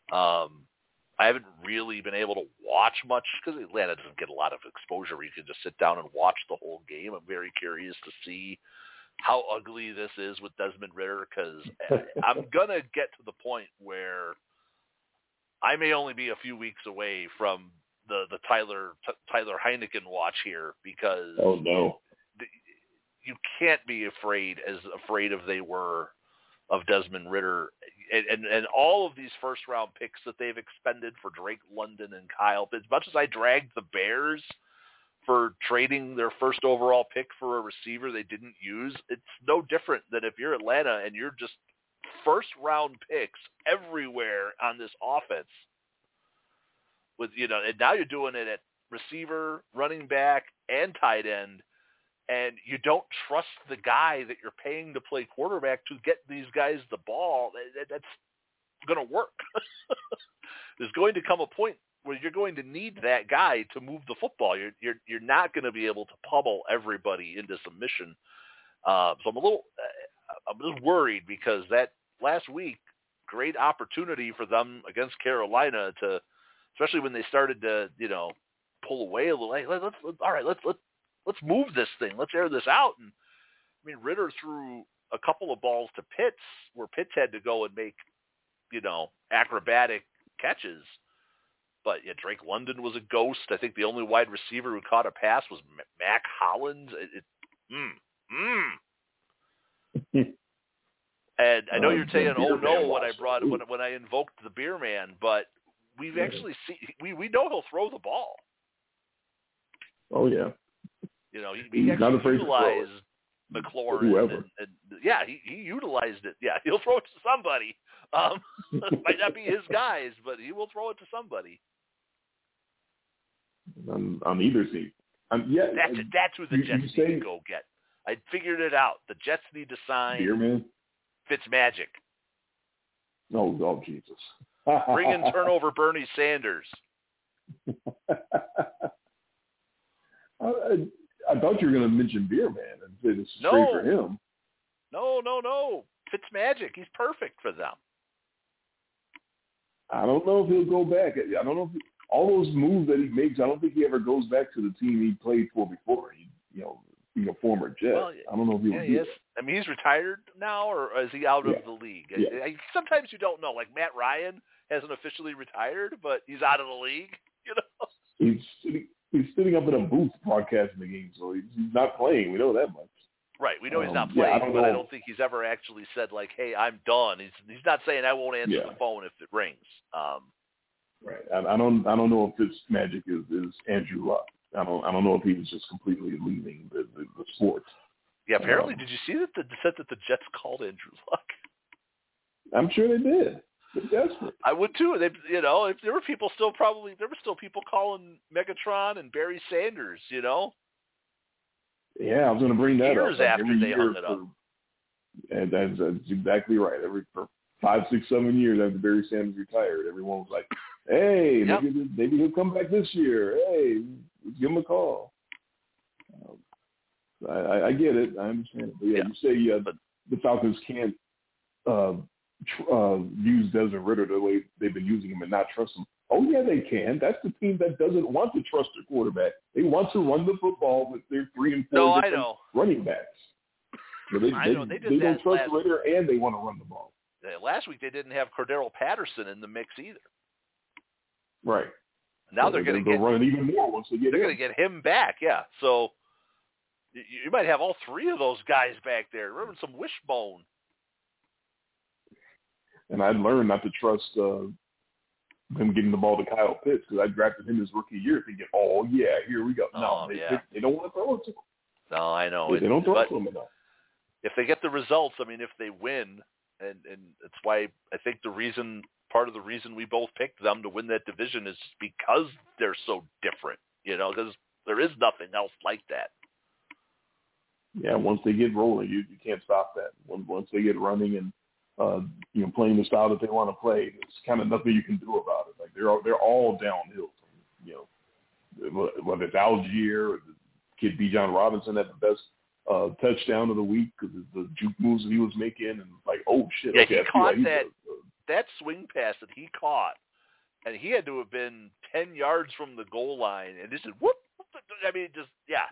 I haven't really been able to watch much because Atlanta doesn't get a lot of exposure where you can just sit down and watch the whole game. I'm very curious to see how ugly this is with Desmond Ridder, because I'm going to get to the point where I may only be a few weeks away from the Tyler Heineken watch here, because oh no, you can't be afraid of they were of Desmond Ridder and all of these first round picks that they've expended for Drake London and Kyle. As much as I dragged the Bears for trading their first overall pick for a receiver they didn't use, it's no different than if you're Atlanta and you're just first round picks everywhere on this offense with, and now you're doing it at receiver, running back, and tight end. And you don't trust the guy that you're paying to play quarterback to get these guys the ball. That's going to work. There's going to come a point where you're going to need that guy to move the football. You're not going to be able to pummel everybody into submission. So I'm just worried, because that last week, great opportunity for them against Carolina to, especially when they started to, pull away a little. Hey, let's move this thing. Let's air this out. And I mean, Ridder threw a couple of balls to Pitts where Pitts had to go and make, acrobatic catches. But yeah, Drake London was a ghost. I think the only wide receiver who caught a pass was Mac Hollins. And I know you're saying, "Oh no," when I invoked the beer man, but we've actually seen we know he'll throw the ball. Oh yeah. He actually utilized McLaurin. And he utilized it. Yeah, he'll throw it to somebody. Might not be his guys, but he will throw it to somebody. On either team. That's who the Jets need to go get. I figured it out. The Jets need to sign Beerman? Fitzmagic. Oh, Jesus. Bring in turnover Bernie Sanders. I thought you were going to mention Beerman and say this is straight for him. No. Fitzmagic. He's perfect for them. I don't know if he'll go back. I don't know if all those moves that he makes, I don't think he ever goes back to the team he played for before. Being a former Jet. Well, I don't know if he would do is. I mean, he's retired now, or is he out of the league? Yeah. Sometimes you don't know. Like Matt Ryan hasn't officially retired, but he's out of the league. He's sitting up in a booth broadcasting the game, so he's not playing. We know that much. Right. We know he's not playing, I I don't think he's ever actually said, like, hey, I'm done. He's not saying I won't answer the phone if it rings. Right. I don't know if this magic is Andrew Luck. I don't know if he was just completely leaving the sport. Yeah, apparently. Did you see that the Jets called Andrew Luck? I'm sure they did. They're desperate. I would too. If there were people still people calling Megatron and Barry Sanders. Yeah, I was going to bring that years up. After they hung it up. And that's exactly right. For 5, 6, 7 years after Barry Sanders retired, everyone was like, "Hey, maybe he'll come back this year. Hey, let's give him a call." I get it. I understand it. But you say the Falcons can't use Desmond Ridder the way they've been using him and not trust him. Oh, yeah, they can. That's the team that doesn't want to trust their quarterback. They want to run the football with their 3 and 4 running backs. So they don't trust Ridder, and they want to run the ball. Last week they didn't have Cordero Patterson in the mix either. Right. Now they're going to run even more once they get They're going to get him back, yeah. So you might have all 3 of those guys back there. Remember some wishbone. And I learned not to trust him getting the ball to Kyle Pitts, because I drafted him his rookie year thinking, here we go. No, they don't want to throw it to him. No, I know. They don't throw it to him enough. If they get the results, I mean, if they win, and it's why I think part of the reason we both picked them to win that division is because they're so different, because There is nothing else like that. Yeah, once they get rolling, you can't stop that. Once they get running and playing the style that they want to play, there's kind of nothing you can do about it. Like they're all downhill. Whether it's Algier or the kid Bijan Robinson had the best touchdown of the week because the juke moves that he was making, and like, oh shit, yeah, okay, he caught that swing pass that he caught, and he had to have been 10 yards from the goal line, and just whoop. I mean, just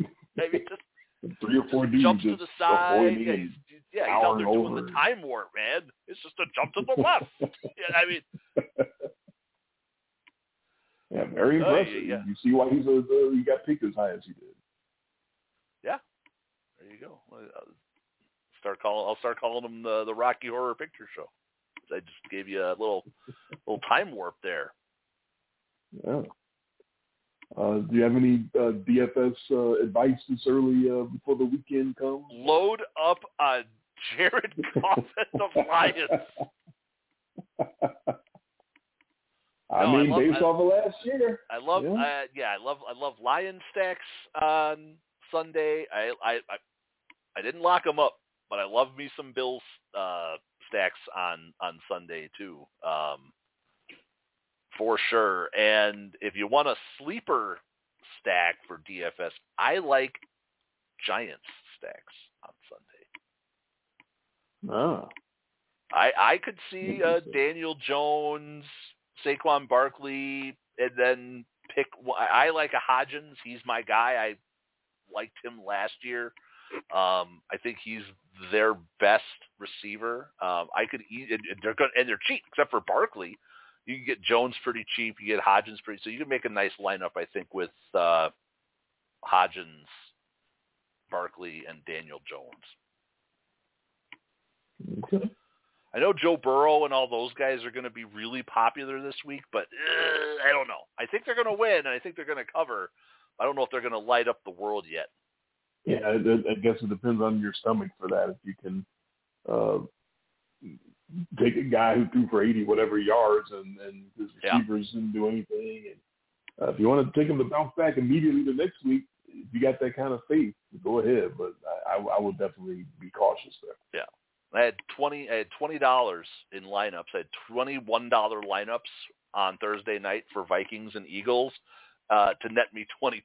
3 or 4 dudes jumps to the side. He's out there doing the time warp, man. It's just a jump to the left. I mean, yeah, very impressive. Yeah. You see why he got picked as high as he did. Yeah, there you go. I'll start calling him the Rocky Horror Picture Show. I just gave you a little time warp there. Yeah. Do you have any DFS advice this early before the weekend comes? Load up on Jared Goff at the Lions. Based off of last year, I love Lion stacks on Sunday. I didn't lock them up, but I love me some Bills stacks on Sunday too. For sure. And if you want a sleeper stack for DFS, I like Giants stacks on Sunday. Oh. I could see Daniel Jones, Saquon Barkley, and then pick – I like a Hodgins. He's my guy. I liked him last year. I think he's their best receiver. I could eat – they're cheap except for Barkley. You can get Jones pretty cheap. You get Hodgins pretty – so you can make a nice lineup, I think, with Hodgins, Barkley, and Daniel Jones. Okay. I know Joe Burrow and all those guys are going to be really popular this week, but I don't know. I think they're going to win, and I think they're going to cover. I don't know if they're going to light up the world yet. Yeah, I guess it depends on your stomach for that. If you can take a guy who threw for 80 whatever yards and his receivers didn't do anything, and if you want to take him to bounce back immediately the next week, if you got that kind of faith, go ahead. But I would definitely be cautious there. Yeah. I had $20 in lineups. I had $21 lineups on Thursday night for Vikings and Eagles to net me $22.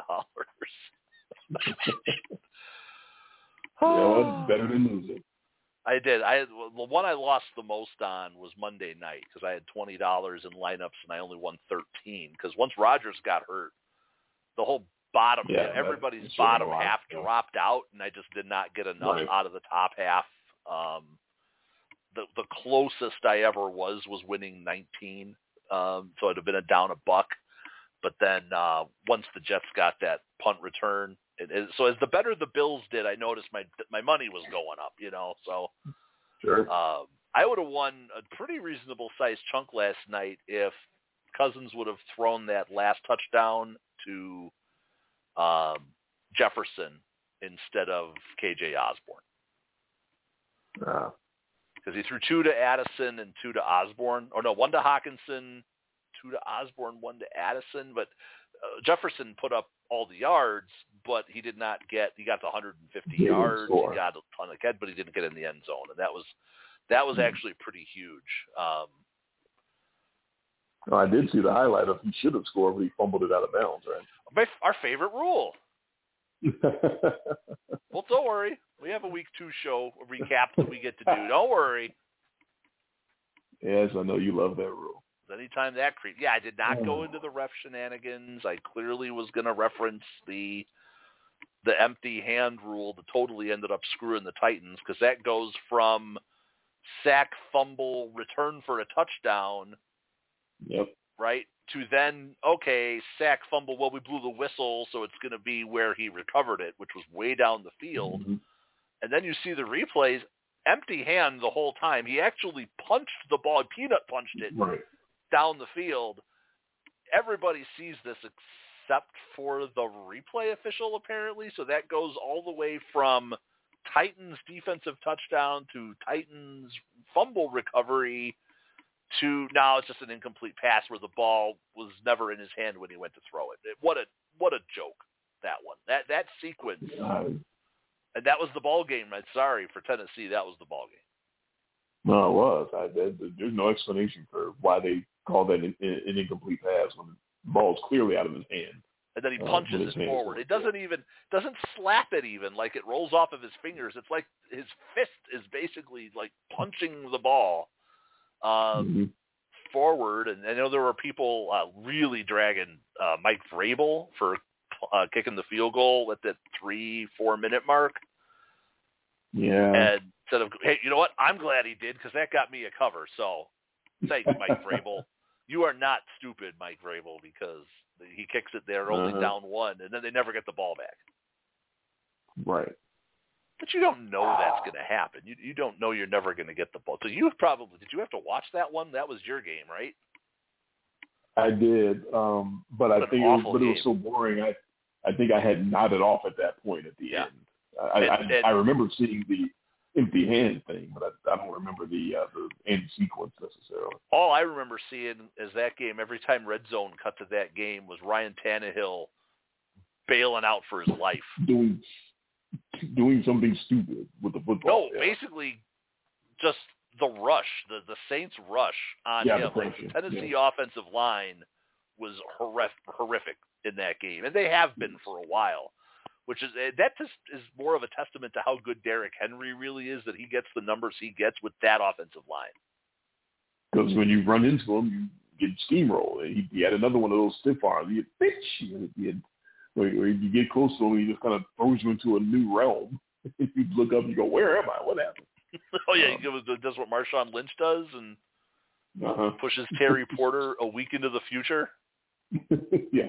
It's better than losing. I did. The one I lost the most on was Monday night because I had $20 in lineups and I only won 13 because once Rodgers got hurt, the whole bottom, everybody's bottom half dropped out, and I just did not get enough out of the top half. The closest I ever was winning 19, so it'd have been down $1. But then once the Jets got that punt return, so as the better the Bills did, I noticed my money was going up. So sure. I would have won a pretty reasonable sized chunk last night if Cousins would have thrown that last touchdown to Jefferson instead of KJ Osborne. Because he threw 2 to Addison and 2 to Osborne. Or no, 1 to Hawkinson, 2 to Osborne, 1 to Addison. But Jefferson put up all the yards, but he did not get – he got the 150 yards. He got a ton of catch, but he didn't get in the end zone. And that was actually pretty huge. I did see the highlight of he should have scored, but he fumbled it out of bounds, right? Our favorite rule. Well, don't worry. We have a week 2 show recap that we get to do. Don't worry. Yes, I know you love that rule. Anytime that creep. Yeah, I did not go into the ref shenanigans. I clearly was going to reference the empty hand rule that totally ended up screwing the Titans because that goes from sack, fumble, return for a touchdown. Yep. Right? To then, okay, sack, fumble, well, we blew the whistle, so it's going to be where he recovered it, which was way down the field. Mm-hmm. And then you see the replays, empty hand the whole time. He actually punched the ball, peanut punched it down the field. Everybody sees this except for the replay official, apparently. So that goes all the way from Titans defensive touchdown to Titans fumble recovery to now it's just an incomplete pass where the ball was never in his hand when he went to throw it. What a joke. that one. That sequence, and that was the ball game. I'm sorry for Tennessee, that was the ball game. No, it was. There's no explanation for why they called that an incomplete pass when the ball's clearly out of his hand. And then he punches it forward. It doesn't slap it even, like it rolls off of his fingers. It's like his fist is basically like punching the ball forward. And I know there were people really dragging Mike Vrabel for kicking the field goal at that 3-4 minute mark. Yeah. And instead of, hey, you know what? I'm glad he did because that got me a cover. So thanks, Mike Vrabel. You are not stupid, Mike Vrabel, because he kicks it there only down one, and then they never get the ball back. Right. But you don't know that's going to happen. You don't know you're never going to get the ball. So did you have to watch that one? That was your game, right? I did, but I think it was so boring. I think I had nodded off at that point at the end. I remember seeing the empty hand thing, but I don't remember the end sequence necessarily. All I remember seeing is that game. Every time Red Zone cut to that game was Ryan Tannehill bailing out for his life, doing something stupid with the football. No, basically just the rush, the Saints rush on him. Like the Tennessee offensive line was horrific in that game, and they have been for a while. Which is more of a testament to how good Derrick Henry really is, that he gets the numbers he gets with that offensive line. Because when you run into him, you get steamrolled. He had another one of those stiff arms. Where you get close to him, he just kind of throws you into a new realm. You look up and you go, "Where am I? What happened?" Oh yeah, he does what Marshawn Lynch does and pushes Terry Porter a week into the future. Yes.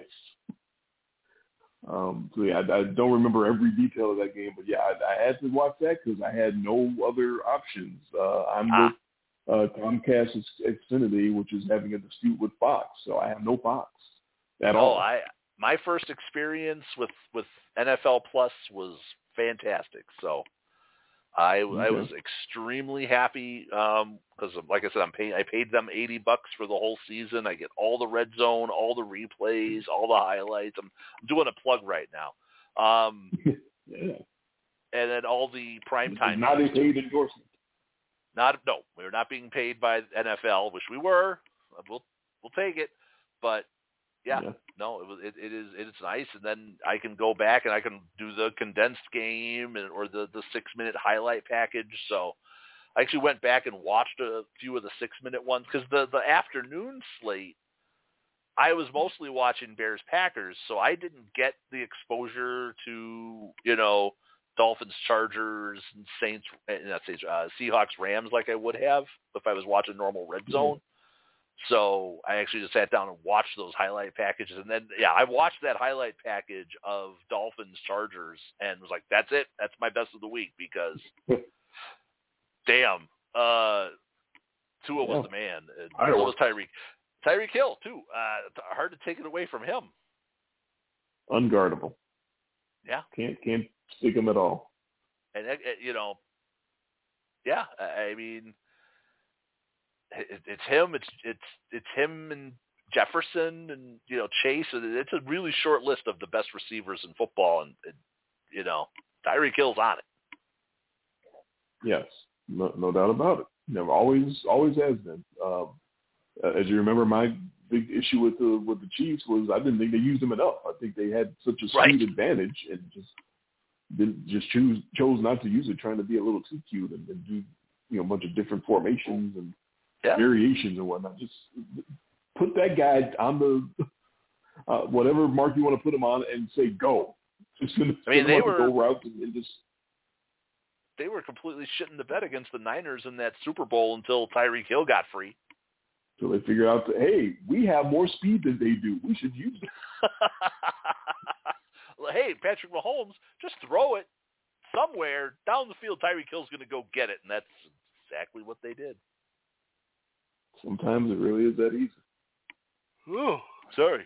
I don't remember every detail of that game, but I had to watch that because I had no other options. I'm with Comcast Xfinity, which is having a dispute with Fox, so I have no Fox at all. My first experience with NFL Plus was fantastic, so I was extremely happy because, like I said, I paid them $80 for the whole season. I get all the red zone, all the replays, all the highlights. I'm doing a plug right now, and then all the primetime. Not a paid endorsement. No, we're not being paid by NFL. Wish we were. We'll take it, but. No, it's nice, and then I can go back and I can do the condensed game or the 6-minute highlight package. So I actually went back and watched a few of the 6-minute ones because the afternoon slate, I was mostly watching Bears Packers, so I didn't get the exposure to Dolphins Chargers and Seahawks Rams like I would have if I was watching normal red zone. So I actually just sat down and watched those highlight packages. And then, I watched that highlight package of Dolphins Chargers and was like, that's it. That's my best of the week because, damn, Tua was the man. And so was Tyreek. Tyreek Hill, too. Hard to take it away from him. Unguardable. Yeah. Can't stick him at all. And, I mean, it's him. It's him and Jefferson and Chase. It's a really short list of the best receivers in football, and Tyreek Hill's on it. Yes, no doubt about it. Never always has been. As you remember, my big issue with the Chiefs was I didn't think they used him enough. I think they had such a speed advantage and chose not to use it, trying to be a little too cute and do a bunch of different formations and variations and whatnot. Just put that guy on the whatever mark you want to put him on and say go. They were go routes and just. They were completely shitting the bed against the Niners in that Super Bowl until Tyreek Hill got free. So they figured out that, hey, we have more speed than they do. We should use it. Hey, Patrick Mahomes, just throw it somewhere down the field. Tyreek Hill's going to go get it, and that's exactly what they did. Sometimes it really is that easy. Oh, sorry.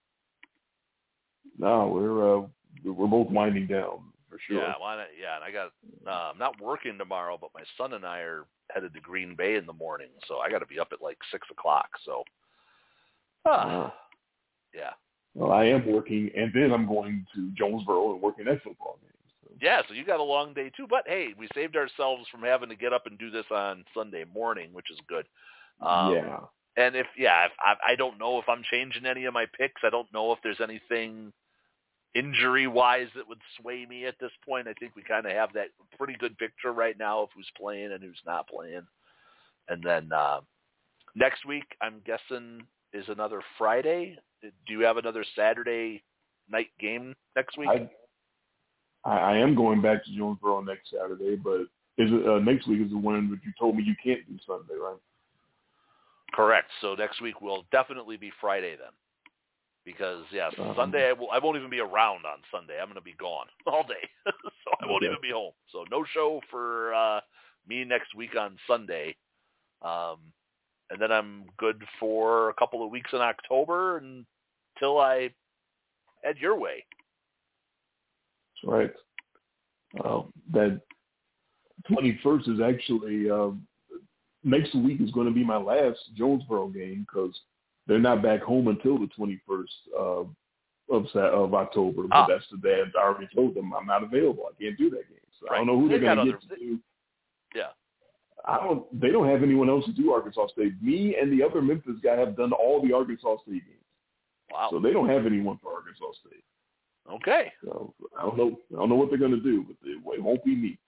No, we're both winding down for sure. Yeah, and I got I'm not working tomorrow, but my son and I are headed to Green Bay in the morning, so I got to be up at like 6:00. So, yeah. Well, I am working, and then I'm going to Jonesboro and working that football game. So. Yeah, so you got a long day too. But hey, we saved ourselves from having to get up and do this on Sunday morning, which is good. Yeah. And if I don't know if I'm changing any of my picks. I don't know if there's anything injury-wise that would sway me at this point. I think we kind of have that pretty good picture right now of who's playing and who's not playing. And then next week, I'm guessing, is another Friday. Do you have another Saturday night game next week? I am going back to Jonesboro next Saturday, but is it next week is the one that you told me you can't do Sunday, right? Correct. So next week will definitely be Friday then. Because, Sunday I won't even be around on Sunday. I'm going to be gone all day. So I won't even be home. So no show for me next week on Sunday. And then I'm good for a couple of weeks in October until I head your way. That's right. That 21st is actually next week is going to be my last Jonesboro game because they're not back home until the 21st of October. But that's the day I already told them I'm not available. I can't do that game. So I don't know who they're going to get to do. Yeah. They don't have anyone else to do Arkansas State. Me and the other Memphis guy have done all the Arkansas State games. Wow. So they don't have anyone for Arkansas State. Okay. So I don't know what they're going to do, but it won't be me.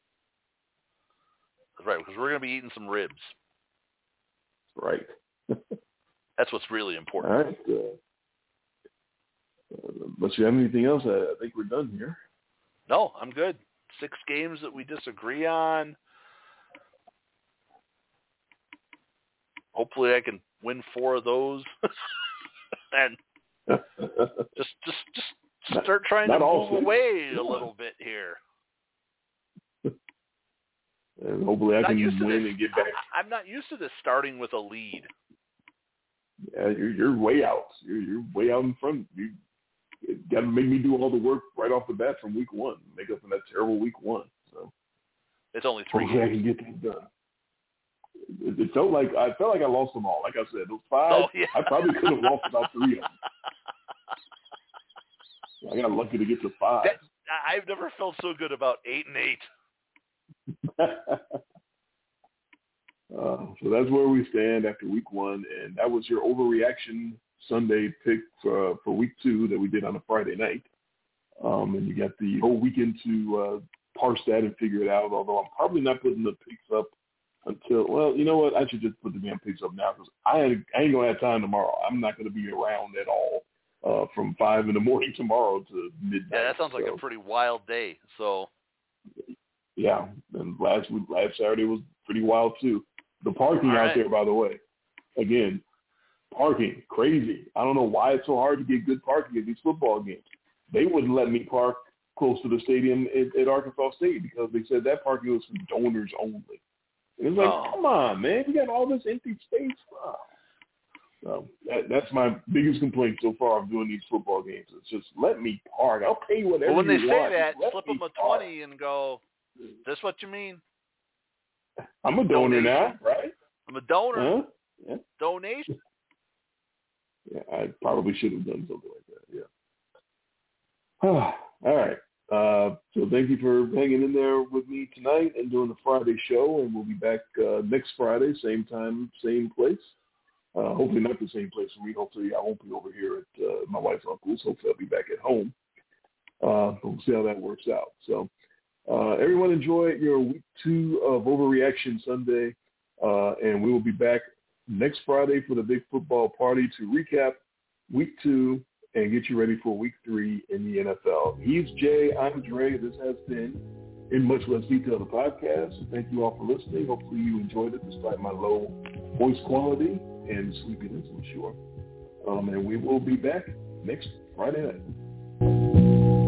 That's right, because we're going to be eating some ribs. Right. That's what's really important. All right. Unless you have anything else, I think we're done here. No, I'm good. 6 games that we disagree on. Hopefully I can win 4 of those. And just start trying to move away a little bit here. And hopefully I can win and get back. I'm not used to this starting with a lead. Yeah, you're way out. You're way out in front. You got to make me do all the work right off the bat from week 1. Make up for that terrible week 1. So it's only 3 games. I can get things done. It felt like I lost them all. Like I said, those 5. Oh, yeah. I probably could have lost about 3 of them. I got lucky to get to 5. I've never felt so good about 8 and 8. So that's where we stand after week 1, and that was your overreaction Sunday pick for week 2 that we did on a Friday night. And you got the whole weekend to parse that and figure it out. Although I'm probably not putting the picks up until, well, you know what? I should just put the damn picks up now because I ain't gonna have time tomorrow. I'm not gonna be around at all from 5 in the morning tomorrow to midnight. Yeah, that sounds like a pretty wild day. So. Yeah, and last Saturday was pretty wild too. The parking out there, by the way, again, parking, crazy. I don't know why it's so hard to get good parking at these football games. They wouldn't let me park close to the stadium at Arkansas State because they said that parking was for donors only. And it's like, come on, man, we got all this empty space. So that's my biggest complaint so far of doing these football games. It's just let me park. I'll pay whatever you want. Well, when they say that, slip them a 20 and go, is this what you mean? I'm a donor now, right? I'm a donor. Huh? Yeah. Donation. Yeah, I probably should have done something like that, yeah. All right. So thank you for hanging in there with me tonight and doing the Friday show, and we'll be back next Friday, same time, same place. Hopefully not the same place for me. Hopefully I won't be over here at my wife's uncle's. Hopefully I'll be back at home. But we'll see how that works out. So everyone enjoy your week 2 of Overreaction Sunday, and we will be back next Friday for the big football party to recap week 2 and get you ready for week 3 in the NFL. He's Jay. I'm Dre. This has been In Much Less Detail, the podcast. Thank you all for listening. Hopefully you enjoyed it despite my low voice quality and sleepiness, I'm sure. And we will be back next Friday night.